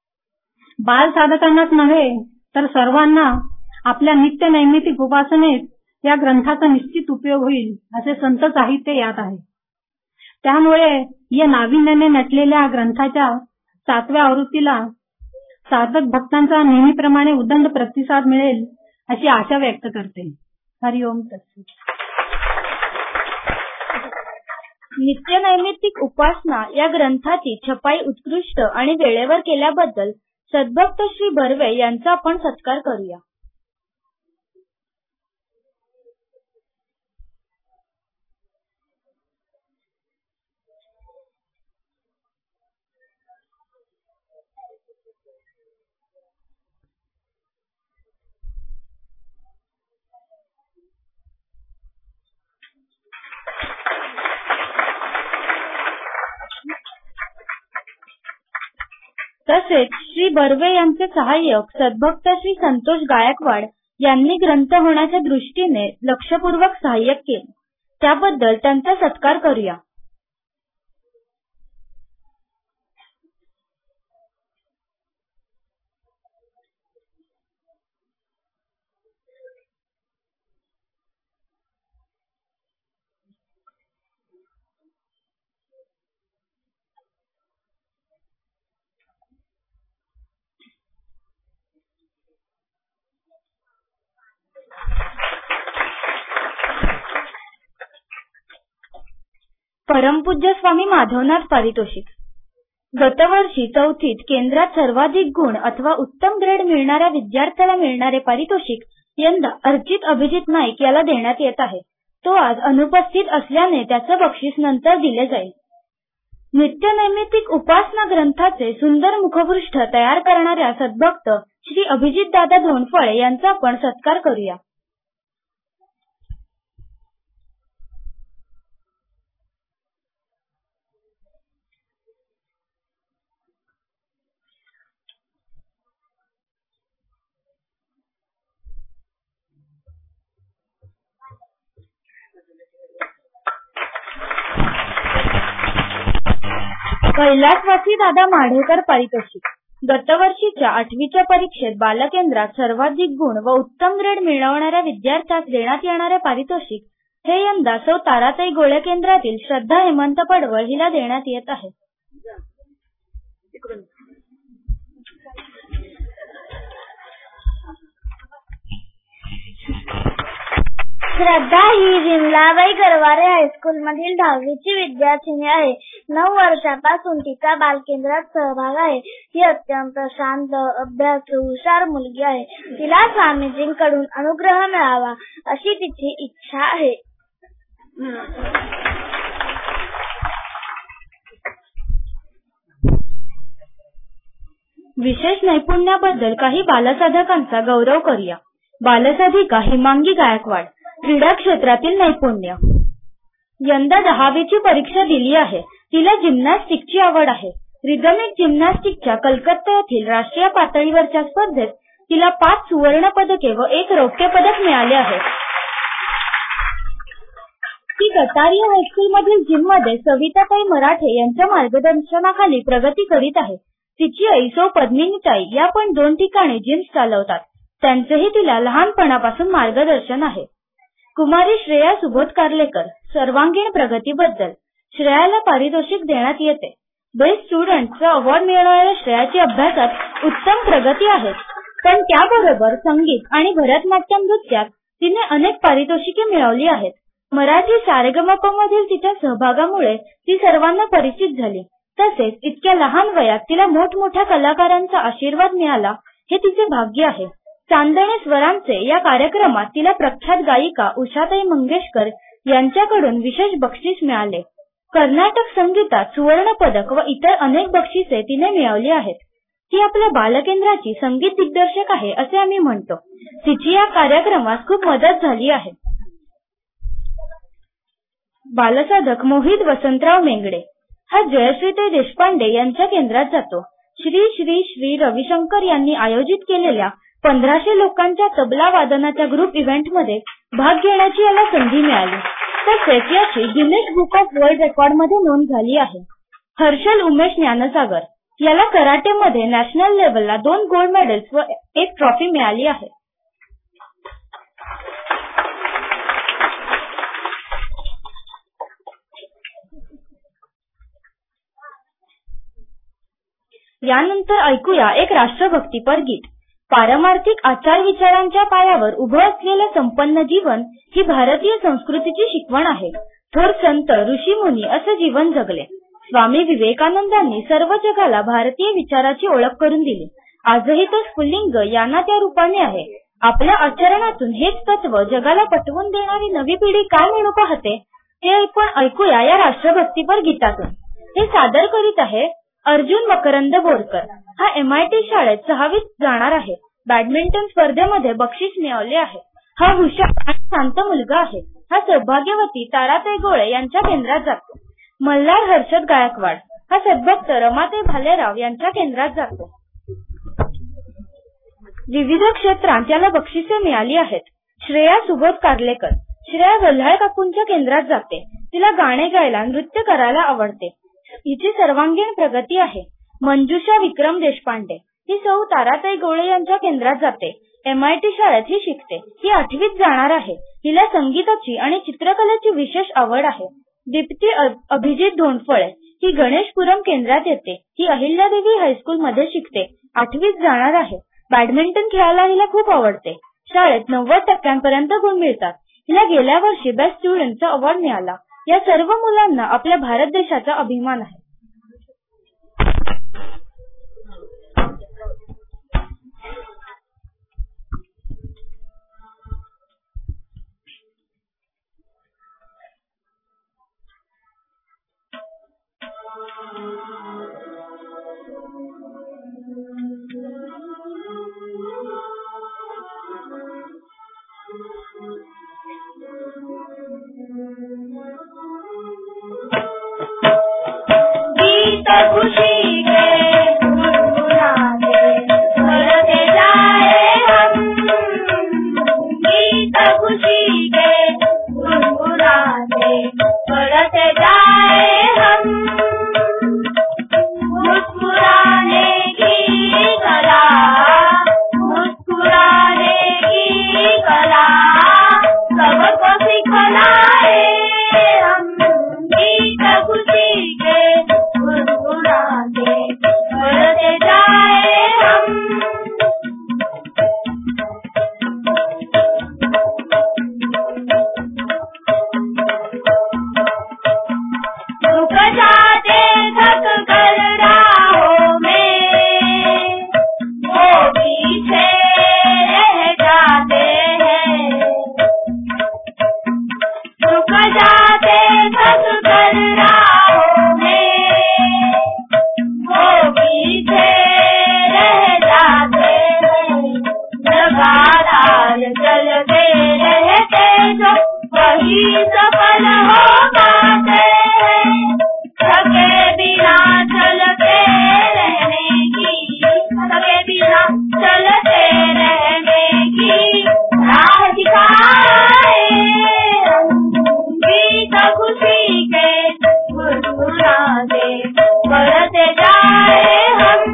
बाल साधकांनाच नव्हे तर सर्वांना आपल्या नित्य नैमित्तिक उपासनेत या ग्रंथाचा निश्चित उपयोग होईल असे संत साहित्य यात आहे. त्यामुळे या नाविन्याने नटलेल्या ग्रंथाच्या 7व्या आवृत्तीला साधक भक्तांचा नेहमीप्रमाणे उदंड प्रतिसाद मिळेल अशी आशा व्यक्त करते. हरिओम तत्सत. नित्य नैमित्तिक उपासना या ग्रंथाची छपाई उत्कृष्ट आणि वेळेवर केल्याबद्दल सद्भक्त श्री बर्वे यांचा आपण सत्कार करूया. तसेच श्री बर्वे यांचे सहाय्यक सद्भक्त श्री संतोष गायकवाड यांनी ग्रंथ होण्याच्या दृष्टीने लक्षपूर्वक सहाय्य केले, त्याबद्दल त्यांचा सत्कार करूया. परमपूज्य स्वामी माधवनाथ पारितोषिक. गतवर्षी 4थीत केंद्रात सर्वाधिक गुण अथवा उत्तम ग्रेड मिळणाऱ्या विद्यार्थ्याला मिळणारे पारितोषिक यंदा अर्चित अभिजित नाईक याला देण्यात येत आहे. तो आज अनुपस्थित असल्याने त्याचे बक्षीस नंतर दिले जाईल. नित्यनैमित्तिक उपासना ग्रंथाचे सुंदर मुखपृष्ठ तयार करणाऱ्या सद्भक्त श्री अभिजित दादा धोंडफळे यांचा आपण सत्कार करूया. कैलासवासी दादा माढेकर पारितोषिक. गतवर्षीच्या 8वीच्या परीक्षेत बालकेंद्रात सर्वाधिक गुण व उत्तम ग्रेड मिळवणाऱ्या विद्यार्थ्यास देण्यात येणारे पारितोषिक हे यंदा सौ ताराताई गोळे केंद्रातील श्रद्धा हेमंत पडवळ हिला देण्यात येत आहे. श्रद्धा ही विमलाबाई गरवारे हायस्कूल मधील 10वीची विद्यार्थिनी आहे. 9 वर्षापासून तिचा बालकेंद्रात सहभाग आहे. ही अत्यंत शांत, अभ्यासू, हुशार मुलगी आहे. तिला स्वामीजींकडून अनुग्रह मिळावा अशी तिची इच्छा आहे. विशेष नैपुण्याबद्दल काही बालसाधकांचा गौरव करूया. बालसाधिका हिमांगी गायकवाड. क्रीडा क्षेत्रातील नैपुण्य. यंदा 10वीची परीक्षा दिली आहे. तिला जिम्नॅस्टिकची आवड आहे. रिदमिक जिम्नॅस्टिकच्या कलकत्ता येथील राष्ट्रीय पातळीवरच्या स्पर्धेत तिला 5 सुवर्ण पदके व 1 रौप्य पदक मिळाले आहे. ती कटारिया हायस्कूल मधील जिममध्ये सविताताई मराठे यांच्या मार्गदर्शनाखाली प्रगती करीत आहे. तिची आई सौ पद्मिनीताई या पण 2 ठिकाणी जिम्स चालवतात. त्यांचेही तिला लहानपणापासून मार्गदर्शन आहे. कुमारी श्रेया सुबोध कार्लेकर. सर्वांगीण प्रगतीबद्दल श्रेयाला पारितोषिक देण्यात येते. बेस्ट स्टुडंटचा अवॉर्ड मिळवणाऱ्या श्रेयाची अभ्यासात उत्तम प्रगती आहे. पण त्याबरोबर संगीत आणि भरतनाट्यम नृत्यात तिने अनेक पारितोषिके मिळवली आहेत. मराठी सारेगमप मधील तिच्या सहभागामुळे ती सर्वांना परिचित झाली. तसेच इतक्या लहान वयात तिला मोठमोठ्या कलाकारांचा आशीर्वाद मिळाला हे तिचे भाग्य आहे. चांदणे स्वरांचे या कार्यक्रमात तिला प्रख्यात गायिका उषाताई मंगेशकर यांच्याकडून विशेष बक्षीस मिळाले. कर्नाटक संगीतात सुवर्ण पदक व इतर अनेक बक्षिसे तिने मिळवली आहेत. ती आपल्या बालकेंद्राची संगीत दिग्दर्शक आहे असे आम्ही म्हणतो. तिची या कार्यक्रमात खूप मदत झाली आहे. बालसाधक मोहित वसंतराव मेंगडे. हा जयश्रीताई देशपांडे यांच्या केंद्रात जातो. श्री श्री श्री रविशंकर यांनी आयोजित केलेल्या 1500 लोकांच्या तबला वादनाच्या ग्रुप इव्हेंटमध्ये भाग घेण्याची याला संधी मिळाली. तसेच याची Guinness book of world record मध्ये नोंद झाली आहे. हर्षल उमेश ज्ञानसागर याला कराटेमध्ये नॅशनल लेव्हलला 2 गोल्ड मेडल्स व 1 ट्रॉफी मिळाली आहे. यानंतर ऐकूया एक राष्ट्रभक्तीपर गीत. पारमार्थिक आचार विचारांच्या पायावर उभं असलेलं संपन्न जीवन ही भारतीय संस्कृतीची शिकवण आहे. थोर संत ऋषीमुनी असं जीवन जगले. स्वामी विवेकानंदांनी सर्व जगाला भारतीय विचाराची ओळख करून दिली. आजही तो स्फुल्लिंग यांना त्या रूपाने आहे. आपल्या आचरणातून हेच तत्व जगाला पटवून देणारी नवी पिढी काय म्हणू पाहते हे आपण ऐकूया या राष्ट्रभक्तीपर गीतातून. हे सादर करीत आहे अर्जुन मकरंद बोरकर. हा MIT शाळेत 6वीत जाणार आहे. बॅडमिंटन स्पर्धेमध्ये बक्षीस मिळवले आहे. हा हुशार आणि शांत मुलगा आहे. हा सौभाग्यवती ताराताई गोळे यांच्या केंद्रात जातो. मल्हार हर्षद गायकवाड. हा सद्भक्त रमाताई भालेराव यांच्या केंद्रात जातो. विविध क्षेत्रात त्याला बक्षिसे मिळाली आहेत. श्रेया सुबोध कार्लेकर. श्रेया वल्हाळ काकूंच्या केंद्रात जाते. तिला गाणे गायला, नृत्य करायला आवडते. हिची सर्वांगीण प्रगती आहे. मंजुषा विक्रम देशपांडे. ही सौ ताराताई गोळे यांच्या केंद्रात जाते. MIT शाळेत ही शिकते. ही 8वीत जाणार आहे. हिला संगीताची आणि चित्रकलेची विशेष आवड आहे. दीप्ती अभिजित धोंडफळे. ही गणेशपुरम केंद्रात येते. ही अहिल्यादेवी हायस्कूल मध्ये शिकते. 8वीत जाणार आहे. बॅडमिंटन खेळायला हिला खूप आवडते. शाळेत 90% गुण मिळतात. हिला गेल्या वर्षी बेस्ट स्टुडंटचा अवॉर्ड मिळाला. या सर्व मुलांना आपल्या भारत देशाचा अभिमान आहे. गीत खुशी के गुनगुनाते बढ़ते जाए हम, गीत खुशी के गुनगुनाते बढ़ते जाए हम, मुस्कुराने की कला, मुस्कुराने की कला सबको सिखलाए हम, गीत खुशी के गुनगुनाते बढ़ते जाए हम। रुक जाते थक कर राहों में, वो पीछे रह जाते हैं। रुक जाते थक कर राहों में, वो पीछे रह जाते हैं। लगातार चलते रहते जो वही सफल हो पाते हैं। थके बिना चलते रहने की, थके बिना चलते रहने की राह दिखाए हम, गीत खुशी के गुनगुनाते बढ़ते जाए हम।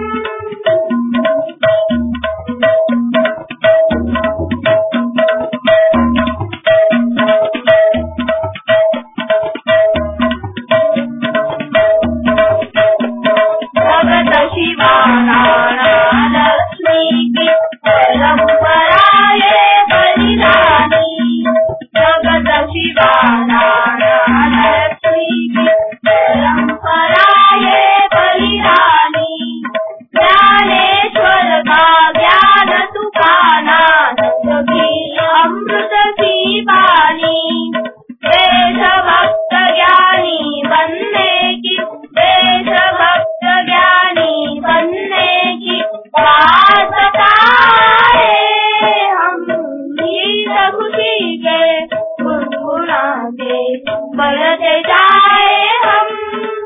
भगत शिवानारायण लक्ष्मी की परंपरा ये बलिदानी, भगत शिवानारायण लक्ष्मी की परंपरा ये बलिदानी। ज्ञानेश्वर का ज्ञान तुकाना की अमृत की बानी, देशभक्त ज्ञानी बनने की, देशभक्त ज्ञानी बनने की बात बताए हम, गीत खुशी के गुनगुनाते बढ़ते जाए हम,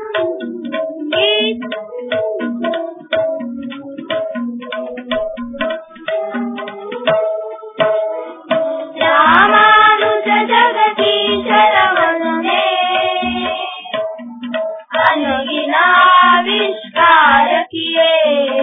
गीत रामानुज जगदीशर मन में अनगिन आविष्कार किए।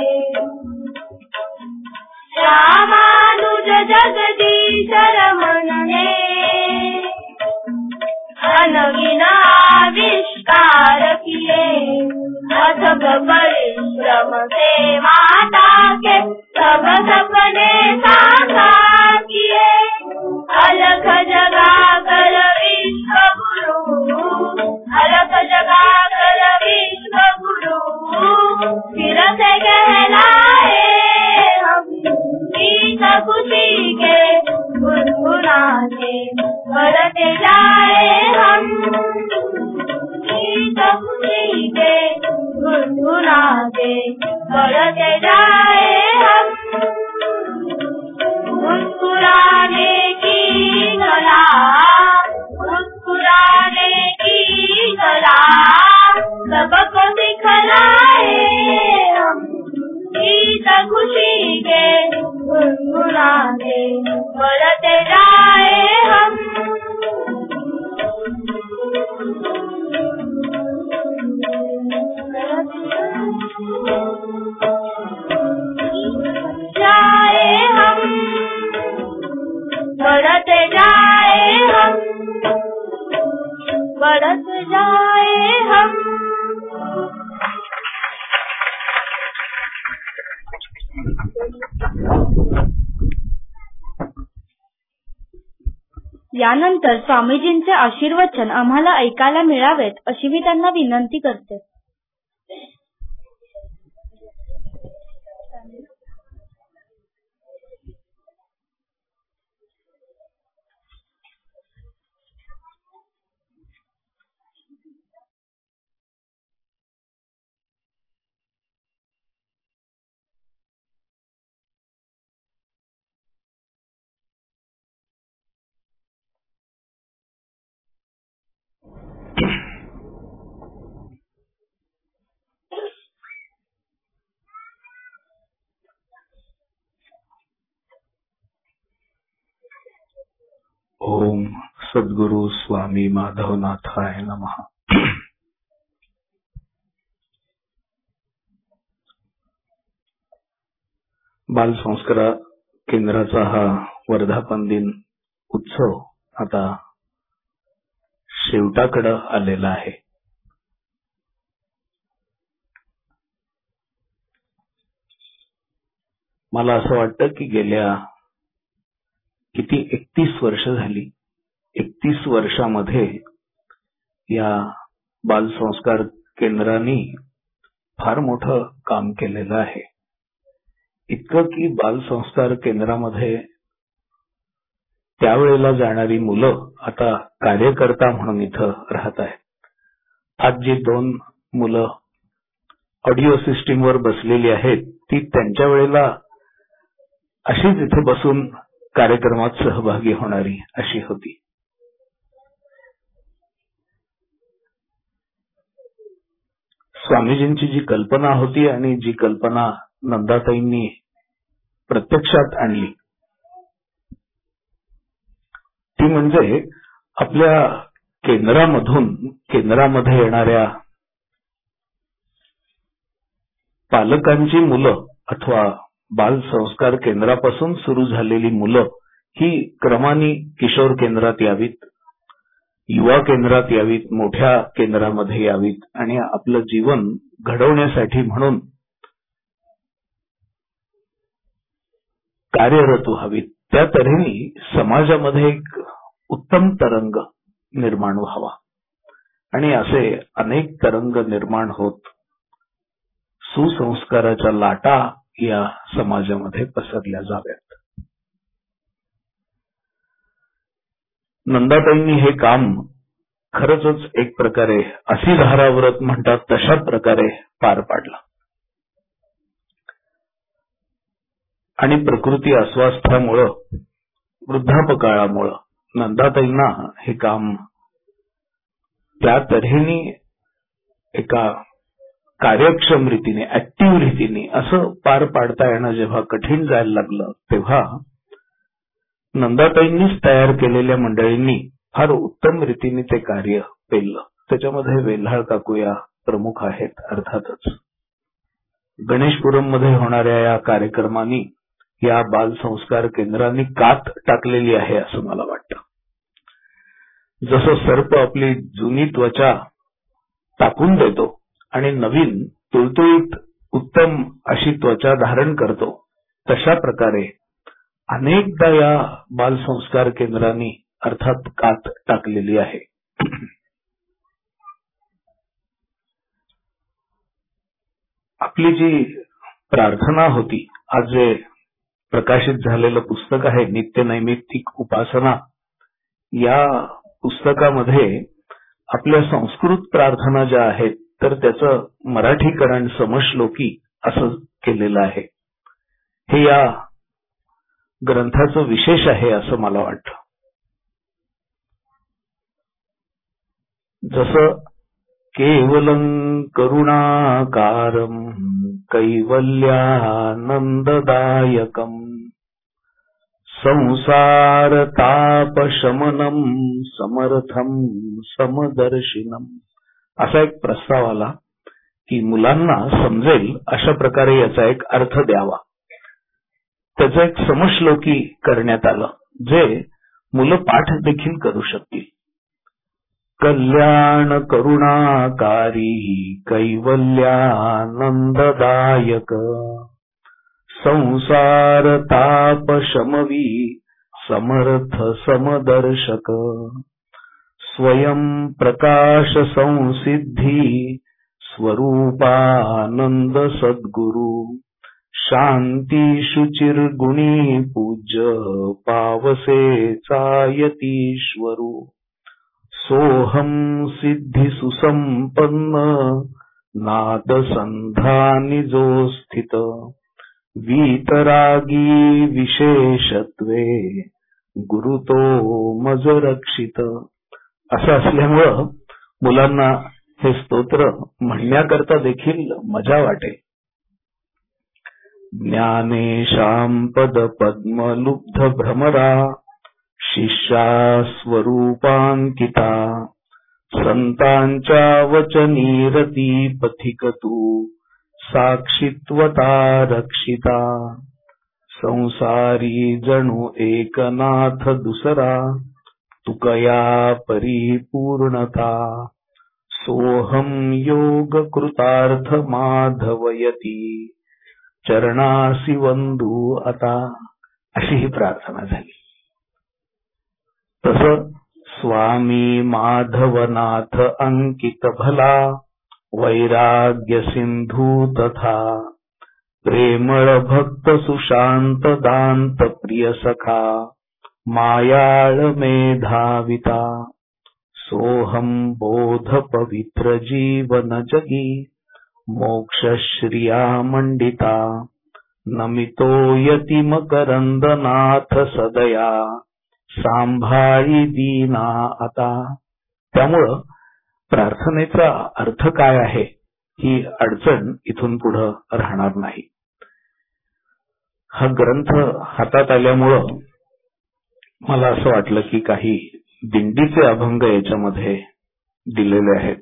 रामानुज जगदीशर मन में अनगिन आविष्कार किए। अथक परिश्रम से माता के सब सपने साकार किए। अलख जगा कर विश्व गुरु, अलख जगा कर विश्व गुरु फिर से कहलाए हम, गीत खुशी के गुनगुनाते बढ़ते जाए हम, गीत खुशी के गुनगुनाते बढ़ते जाए हम। मुस्कुराने की कला, मुस्कुराने की कला सबको सिखलाए हम, गीत खुशी के बांधे बढ़ते जाए हम बढ़ते जाए हम बढ़ते जाए हम। यानंतर स्वामीजींचे आशीर्वचन आम्हाला ऐकायला मिळावेत अशी मी त्यांना विनंती करते. ओम सद्गुरु स्वामी माधवनाथाय नमः. बाल संस्कार केंद्राचा हा वर्धापन दिन उत्सव आता शेवटाकडे आलेला आहे. मला असं वाटतं की गेल्या किती 31 वर्ष झाली. 31 वर्षामध्ये या बाल संस्कार केंद्राने फार मोठं काम केलेलं आहे. इतकं की बाल संस्कार केंद्रामध्ये त्यावेळेला जाणारी मुलं आता कार्यकर्ता म्हणून इथं राहत आहेत. आज जी 2 मुलं ऑडिओ सिस्टीमवर बसलेली आहेत ती त्यांच्या वेळेला अशीच इथे बसून कार्यक्रमात सहभागी होणारी अशी होती. स्वामीजींची जी कल्पना होती आणि जी कल्पना नंदाताईंनी प्रत्यक्षात आणली ती म्हणजे आपल्या केंद्रामध्ये येणाऱ्या पालकांची मुलं अथवा बाल संस्कार केंद्रापासून सुरू झालेली मुलं ही क्रमाने किशोर केंद्रात यावीत, युवा केंद्रात यावीत, मोठ्या केंद्रामध्ये यावीत आणि आपलं जीवन घडवण्यासाठी म्हणून कार्यरत व्हावीत. त्या तऱ्हेने समाजामध्ये एक उत्तम तरंग निर्माण व्हावा आणि असे अनेक तरंग निर्माण होत सुसंस्काराच्या लाटा या समाजामध्ये पसरल्या जाव्यात. नंदाताईंनी हे काम खरंच एक प्रकारे अशी धाराव्रत म्हणतात तशा प्रकारे पार पाडलं आणि प्रकृती अस्वास्थ्यामुळं वृद्धापकाळामुळं नंदाताईंना हे काम त्या तऱ्हेने एका कार्यक्षम रीतीने ऍक्टिव्ह रीतीने असं पार पाडता येणं जेव्हा कठीण जायला लागलं तेव्हा नंदाताईंनीच तयार केलेल्या मंडळींनी फार उत्तम रीतीने ते कार्य पेललं. त्याच्यामध्ये वेल्हाळ काकू या प्रमुख आहेत. अर्थातच गणेशपुरम मध्ये होणाऱ्या या कार्यक्रमांनी या बाल संस्कार केंद्रांनी कात टाकलेली आहे असं मला वाटतं. जसं सर्प आपली जुनी त्वचा टाकून देतो आणि नवीन तुळतुळीत उत्तम अशी त्वचा धारण करतो तशा प्रकारे अनेकदा या बाल संस्कार केंद्रांनी अर्थात कात टाकलेली आहे. आपली जी प्रार्थना होती, आज जे प्रकाशित झालेलं पुस्तक आहे नित्यनैमित्तिक उपासना, या पुस्तकामध्ये आपल्या संस्कृत प्रार्थना ज्या आहेत तर त्याचं मराठीकरण समश्लोकी असं केलेलं आहे. हे या ग्रंथाचं विशेष आहे असं मला वाटतं. जसं केवलं करुणाकारं कैवल्यानंददायकं संसार ताप शमनम समर्थम समदर्शिनम. असा एक प्रस्ताव आला की मुलांना समजेल अशा प्रकारे याचा एक अर्थ द्यावा. त्याचं एक समश्लोकी करण्यात आलं जे मुलं पाठ देखील करू शकतील. कल्याण करुणाकारी कैवल्यानंददायक संसार ताप शमवी समर्थ समदर्शक स्वयं प्रकाश संसिद्धी स्वरूपानंद सद्गुरु शांती शुचिर गुणी पूज्य पावसे चायतीश्वरू सोहम सिद्धी सुसंपन्न नाद संधानी जो स्थित वीतरागी विशेषत्वे गुरुतो मज रक्षित. असं असल्यामुळं मुलांना हे स्तोत्र म्हणण्याकरता देखील मजा वाटेल. ज्ञानेशां पद पद्म लुब्ध भ्रमरा शिष्या स्वरूपांकिता संतांच्या वचनीरती पथिकतू साक्षित्वता रक्षिता संसारी जणू एकनाथ दुसरा तुकया परिपूर्णता सोहम योग कृतार्थ माधवयती चरणासी वंदू आता. अशी ही प्रार्थना झाली. तस स्वामी माधवनाथ अंकित भला वैराग्य सिंधू तथा प्रेमळ भक्त सुशांत दांत प्रिय सखा मायाळ मेधाविता सोहम बोध पवित्र जीवन जगी मोक्षश्रिया मंडिता नमितो यती मकरंदनाथ सदया सांभाळी दीना आता. त्यामुळं प्रार्थनेचा अर्थ काय आहे ही अडचण इथून पुढं राहणार नाही. हा ग्रंथ हातात आल्यामुळं मला असं वाटलं की काही दिंडीचे अभंग याच्यामध्ये दिलेले आहेत.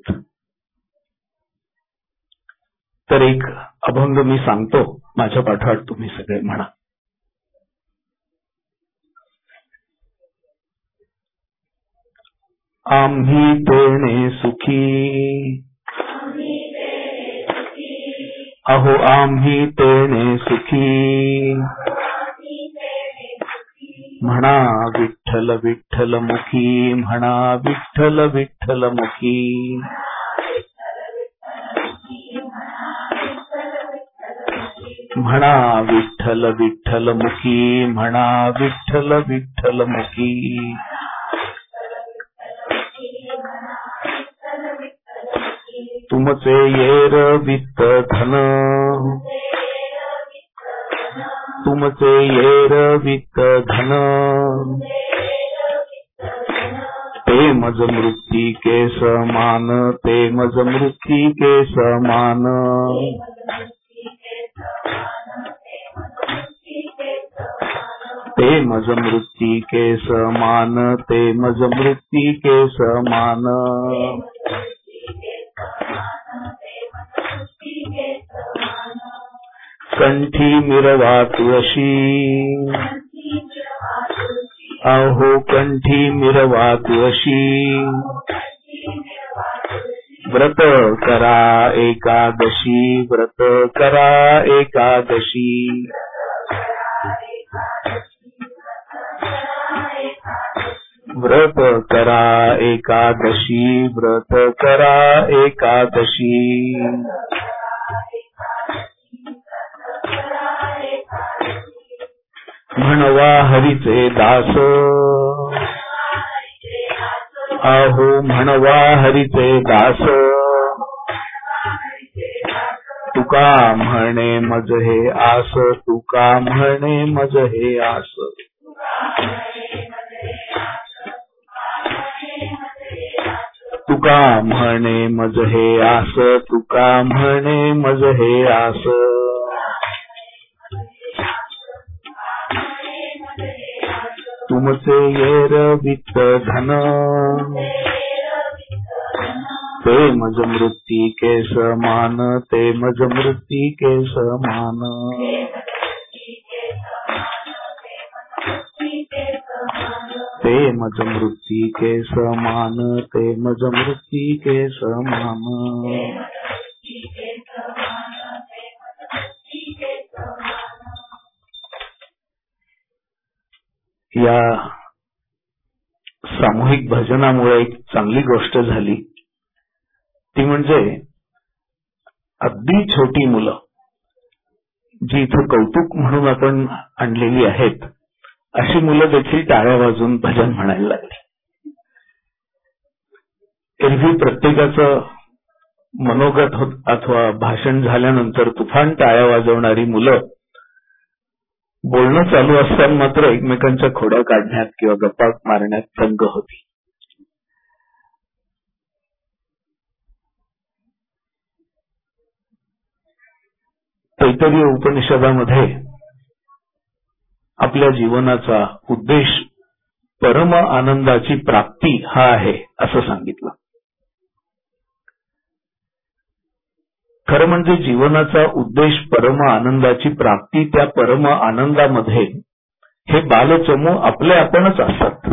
तर एक अभंग मी सांगतो, माझ्या पाठोपाठ तुम्ही सगळे म्हणा. आम्ही तेणे सुखी अहो आम्ही तेणे सुखी म्हणा विठ्ठल विठ्ठल मुखी म्हणा विठ्ठल विठ्ठल मुखी म्हणा विठ्ठल विठ्ठल मुखी म्हणा विठ्ठल विठ्ठल मुखी तुमचे येर वित्त धन तुमचे येर वित्त धन ते मज मृत्यू के समान ते मज मृत्यू के समान ते मज मृत्यु के समान ते मज मृत्यु के समान कंठी मिरवा तुळशी अहो कंठी मिरवा तुळशी व्रत करा एकादशी व्रत करा एकादशी व्रत करा एकादशी व्रत करा एकादशी म्हणवा हरीचे दास अहो म्हणवा हरीचे दास तुका म्हणे मज हे आस तुका म्हणे मज हे आस तुका म्हणे मज हे आस तुका म्हणे मज हे आस तुमचे येरवित धन ते मज मृत्तिके समान ते मज मृत्तिके समान ते मज मृत्तिके समान ते मज मृत्तिके समान या सामूहिक भजनामुळे एक चांगली गोष्ट झाली ती म्हणजे अगदी छोटी मुलं जी इथं कौतुक म्हणून आपण आणलेली आहेत अशी मुलं देखील टाळ्या वाजवून भजन म्हणायला लागली. एरवी प्रत्येकाचं मनोगत अथवा भाषण झाल्यानंतर तुफान टाळ्या वाजवणारी मुलं बोलणं चालू असताना मात्र एकमेकांच्या खोड्या काढण्यात किंवा गप्पा मारण्यात दंग होती. तैत्तिरीय उपनिषदामध्ये आपल्या जीवनाचा उद्देश परम आनंदाची प्राप्ती हा आहे असं सांगितलं. खरं म्हणजे जीवनाचा उद्देश परम आनंदाची प्राप्ती, त्या परम आनंदामध्ये हे बालचमू आपले आपणच असतात.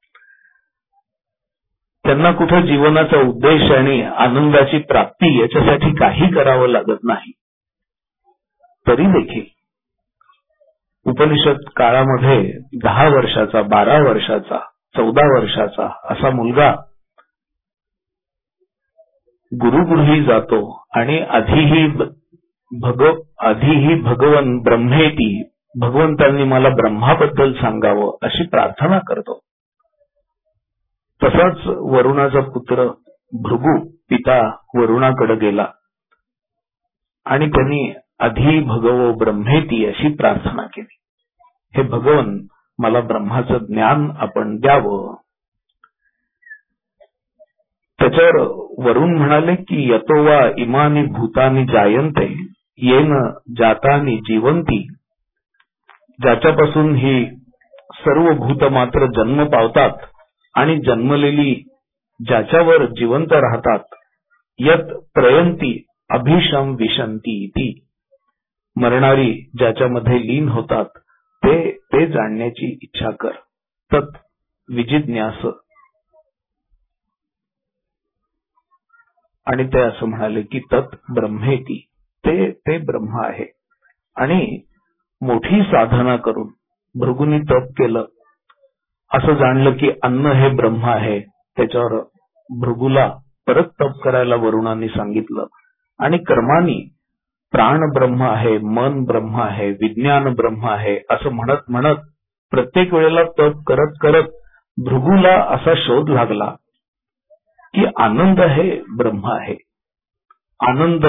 त्यांना कुठे जीवनाचा उद्देश आणि आनंदाची प्राप्ती याच्यासाठी काही करावं लागत नाही. तरी देखील उपनिषद काळामध्ये 10 वर्षाचा 12 वर्षाचा 14 वर्षाचा असा मुलगा गुरुगृही जातो आणि आधीही भगवन ब्रह्मेती, भगवंतांनी मला ब्रह्माबद्दल सांगावं अशी प्रार्थना करतो. तसाच वरुणाचा पुत्र भृगू पिता वरुणाकडे गेला आणि त्यांनी आधी भगवो ब्रह्मेती अशी प्रार्थना केली. हे भगवन मला ब्रह्माचं ज्ञान आपण द्यावं. त्याच्यावर वरुण म्हणाले की यतो वा इमानी भूतानी जायन्ते येन जातानी जीवंती, ज्याच्यापासून ही सर्व भूत मात्र जन्म पावतात आणि जन्मलेली ज्याच्यावर जिवंत राहतात, यत प्रयंती अभिशम विशंती ती, मरणारी ज्याच्यामध्ये लीन होतात ते जाणण्याची इच्छा कर. तत् विजिज्ञास. आणि ते असं म्हणाले की तत् ब्रह्मेती, ते ब्रह्म आहे. आणि मोठी साधना करून भृगूंनी तप केलं, असं जाणलं की अन्न हे ब्रह्म आहे. त्याच्यावर भृगूला परत तप करायला वरुणांनी सांगितलं आणि कर्मानी प्राण ब्रह्म आहे, मन ब्रह्म आहे, विज्ञान ब्रह्म आहे असं म्हणत म्हणत प्रत्येक वेळेला तप करत करत भृगूला असा शोध लागला की आनंद हे ब्रह्म आहे, आनंद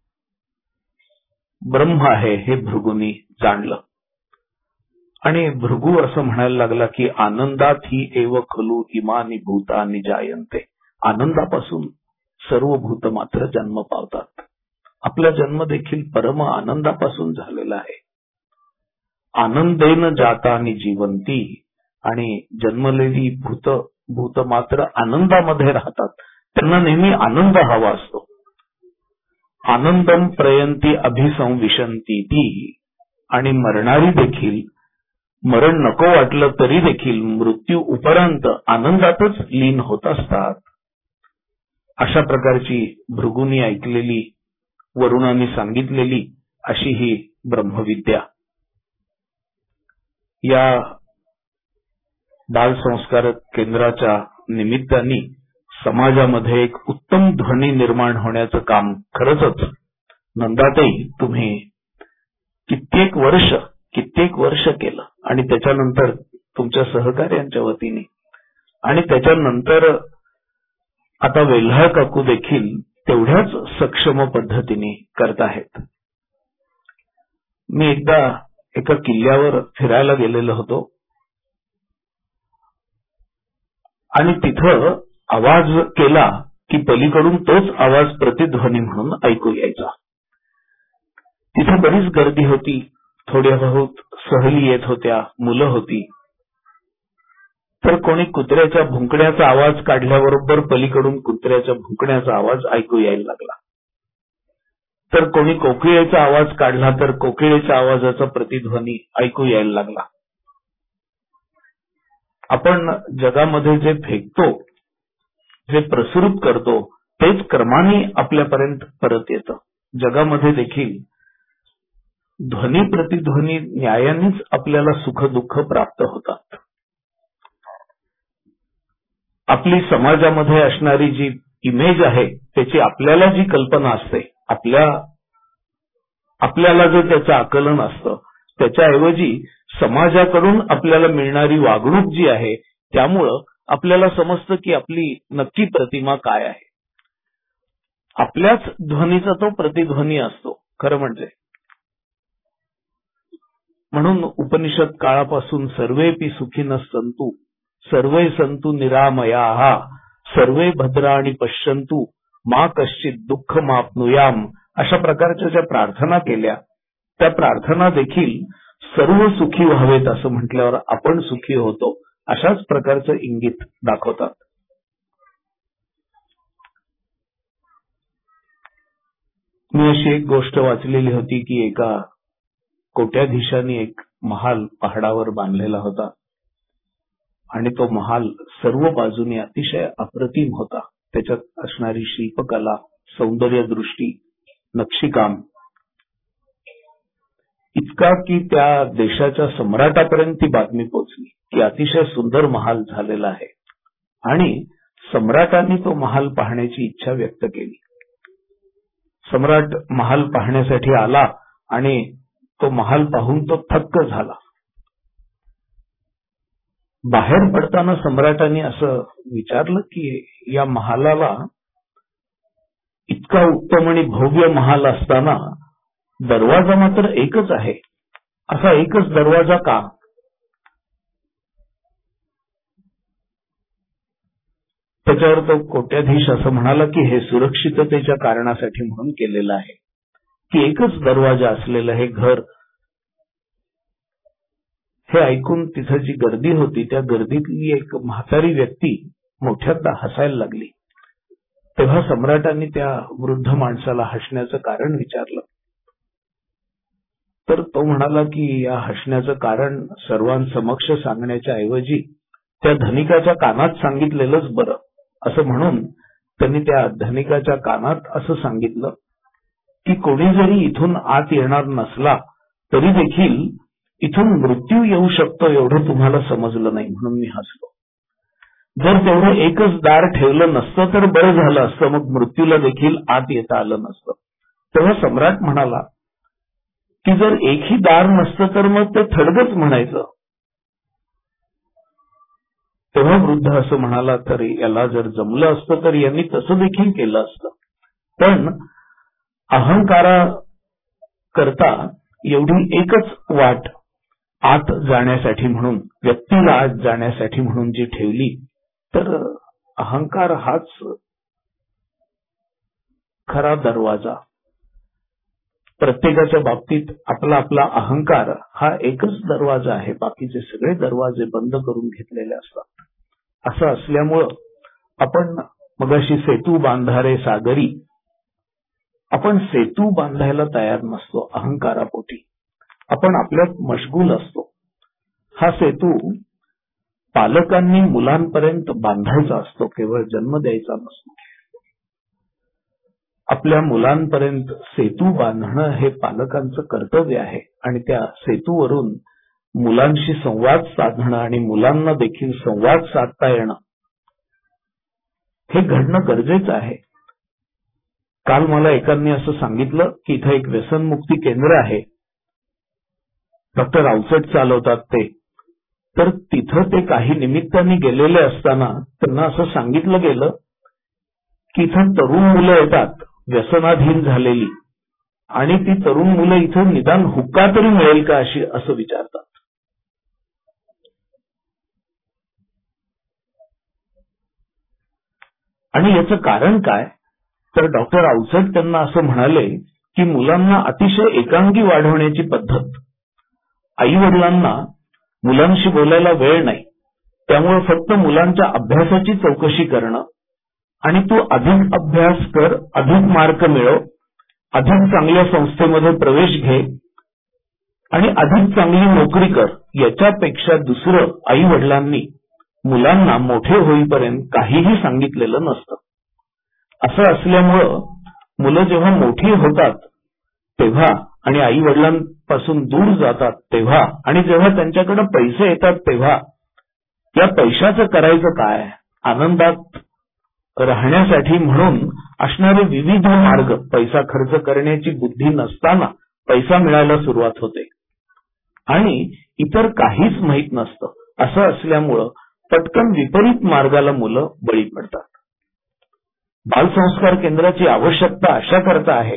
ब्रह्म आहे हे भृगूंनी जाणलं. आणि भृगू असं म्हणायला लागला की आनंदात ही एव खलु इमानी भूतानी जायन्ते, आनंदापासून सर्व भूत मात्र जन्म पावतात. आपला जन्म देखील परम आनंदापासून झालेला आहे. आनंदेन जातानी जीवंती, आणि जन्मलेली भूत मात्र आनंदामध्ये राहतात. त्यांना नेहमी आनंद हवा असतो. आनंदम प्रयंती अभिसंविशंती ती, आणि मरणारी देखील मरण नको वाटलं तरी देखील मृत्यू उपरांत आनंदातच लीन होत असतात. अशा प्रकारची भृगूंनी ऐकलेली, वरुणांनी सांगितलेली अशी ही ब्रह्मविद्या. या बालसंस्कार केंद्राच्या निमित्ताने समाजामध्ये एक उत्तम ध्वनी निर्माण होण्याचं काम खरंच नंदाताई तुम्ही कित्येक वर्ष केलं. आणि त्याच्यानंतर तुमच्या सहकार्यांच्या वतीने, आणि त्याच्यानंतर आता वेल्हाळ काकू देखील तेवढ्याच सक्षम पद्धतीने करत आहेत. मी एकदा एका किल्ल्यावर फिरायला गेलेलो होतो आणि तिथं आवाज केला की पलीकडून तोच आवाज प्रतिध्वनी म्हणून ऐकू यायचा. तिथे बरीच गर्दी होती, थोड्या बहुत सहली येत होत्या, मुलं होती. तर कोणी कुत्र्याच्या भुंकण्याचा आवाज काढल्याबरोबर पलीकडून कुत्र्याच्या भुंकण्याचा आवाज ऐकू यायला लागला. तर कोणी कोकिळेचा आवाज काढला तर कोकिळेच्या आवाजाचा प्रतिध्वनी ऐकू यायला लागला. आपण जगामध्ये जे फेकतो, जे प्रसृत करतो, तेच क्रमाने आपल्यापर्यंत परत येतं. जगामध्ये देखील ध्वनी प्रतिध्वनी न्यायानेच आपल्याला सुख दुःख प्राप्त होतात. आपली समाजामध्ये असणारी जी इमेज आहे, त्याची आपल्याला जी कल्पना असते, आपल्याला जे त्याचं आकलन असतं, त्याच्याऐवजी समाजाकडून आपल्याला मिळणारी वागणूक जी आहे, त्यामुळं आपल्याला समजतं की आपली नक्की प्रतिमा काय आहे. आपल्याच ध्वनीचा तो प्रतिध्वनी असतो खरं म्हणजे. म्हणून उपनिषद काळापासून सर्वेपि सुखिनः सन्तु सर्वे सन्तु निरामयाः सर्वे भद्राणि पश्यन्तु मा कश्चित् दुःखमाप्नुयाम अशा प्रकारच्या ज्या प्रार्थना केल्या, त्या प्रार्थना देखील सर्व सुखी व्हावेत असं म्हटल्यावर आपण सुखी होतो अशाच प्रकारचं इंगित दाखवतात. मी अशी एक गोष्ट वाचलेली होती की एका कोट्याधीशाने एक महाल पहाडावर बांधलेला होता आणि तो महाल सर्व बाजूने अतिशय अप्रतिम होता. त्याच्यात असणारी शिल्पकला, सौंदर्यदृष्टी, नक्षीकाम इतका की त्या देशाच्या सम्राटापर्यंत ती बातमी पोहोचली की अतिशय सुंदर महाल झालेला आहे आणि सम्राटांनी तो महाल पाहण्याची इच्छा व्यक्त केली. सम्राट महाल पाहण्यासाठी आला आणि तो महाल पाहून तो थक्क झाला. बाहेर पडताना सम्राटांनी असं विचारलं की या महालाला इतका उत्तम आणि भव्य महाल असताना दरवाजा मात्र एकच आहे, असा एकच दरवाजा का? त्याच्यावर तो कोट्याधीश असं म्हणाला की हे सुरक्षिततेच्या कारणासाठी म्हणून केलेलं आहे की एकच दरवाजा असलेलं हे घर. हे ऐकून तिथं जी गर्दी होती त्या गर्दीतली एक म्हातारी व्यक्ती मोठ्यांदा हसायला लागली. तेव्हा सम्राटांनी त्या वृद्ध माणसाला हसण्याचं कारण विचारलं. तर तो म्हणाला की या हसण्याचं कारण सर्वांसमक्ष सांगण्याच्या ऐवजी त्या धनिकाच्या कानात सांगितलेलंच बरं असं म्हणून त्यांनी त्या धनिकाच्या कानात असं सांगितलं की कोणी जरी इथून आत येणार नसला तरी देखील इथून मृत्यू येऊ शकतो एवढं तुम्हाला समजलं नाही म्हणून मी हसलो. जर तेवढं एकच दार ठेवलं नसतं तर बरं झालं असतं, मग मृत्यूला देखील आत येता आलं नसतं. तेव्हा सम्राट म्हणाला की जर एकही दार नसतं तर मग ते थडगच म्हणायचं. तेव्हा वृद्ध असं म्हणाला तर याला जर जमलं असतं तर यांनी तसं देखील केलं असतं, पण अहंकारा करता एवढी एकच वाट आत जाण्यासाठी म्हणून, व्यक्तीला आत जाण्यासाठी म्हणून जी ठेवली, तर अहंकार हाच खरा दरवाजा. प्रत्येकाच्या बाबतीत आपला आपला अहंकार हा एकच दरवाजा आहे, बाकीचे सगळे दरवाजे बंद करून घेतलेले असतात. असं असल्यामुळं आपण मगाशी सेतू बांधारे सागरी, आपण सेतू बांधायला तयार नसतो अहंकारापोटी. आपण आपल्यात मशगूल असतो. हा सेतू पालकांनी मुलांपर्यंत बांधायचा असतो, केवळ जन्म द्यायचा नसतो. आपल्या मुलांपर्यंत सेतू बांधणं हे पालकांचं कर्तव्य आहे आणि त्या सेतूवरून मुलांशी संवाद साधणं आणि मुलांना देखील संवाद साधता येणं हे घडणं गरजेचं आहे. काल मला एकांनी असं सांगितलं की इथं एक व्यसनमुक्ती केंद्र आहे, डॉक्टर अवचट चालवतात ते. तर तिथं ते काही निमित्ताने गेलेले असताना त्यांना असं सांगितलं गेलं की इथं तरुण मुलं येतात व्यसनाधीन झालेली, आणि ती तरुण मुलं इथं निदान हुक्का तरी मिळेल का असं विचारतात. आणि याचं कारण काय? तर डॉक्टर अवचट त्यांना असं म्हणाले की मुलांना अतिशय एकांगी वाढवण्याची पद्धत, आई वडिलांना मुलांशी बोलायला वेळ नाही, त्यामुळे फक्त मुलांच्या अभ्यासाची चौकशी करणं आणि तू अधिक अभ्यास कर, अधिक मार्क मिळव, अधिक चांगल्या संस्थेमध्ये प्रवेश घे आणि अधिक चांगली नोकरी कर, याच्यापेक्षा दुसरं आई वडिलांनी मुलांना मोठे होईपर्यंत काहीही सांगितलेलं नसतं. असं असल्यामुळं मुलं जेव्हा मोठी होतात तेव्हा आणि आई वडिलांपासून दूर जातात तेव्हा आणि जेव्हा त्यांच्याकडे पैसे येतात तेव्हा या पैशाचं करायचं काय, आनंदात राहण्यासाठी म्हणून असणारे विविध मार्ग, पैसा खर्च करण्याची बुद्धी नसताना पैसा मिळायला सुरुवात होते आणि इतर काहीच माहीत नसतं. असं असल्यामुळं पटकन विपरीत मार्गाला मुलं बळी पडतात. बालसंस्कार केंद्राची आवश्यकता अशा करता आहे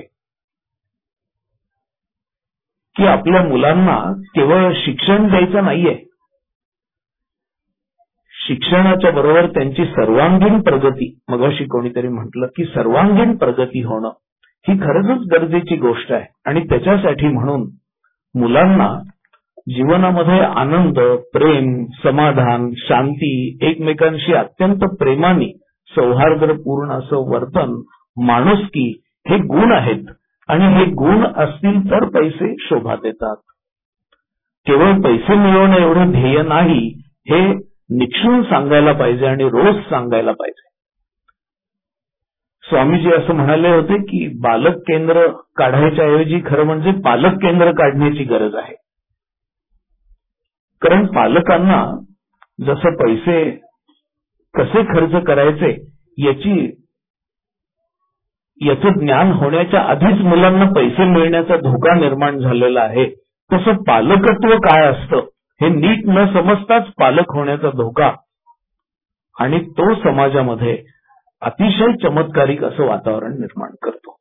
की आपल्या मुलांना केवळ शिक्षण द्यायचं नाहीये, शिक्षणाच्या बरोबर त्यांची सर्वांगीण प्रगती, मगाशी कोणीतरी म्हटलं की सर्वांगीण प्रगती होणं ही खरंच गरजेची गोष्ट आहे. आणि त्याच्यासाठी म्हणून मुलांना जीवनामध्ये आनंद, प्रेम, समाधान, शांती, एकमेकांशी अत्यंत प्रेमाने सौहार्दपूर्ण असं वर्तन, माणुसकी हे गुण आहेत आणि हे गुण असतील तर पैसे शोभा देतात. केवळ पैसे मिळवणं एवढं ध्येय नाही, हे निक्षून सांगायला पाहिजे आणि रोज सांगायला पाहिजे. स्वामीजी असं म्हणाले होते की बालक केंद्र काढायच्या ऐवजी खरं म्हणजे पालक केंद्र काढण्याची गरज आहे. कारण पालकांना जसं पैसे कसे खर्च करायचे याचं ज्ञान होण्याच्या आधीच मुलांना पैसे मिळण्याचा धोका निर्माण झालेला आहे, तसं पालकत्व काय असतं हे नीट न समजताच पालक होण्याचा धोका, आणि तो समाजामध्ये अतिशय चमत्कारिक असं वातावरण निर्माण करतो.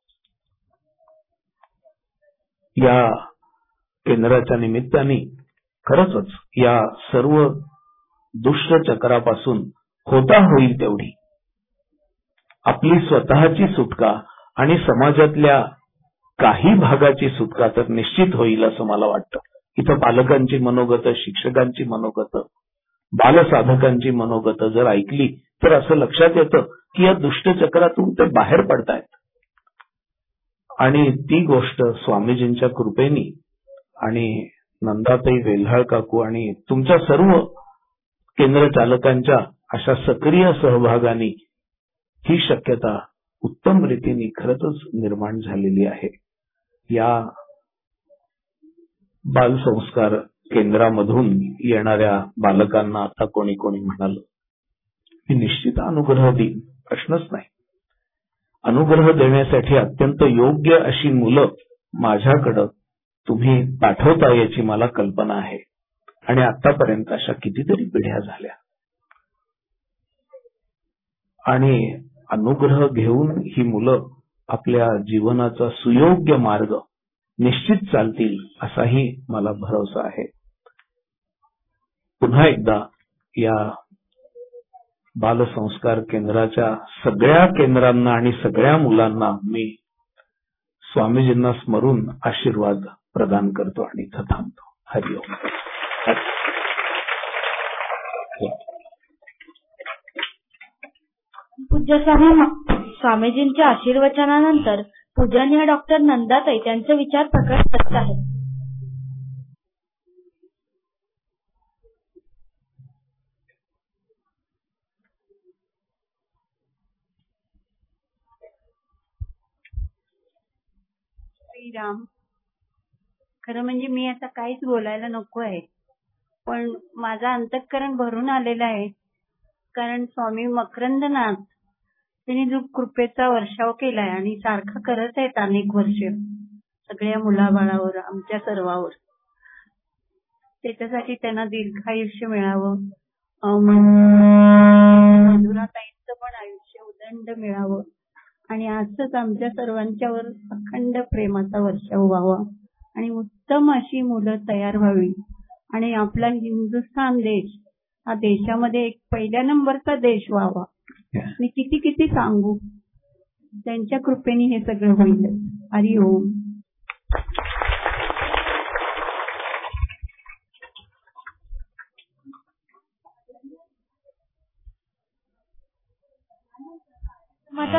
या केंद्राच्या निमित्ताने खरंच या सर्व दुष्ट चक्रापासून होता होईल तेवढी आपली स्वतःची सुटका आणि समाजातल्या काही भागाची सुटका तर निश्चित होईल असं मला वाटतं. इथं पालकांची मनोगत, शिक्षकांची मनोगत, बालसाधकांची मनोगत जर ऐकली तर असं लक्षात येतं की या दुष्टचक्रातून ते बाहेर पडतायत. आणि ती गोष्ट स्वामीजींच्या कृपेनी आणि नंदाताई वेल्हाळ काकू आणि तुमच्या सर्व केंद्र चालकांच्या अशा सक्रिय सहभागाने ही शक्यता उत्तम रीतीने खरंच निर्माण झालेली आहे. या बालसंस्कार केंद्रामधून येणाऱ्या बालकांना आता कोणी कोणी म्हणाल मी निश्चित अनुग्रह देईन, प्रश्नच नाही. अनुग्रह देण्यासाठी अत्यंत योग्य अशी मुलं माझ्याकडं तुम्ही पाठवता याची मला कल्पना आहे. आणि आतापर्यंत अशा कितीतरी पिढ्या झाल्या आणि अनुग्रह घेऊन ही मुलं आपल्या जीवनाचा सुयोग्य मार्ग निश्चित चालतील असाही मला भरोसा आहे. पुन्हा एकदा या बालसंस्कार केंद्राच्या सगळ्या केंद्रांना आणि सगळ्या मुलांना मी स्वामीजींना स्मरून आशीर्वाद प्रदान करतो आणि इथं थांबतो. हरिओम. पूज्य स्वामीजींच्या आशीर्वचनानंतर पूजनीय डॉक्टर नंदाताई त्यांचे विचार प्रकट करत आहेत. श्रीराम. खरं म्हणजे मी आता काहीच बोलायला नको आहे, पण माझं अंतःकरण भरून आलेलं आहे. कारण स्वामी मकरंदनाथ त्यांनी जो कृपेचा वर्षाव केलाय आणि सारखा करत आहेत अनेक वर्ष सगळ्या मुलाबाळावर, आमच्या सर्वावर, त्याच्यासाठी त्यांना दीर्घायुष्य मिळावं, मधुराताईंचं पण आयुष्य उदंड मिळावं आणि असंच आमच्या सर्वांच्यावर अखंड प्रेमाचा वर्षाव व्हावा आणि उत्तम अशी मुलं तयार व्हावी आणि आपला हिंदुस्थान देश हा देशामध्ये एक पहिल्या नंबरचा देश व्हावा. मी किती किती सांगू, त्यांच्या कृपेने हे सगळं होईल. हरिओम.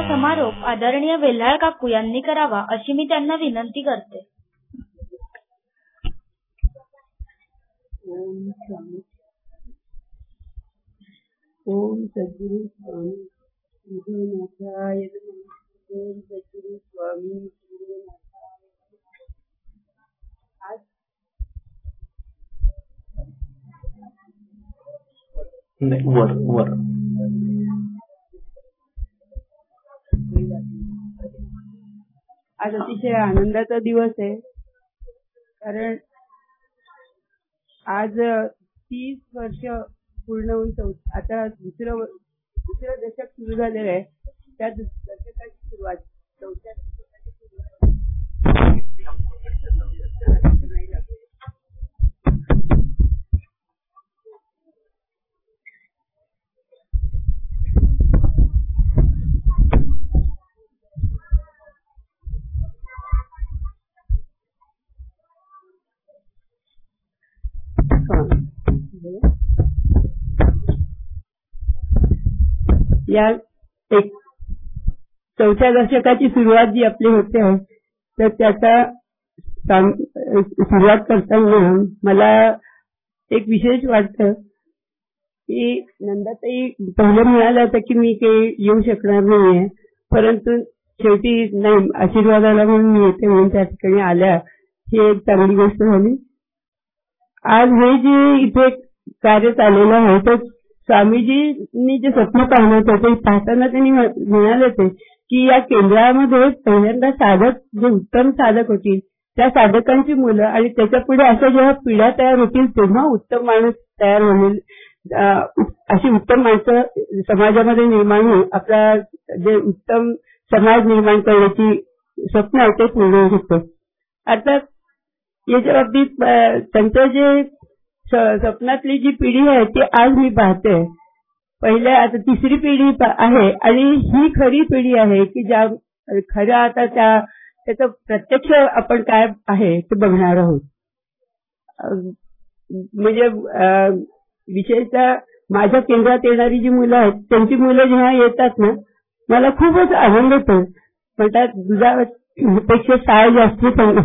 समारोप आदरणीय वेल्हाळ काकू यांनी करावा अशी मी त्यांना विनंती करते. ओम सद्गुरु स्वामी गुरुनाथाय नमः. ओम सद्गुरु स्वामी गुरुनाथाय नमः. वर वर आज अतिशय आनंदाचा दिवस आहे, कारण आज 30 वर्ष पूर्ण होऊन आता दुसरं दशक सुरू झालेलं आहे. त्या दशकाची सुरुवात चौथ्या दशकाची सुरुवात या एक चौथ्या दशकाची सुरुवात जी आपली होते आहे, तर त्याचा सुरुवात करताना मला एक विशेष वाटतं की नंदाताई पहिलं म्हणाल्या होत्या की मी काही येऊ शकणार नाहीये, परंतु शेवटी नाही आशीर्वादाला म्हणून मी येते म्हणून त्या ठिकाणी आल्या. ही एक चांगली गोष्ट झाली. आज हे जे इथे कार्य चाललेलं आहे तर स्वामीजींनी जे स्वप्न पाहिलं होतं ते पाहताना त्यांनी म्हणाले होते की या केंद्रामध्ये पहिल्यांदा साधक जे उत्तम साधक होतील त्या साधकांची मुलं आणि त्याच्या पुढे अशा जेव्हा पिढ्या तयार होतील तेव्हा उत्तम माणूस तयार होईल, अशी उत्तम माणसं समाजामध्ये निर्माण होईल, आपला जे उत्तम समाज निर्माण करण्याची स्वप्न आहे ते पूर्ण होऊ शकतं. अर्थात याच्या बाबतीत त्यांचं जे स्वप्नातली जी पिढी आहे ती आज मी पाहते. पहिल्या आता तिसरी पिढी आहे आणि ही खरी पिढी आहे की ज्या खरं आता त्याचं प्रत्यक्ष आपण काय आहे ते बघणार आहोत. म्हणजे विशेषतः माझ्या केंद्रात येणारी जी मुलं आहेत त्यांची मुलं जेव्हा येतात ना मला खूपच आनंद होतो. म्हणतात दुधापेक्षा साय जास्त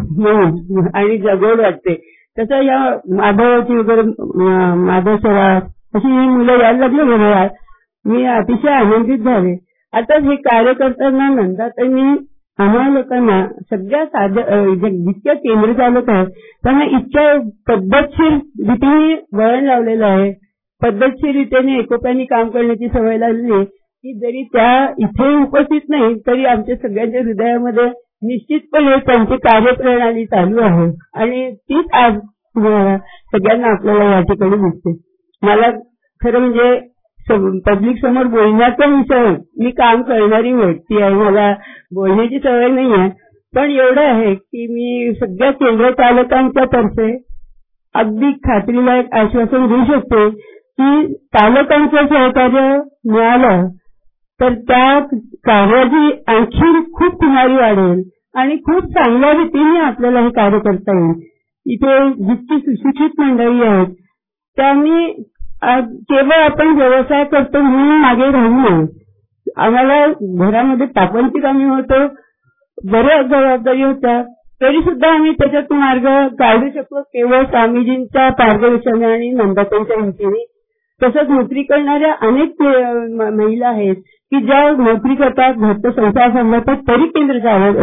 आणि जगोड वाटते. तसं या माधवाची वगैरे माधव सरा अशी ही मुलं यायला लागले बरोबर. मी अतिशय आनंदित झाले. आता हे कार्य करताना नंदाताईंनी आम्हा लोकांना सगळ्या जितक्या केंद्र चालक आहेत त्यांना इतक्या पद्धतशीर रीतीने वळण लावलेलं आहे, पद्धतशीर रीतीने एकोप्याने काम करण्याची सवय लागली आहे की जरी त्या इथे उपस्थित नाही तरी आमच्या सगळ्यांच्या हृदयामध्ये निश्चितपणे त्यांची कार्यप्रणाली चालू आहे आणि तीच आज सगळ्यांना आपल्याला या ठिकाणी दिसते. मला खरं म्हणजे पब्लिक समोर बोलण्याचा विषय मी काम करणारी व्यक्ती आहे, मला बोलण्याची सवय नाही आहे, पण एवढं आहे की मी सगळ्या केंद्र चालकांच्या तर्फे अगदी खात्रीला एक आश्वासन देऊ शकते की चालकांचं सहकार्य मिळालं तर त्या कार्याची आणखी खूप खुमारी वाढेल आणि खूप चांगल्या रीतीने आपल्याला हे कार्य करता येईल. इथे जितकी सुशिक्षित मंडळी आहेत त्यांनी केवळ आपण व्यवसाय करतो म्हणून मागे राहू नये. आम्हाला घरामध्ये तापणची कामी होतं, बऱ्याच जबाबदारी होत्या, तरी सुद्धा आम्ही त्याच्यातून मार्ग काढू शकलो केवळ स्वामीजींच्या मार्गदर्शनाने आणि नंदाताईंच्या हिमतीने. तसंच नोकरी करणाऱ्या अनेक महिला आहेत की ज्या नोकरी करतात, घरचा संसार सांभाळतात, तरी केंद्र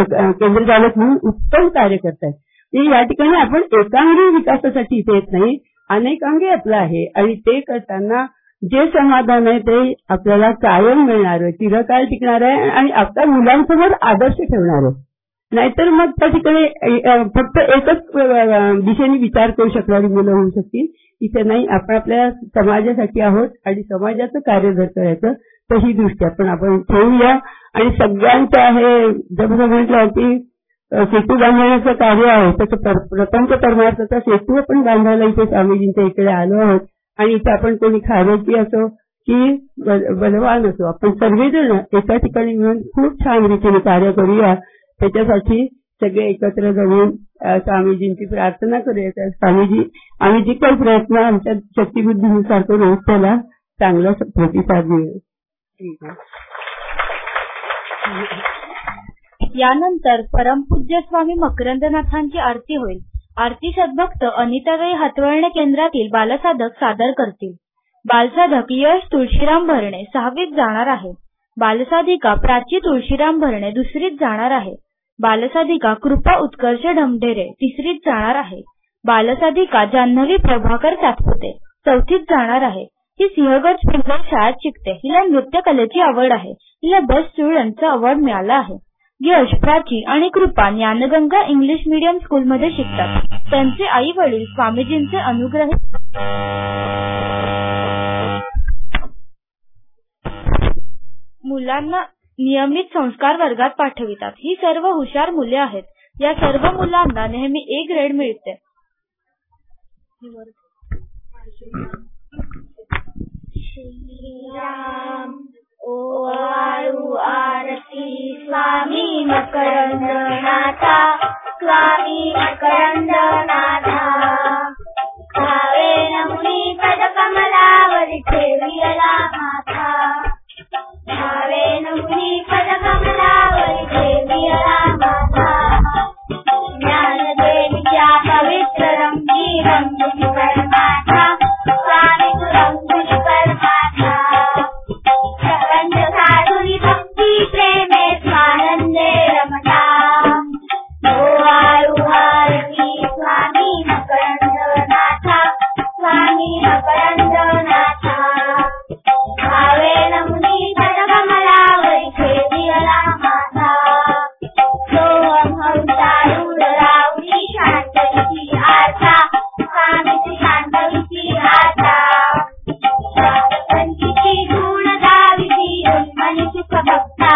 चालक म्हणून उत्तम कार्य करतात. या ठिकाणी आपण एकांगी विकासासाठी इथे येत नाही, अनेकांगी आपलं आहे आणि ते करताना जे समाधान आहे ते आपल्याला कायम मिळणार आहे, चिरकाळ टिकणार आहे आणि आपल्या मुलांसमोर आदर्श ठेवणार आहे. नाहीतर मग त्या ठिकाणी फक्त एकच दिशेने विचार करू शकणारी मुलं होऊ शकतील. इथे नाही, आपण आपल्या समाजासाठी आहोत आणि समाजाचं कार्य जर करायचं तर ही दृष्टी आपण ठेवूया आणि सगळ्यांचं आहे जसं म्हटलं की सेतू बांधण्याचं कार्य आहे त्याचं प्रपंच परमार्थाचा सेतू आपण बांधायला इथे स्वामीजींच्या इकडे आलो आहोत आणि इथे आपण कोणी खारोटी असो की बलवान असो आपण सर्वजण एका ठिकाणी मिळून खूप छान रीतीने कार्य करूया. त्याच्यासाठी सगळे एकत्र जमून स्वामीजींची प्रार्थना करूया. स्वामीजी आम्ही जे काही प्रयत्न आमच्या शक्तिबुद्धीनुसार करू त्याला चांगला प्रतिसाद मिळेल. ठीक आहे. यानंतर परमपूज्य स्वामी मकरंदनाथांची आरती होईल. आरती सद्भक्त अनिताताई हातवळणे केंद्रातील बालसाधक सादर करतील. बालसाधक यश तुळशीराम भरणे 6वीत जाणार आहे. बालसाधिका प्राची तुळशीराम भरणे 2रीत जाणार आहे. बालसाधिका कृपा उत्कर्ष ढमढेरे 3रीत जाणार आहे. बालसाधिका जान्हवी प्रभाकर सातपुते 4थीत जाणार आहे. ही सिंहगड स्पिंगल शाळेत शिकते. हिला नृत्यकलेची आवड आहे. हिला बेस्ट स्टुडंटचा अवॉर्ड मिळाला आहे. यश, प्राची आणि कृपा ज्ञानगंगा इंग्लिश मीडियम स्कूलमध्ये शिकतात. त्यांचे आई वडील स्वामीजींचे अनुग्रहित मुलांना नियमित संस्कार वर्गात पाठवितात. ही सर्व हुशार मुले आहेत. या सर्व मुलांना नेहमी A ग्रेड मिळते. श्रीराम ओवाळू आरती स्वामी मकरंदनाथा, स्वामी मकरंदनाथा. भावेन मुनी पद कमलावरी ठेविला माथा, भावेन मुनी पद कमलावरी ठेविला माथा. ज्ञानदेवीच्या पवित्र रंगी रंगुनी परमाथा, स्वामी तू रंगुनी परमाथा. प्रपंच साधुनी भक्ती प्रेमे स्वानंदे रमता. ओवाळू आरती स्वामी मकरंदनाथा, स्वामी मकरंदनाथा. भावेन मुनी पद कमलावरी ठेविला माथा. सोहम हंसारूढ राऊळी शांतवीची आशा, स्वामी तू शांतवीची आशा. संतीची गुण गाविती उन्मनी सुख भक्ता.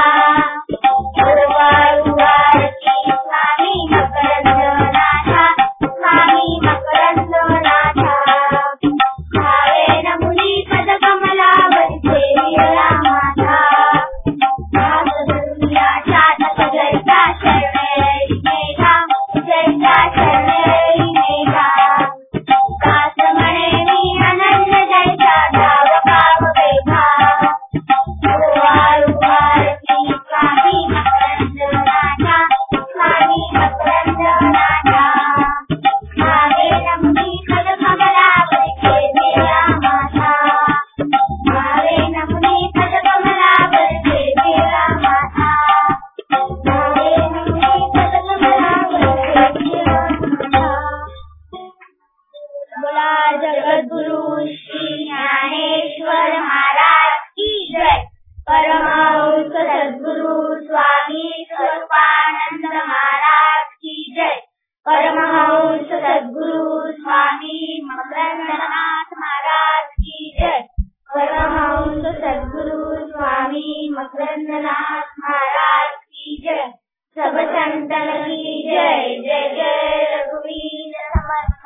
ओवाळू आरती स्वामी मकरंदनाथा, स्वामी मकरंदनाथा. भावेन मुनी पद कमलावरी ठेविला माथा. भासधरुया साधक जयता शरणै मेघा, जयता शरणै मेघा. कास म्हणे मी अनन्य जयता धाव पाव वेघा. ओवाळू आरती स्वामी मकरंदनाथा, स्वामी मकरंदनाथा. भावेन मुनी पद कमलावरी ठेविला माथा. भावेन मुनी पद कमलावरी ठेविला माथा. भावेन मुनी पद कमलावरी ठेविला माथा. बोला जगद्गुरु श्री ज्ञानेश्वर महाराज की जय. परमहंस सद्गुरु स्वामी स्वरूपानंद महाराज की जय. परमहंस सद्गुरु स्वामी मकरंदनाथ महाराज की जय. परमहंस सद्गुरु स्वामी मकरंदनाथ महाराज की जय. सब संतन की जय. जय जय रघुवीर समर्थ.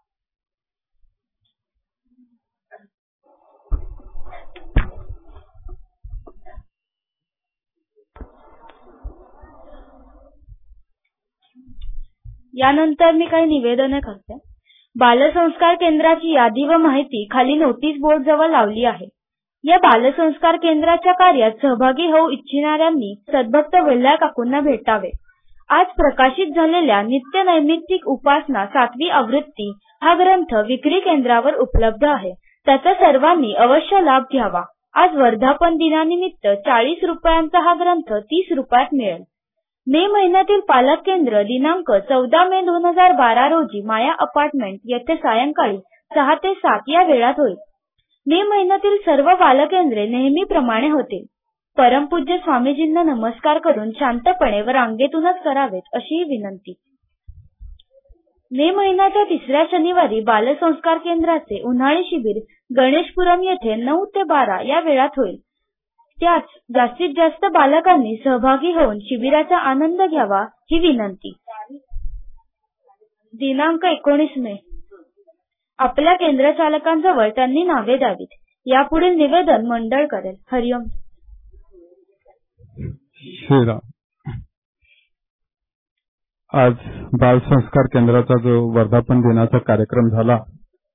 यानंतर मी काही निवेदने करते. बालसंस्कार केंद्राची यादी व माहिती खाली नोटीस बोर्ड जवळ लावली आहे. या बालसंस्कार केंद्राच्या कार्यात सहभागी होऊ इच्छिणाऱ्यांनी सद्भक्त वेल्हाळ काकूंना भेटावे. आज प्रकाशित झालेल्या नित्य नैमित्तिक उपासना 7वी आवृत्ती हा ग्रंथ विक्री केंद्रावर उपलब्ध आहे. त्याचा सर्वांनी अवश्य लाभ घ्यावा. आज वर्धापन दिनानिमित्त 40 रुपयांचा हा ग्रंथ 30 रुपयात मिळेल. मे महिन्यातील पालक केंद्र दिनांक 14 मे 2012 रोजी माया अपार्टमेंट येथे सायंकाळी 6 ते 7 या वेळात होईल. मे महिन्यातील सर्व बालकेंद्रे नेहमीप्रमाणे होतील. परमपूज्य स्वामीजींना नमस्कार करून शांतपणे व रांगेतूनच करावेत अशी विनंती. मे महिन्याच्या 3ऱ्या शनिवारी बालसंस्कार केंद्राचे उन्हाळी शिबिर गणेशपुरम येथे 9 ते 12 या वेळात होईल. त्यात जास्तीत जास्त बालकांनी सहभागी होऊन शिबिराचा आनंद घ्यावा ही विनंती. दिनांक 19 मे. आपल्या केंद्र चालकांजवळ त्यांनी नावे द्यावीत. यापुढील निवेदन मंडळ करेल. हरिओम. श्रीराम. आज बालसंस्कार केंद्राचा जो वर्धापन दिनाचा कार्यक्रम झाला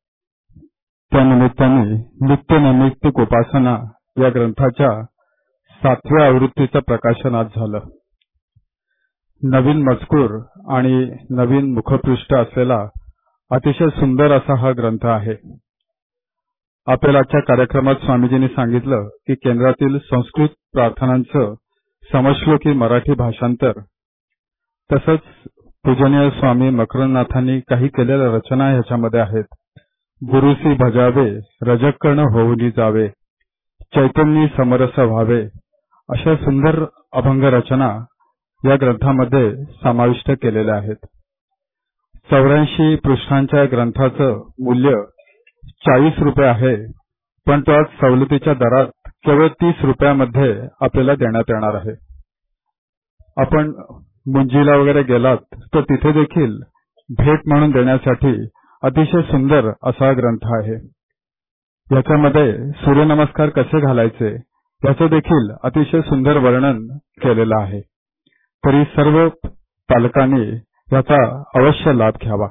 त्या निमित्ताने नित्य नैमित्तिक उपासना या ग्रंथाच्या 7व्या आवृत्तीचं प्रकाशन आज झालं. नवीन मजकूर आणि नवीन मुखपृष्ठ असलेला अतिशय सुंदर असा हा ग्रंथ आहे. आपल्याला आजच्या कार्यक्रमात स्वामीजींनी सांगितलं की केंद्रातील संस्कृत प्रार्थनांचं समश्लोकी मराठी भाषांतर तसंच पूजनीय स्वामी मकरंदनाथांनी काही केलेल्या रचना ह्याच्यामध्ये आहेत. गुरुसी भजावे रजकर्ण होऊनी जावे चैतन्य समरस व्हावे अशा सुंदर अभंग रचना या ग्रंथामध्ये समाविष्ट केलेल्या आहेत. 84 पृष्ठांच्या ग्रंथाचं मूल्य 40 रुपये आहे, पण तो आज सवलतीच्या दरात केवळ 30 रुपयामध्ये आपल्याला देण्यात येणार आहे. आपण मुंजीला वगैरे गेलात तर तिथे देखील भेट म्हणून देण्यासाठी अतिशय सुंदर असा ग्रंथ आहे. याच्यामध्ये सूर्यनमस्कार कसे घालायचे याचं देखील अतिशय सुंदर वर्णन केलेलं आहे. तरी सर्व पालकांनी याचा अवश्य लाभ घ्यावा.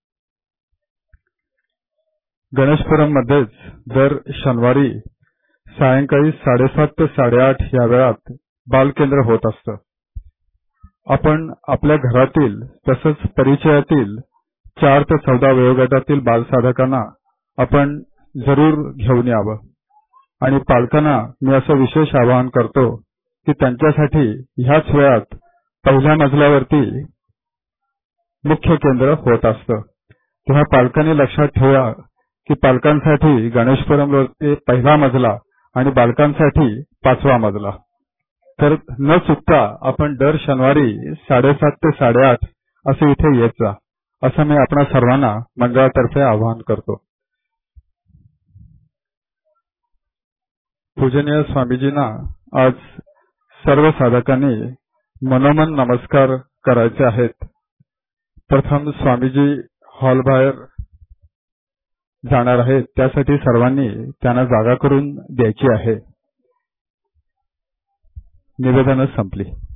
गणेशपुरम मध्येच दर शनिवारी सायंकाळी 7:30 ते 8:30 या वेळात बालकेंद्र होत असतं. आपण आपल्या घरातील तसंच परिचयातील 4 ते 14 वयोगटातील बालसाधकांना आपण जरूर घेऊन यावं आणि पालकांना मी असं विशेष आवाहन करतो की त्यांच्यासाठी ह्याच वेळात पहिल्या मजल्यावरती मुख्य केंद्र होत असतं. तेव्हा पालकांनी लक्षात ठेवा की पालकांसाठी गणेशपुरमवरती पहिला मजला आणि बालकांसाठी 5वा मजला. तर न चुकता आपण दर शनिवारी 7:30 ते 8:30 असे इथे येत जा असं मी आपणा सर्वांना मंडळातर्फे आवाहन करतो. पूजनीय स्वामीजींना आज सर्व साधकांनी मनोमन नमस्कार करायचे आहेत. प्रथम स्वामीजी हॉल बाहेर जाणार आहेत, त्यासाठी सर्वांनी त्यांना जागा करून द्यायची आहे. निवेदन संपली.